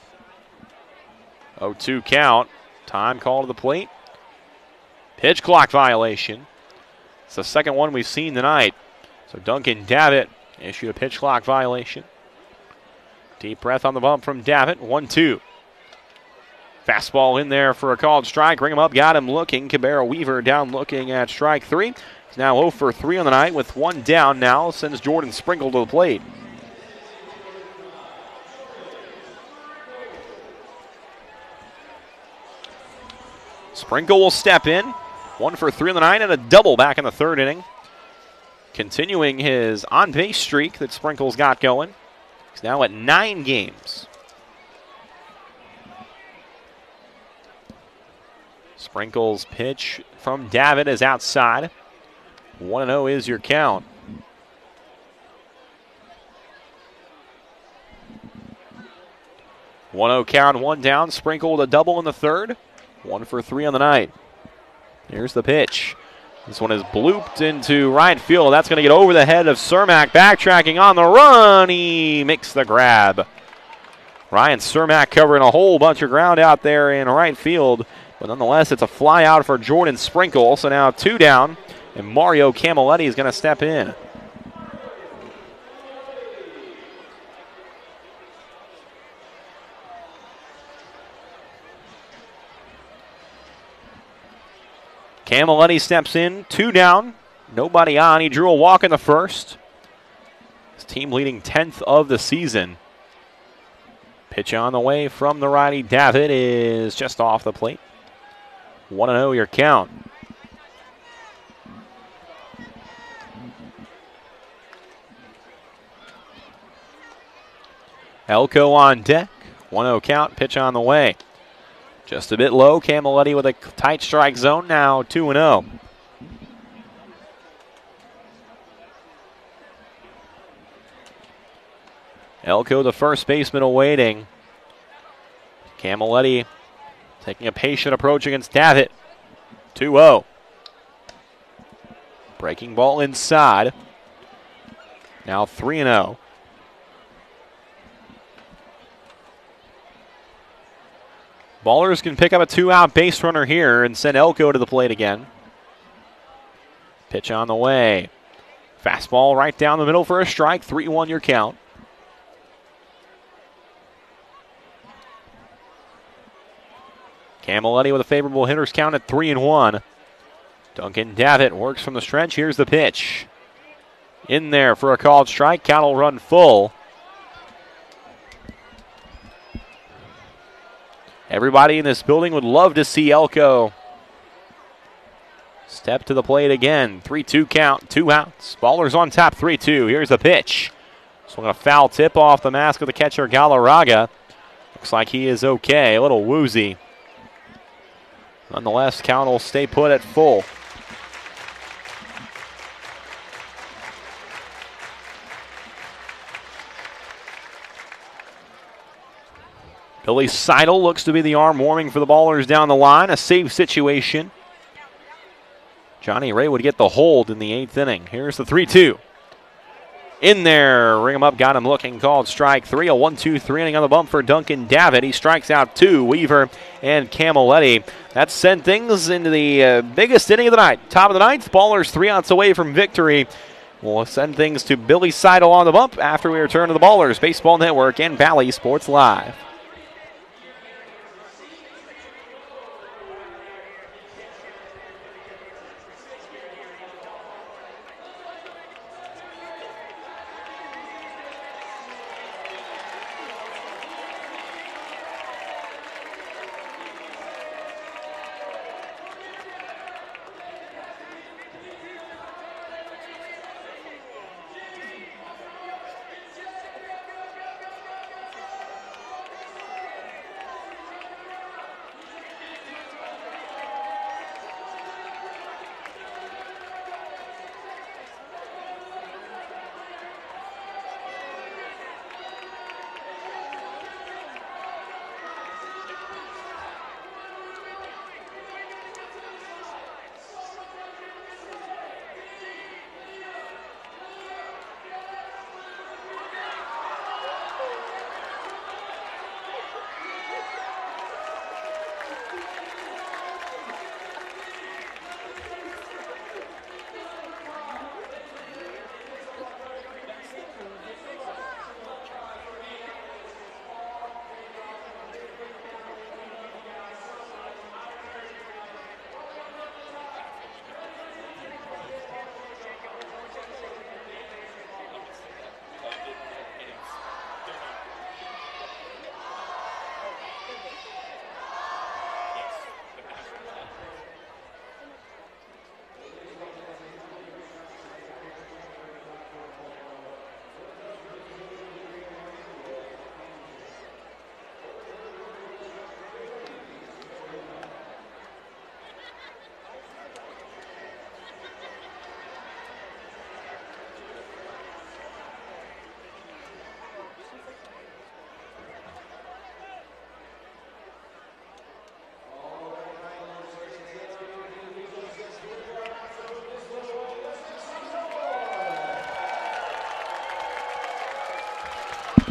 0-2 count. Time call to the plate. Pitch clock violation. It's the second one we've seen tonight. So Duncan Davitt issued a pitch clock violation. Deep breath on the bump from Davitt. 1-2. Fastball in there for a called strike. Ring him up, got him looking. Cabrera Weaver down looking at strike 3. He's now 0 for 3 on the night with one down now. Sends Jordan Sprinkle to the plate. Sprinkle will step in. 1 for 3 on the night and a double back in the third inning. Continuing his on-base streak that Sprinkle's got going. He's now at 9 games. Sprinkle's pitch from Davitt is outside. 1-0 is your count. One-0 count, one down. Sprinkle with a double in the third. 1 for 3 on the night. Here's the pitch. This one is blooped into right field. That's going to get over the head of Cermak. Backtracking on the run. He makes the grab. Ryan Cermak covering a whole bunch of ground out there in right field. But nonetheless, it's a fly out for Jordan Sprinkle. So now 2 down. And Mario Camilletti is going to step in. Camilletti steps in, 2 down, nobody on. He drew a walk in the first. His team leading 10th of the season. Pitch on the way from the righty. Davitt is just off the plate. 1-0 your count. Elko on deck. 1-0 count, pitch on the way. Just a bit low. Camilletti with a tight strike zone now, 2-0. Elko, the first baseman, awaiting. Camilletti taking a patient approach against Davitt. 2-0. Breaking ball inside. Now 3-0. Ballers can pick up a 2-out base runner here and send Elko to the plate again. Pitch on the way. Fastball right down the middle for a strike. 3-1 your count. Camilletti with a favorable hitter's count at 3-1. Duncan Davitt works from the stretch. Here's the pitch. In there for a called strike. Count will run full. Everybody in this building would love to see Elko step to the plate again. 3-2 count, 2 outs. Ballers on top, 3-2. Here's the pitch. Swung a foul tip off the mask of the catcher, Galarraga. Looks like he is okay, a little woozy. Nonetheless, count will stay put at full. Billy Seidel looks to be the arm warming for the Ballers down the line. A save situation. Johnny Ray would get the hold in the 8th inning. Here's the 3-2. In there. Ring him up. Got him looking. Called strike 3. A 1-2-3 inning on the bump for Duncan Davitt. He strikes out 2. Weaver and Camilletti. That sent things into the biggest inning of the night. Top of the ninth. Ballers 3 outs away from victory. We'll send things to Billy Seidel on the bump after we return to the Ballers Baseball Network and Valley Sports Live.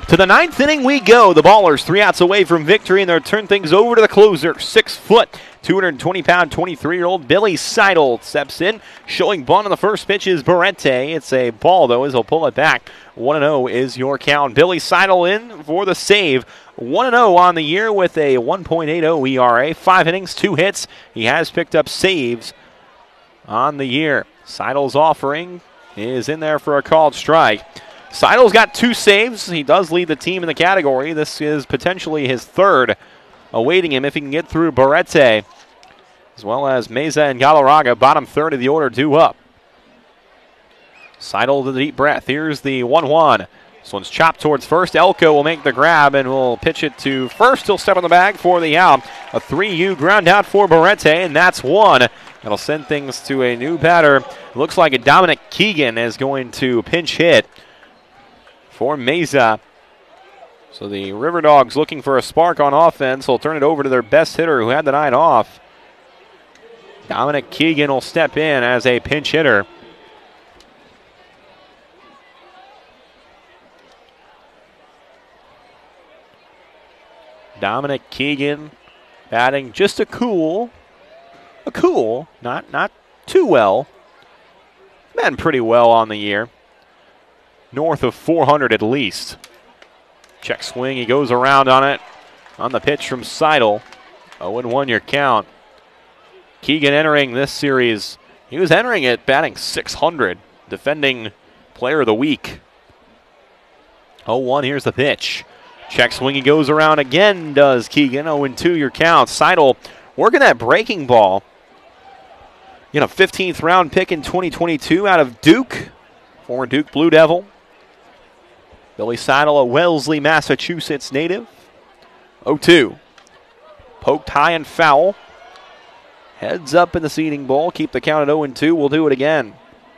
To the ninth inning we go. The Ballers 3 outs away from victory, and they'll turn things over to the closer. 6 foot, 220-pound, 23-year-old Billy Seidel steps in. Showing bunt on the first pitch is Barrete. It's a ball, though, as he'll pull it back. 1-0 is your count. Billy Seidel in for the save. 1-0 on the year with a 1.80 ERA. 5 innings, 2 hits. He has picked up saves on the year. Seidel's offering is in there for a called strike. Seidel's got 2 saves. He does lead the team in the category. This is potentially his third, awaiting him if he can get through Barrete, as well as Meza and Galarraga, bottom third of the order, due up. Seidel to the deep breath. Here's the 1-1. This one's chopped towards first. Elko will make the grab and will pitch it to first. He'll step on the bag for the out. A 3-U ground out for Barrete, and that's one. That'll send things to a new batter. It looks like Dominic Keegan is going to pinch hit for Meza. So the River Dogs looking for a spark on offense. Will turn it over to their best hitter who had the night off. Dominic Keegan will step in as a pinch hitter. Dominic Keegan batting just a cool, not too well. Batting pretty well on the year. North of 400 at least. Check swing, he goes around on it. On the pitch from Seidel. 0-1 your count. Keegan entering this series. He was entering it batting .600. Defending player of the week. 0-1, here's the pitch. Check swing, he goes around again, does Keegan. 0-2 your count. Seidel working that breaking ball. You know, 15th round pick in 2022 out of Duke. Former Duke Blue Devil. Billy Seidel, a Wellesley, Massachusetts native. 0-2. Poked high and foul. Heads up in the seating bowl. Keep the count at 0-2. We'll do it again.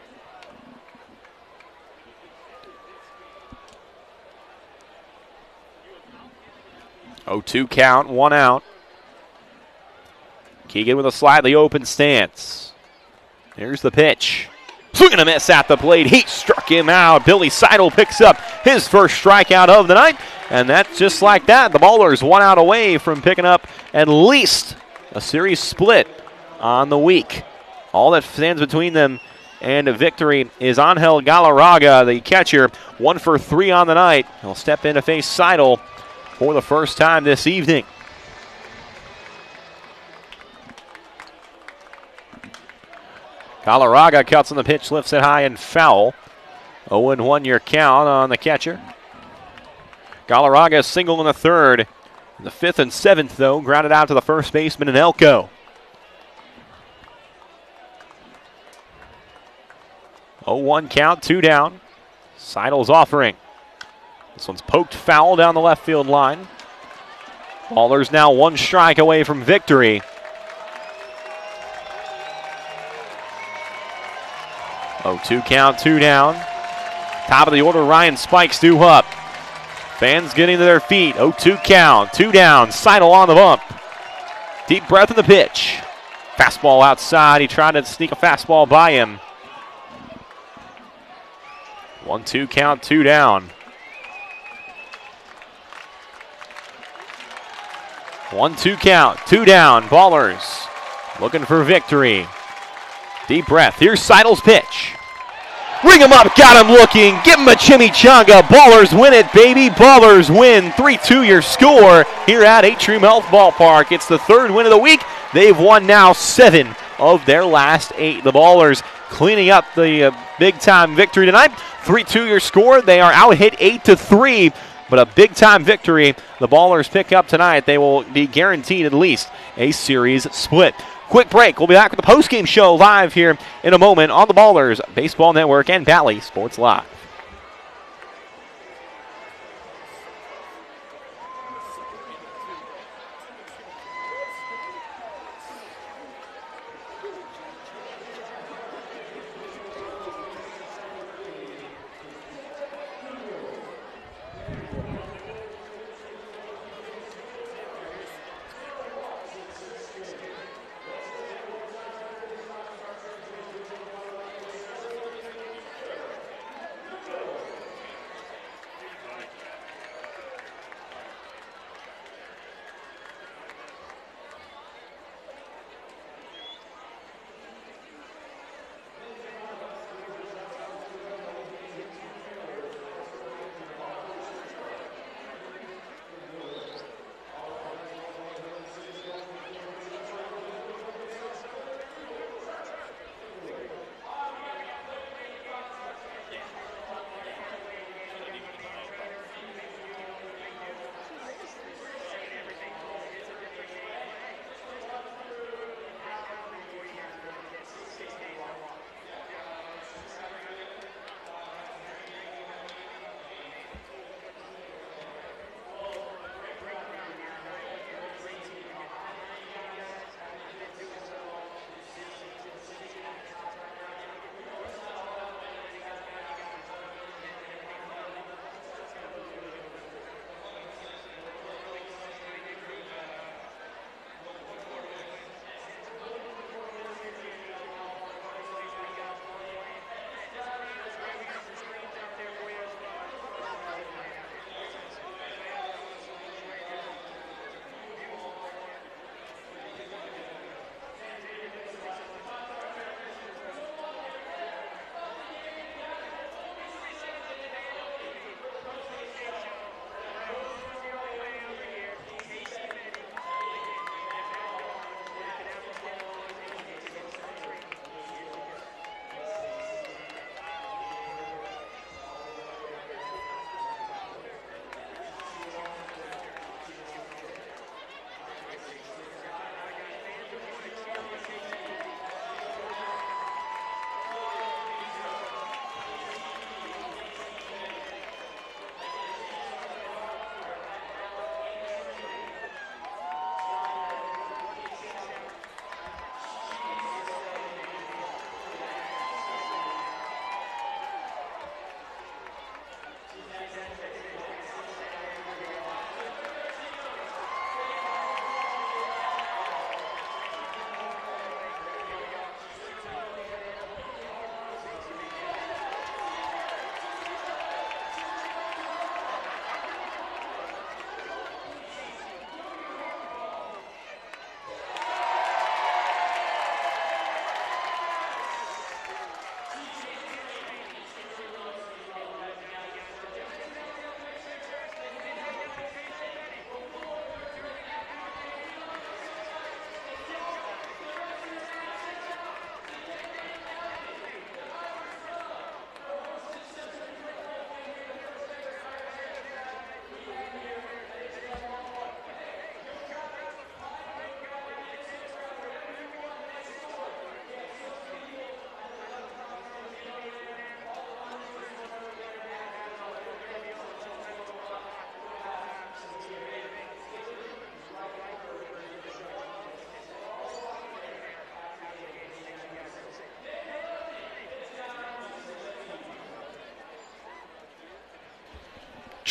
Oh, 2 count, 1 out. Keegan with a slightly open stance. Here's the pitch. Swing and a miss at the plate. He struck him out. Billy Seidel picks up his first strikeout of the night. And that's just like that. The Ballers 1 out away from picking up at least a series split on the week. All that stands between them and a victory is Angel Galarraga, the catcher. 1 for 3 on the night. He'll step in to face Seidel for the first time this evening. Galarraga cuts on the pitch, lifts it high and foul. 0-1 your count on the catcher. Galarraga single in the third. In the 5th and 7th, though, grounded out to the first baseman in Elko. 0-1 count, 2 down. Seidel's offering. This one's poked foul down the left field line. Ballers now 1 strike away from victory. 0-2 count, 2 down. Top of the order, Ryan Spikes due up. Fans getting to their feet. 0-2 count, 2 down. Seidel on the bump. Deep breath in the pitch. Fastball outside. He tried to sneak a fastball by him. 1-2 count, 2 down. 1-2 count, 2 down. Ballers looking for victory. Deep breath. Here's Seidel's pitch. Ring him up, got him looking. Give him a chimichanga. Ballers win it, baby. Ballers win. 3-2 your score here at Atrium Health Ballpark. It's the 3rd win of the week. They've won now 7 of their last 8. The Ballers cleaning up the big-time victory tonight. 3-2 your score. They are out hit 8-3. But a big-time victory the Ballers pick up tonight. They will be guaranteed at least a series split. Quick break. We'll be back with the post-game show live here in a moment on the Ballers Baseball Network and Bally Sports Live.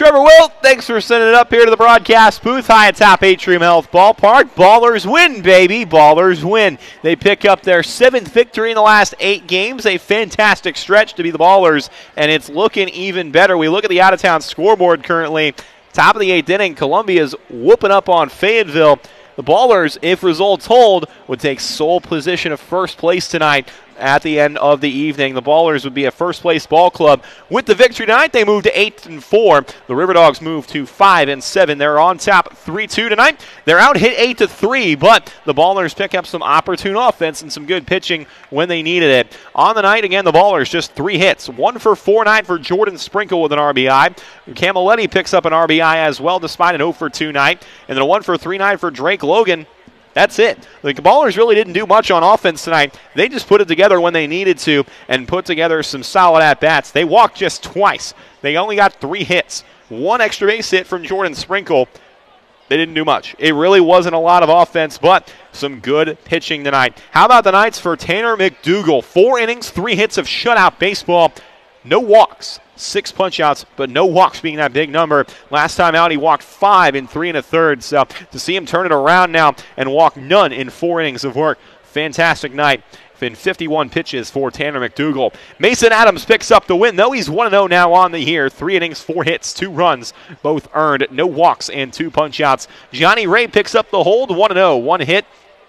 Trevor Wilt, thanks for sending it up here to the broadcast booth high atop Atrium Health Ballpark. Ballers win, baby. Ballers win. They pick up their 7th victory in the last 8 games. A fantastic stretch to be the Ballers, and it's looking even better. We look at the out-of-town scoreboard currently. Top of the 8th inning, Columbia's whooping up on Fayetteville. The Ballers, if results hold, would take sole position of first place tonight. At the end of the evening, the Ballers would be a first-place ball club. With the victory tonight, they move to 8-4. The River Dogs move to 5-7. They're on top 3-2 tonight. They're out hit 8-3, but the Ballers pick up some opportune offense and some good pitching when they needed it. On the night, again, the Ballers just 3 hits. 1 for 4 night for Jordan Sprinkle with an RBI. Camilletti picks up an RBI as well, despite an 0 for 2 night. And then a 1 for 3 night for Drake Logan. That's it. The Ballers really didn't do much on offense tonight. They just put it together when they needed to and put together some solid at-bats. They walked just twice. They only got 3 hits. 1 extra base hit from Jordan Sprinkle. They didn't do much. It really wasn't a lot of offense, but some good pitching tonight. How about the nights for Tanner McDougal? 4 innings, 3 hits of shutout baseball. No walks. 6 punch-outs, but no walks being that big number. Last time out, he walked 5 in 3 1/3. So to see him turn it around now and walk none in 4 innings of work, fantastic night. In 51 pitches for Tanner McDougal. Mason Adams picks up the win, though. He's 1-0 now on the year. 3 innings, 4 hits, 2 runs, both earned. No walks and 2 punch-outs. Johnny Ray picks up the hold, 1-0. 1 hit.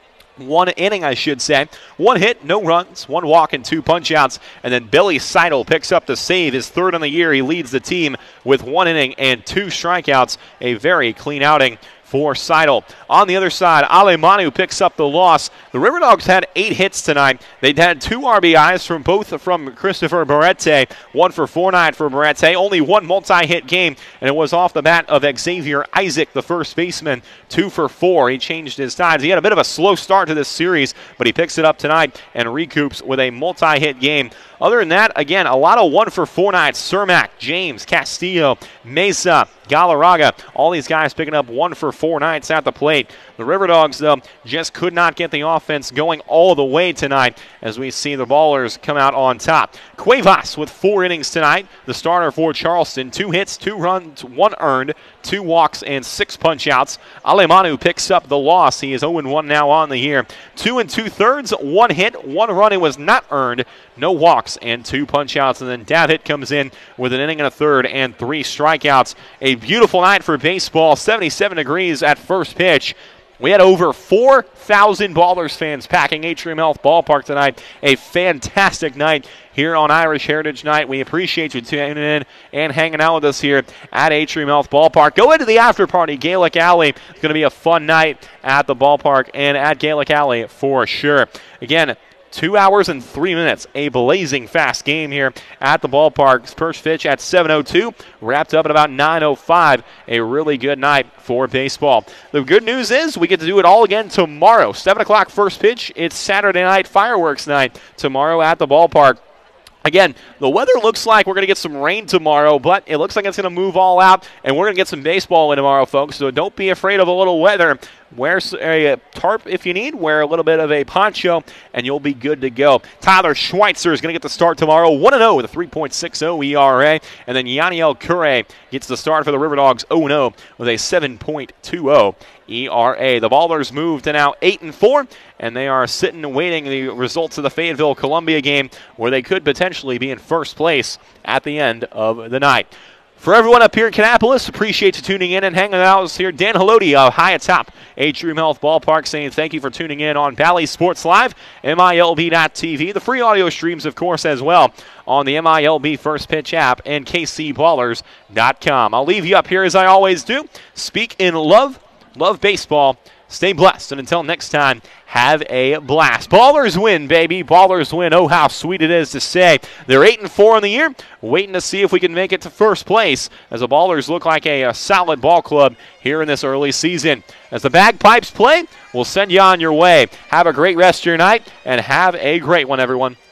1 inning, I should say. 1 hit, no runs, 1 walk, and 2 punch-outs. And then Billy Seidel picks up the save, his 3rd on the year. He leads the team with 1 inning and 2 strikeouts. A very clean outing for Seidel. On the other side, Alemanu picks up the loss. The River Dogs had 8 hits tonight. They'd had 2 RBIs from Christopher Barrette. 1 for 4 night for Barrette. Only 1 multi-hit game, and it was off the bat of Xavier Isaac, the first baseman. 2 for 4. He changed his tides. He had a bit of a slow start to this series, but he picks it up tonight and recoups with a multi-hit game. Other than that, again, a lot of 1 for 4 nights. Cermak, James, Castillo, Mesa, Galarraga, all these guys picking up 1 for 4 nights at the plate. The River Dogs, though, just could not get the offense going all the way tonight as we see the Ballers come out on top. Cuevas with 4 innings tonight, the starter for Charleston. 2 hits, 2 runs, 1 earned, 2 walks, and 6 punch-outs. Alemanu picks up the loss. He is 0-1 now on the year. 2 2/3, 1 hit, 1 run. It was not earned, no walks, and 2 punch-outs. And then Davitt comes in with an inning and a third and 3 strikeouts. A beautiful night for baseball, 77 degrees at first pitch. We had over 4,000 Ballers fans packing Atrium Health Ballpark tonight. A fantastic night here on Irish Heritage Night. We appreciate you tuning in and hanging out with us here at Atrium Health Ballpark. Go into the after party, Gaelic Alley. It's going to be a fun night at the ballpark and at Gaelic Alley for sure. Again, 2 hours and 3 minutes. A blazing fast game here at the ballpark. First pitch at 7:02. Wrapped up at about 9:05. A really good night for baseball. The good news is we get to do it all again tomorrow. 7 o'clock first pitch. It's Saturday night fireworks night tomorrow at the ballpark. Again, the weather looks like we're going to get some rain tomorrow, but it looks like it's going to move all out, and we're going to get some baseball in tomorrow, folks, so don't be afraid of a little weather. Wear a tarp if you need. Wear a little bit of a poncho, and you'll be good to go. Tyler Schweitzer is going to get the start tomorrow, 1-0 with a 3.60 ERA. And then Yaniel Curry gets the start for the River Dogs, 0-0 with a 7.20 ERA. The Ballers move to now 8-4, and they are sitting and waiting the results of the Fayetteville-Columbia game, where they could potentially be in first place at the end of the night. For everyone up here in Kannapolis, appreciate you tuning in and hanging out with us here. Dan Haloti of high atop Atrium Health Ballpark saying thank you for tuning in on Bally Sports Live, MILB.TV. The free audio streams, of course, as well on the MILB First Pitch app and KCBallers.com. I'll leave you up here as I always do. Speak in love, love baseball. Stay blessed, and until next time, have a blast. Ballers win, baby. Ballers win. Oh, how sweet it is to say. They're 8-4 on the year, waiting to see if we can make it to first place, as the Ballers look like a solid ball club here in this early season. As the bagpipes play, we'll send you on your way. Have a great rest of your night, and have a great one, everyone.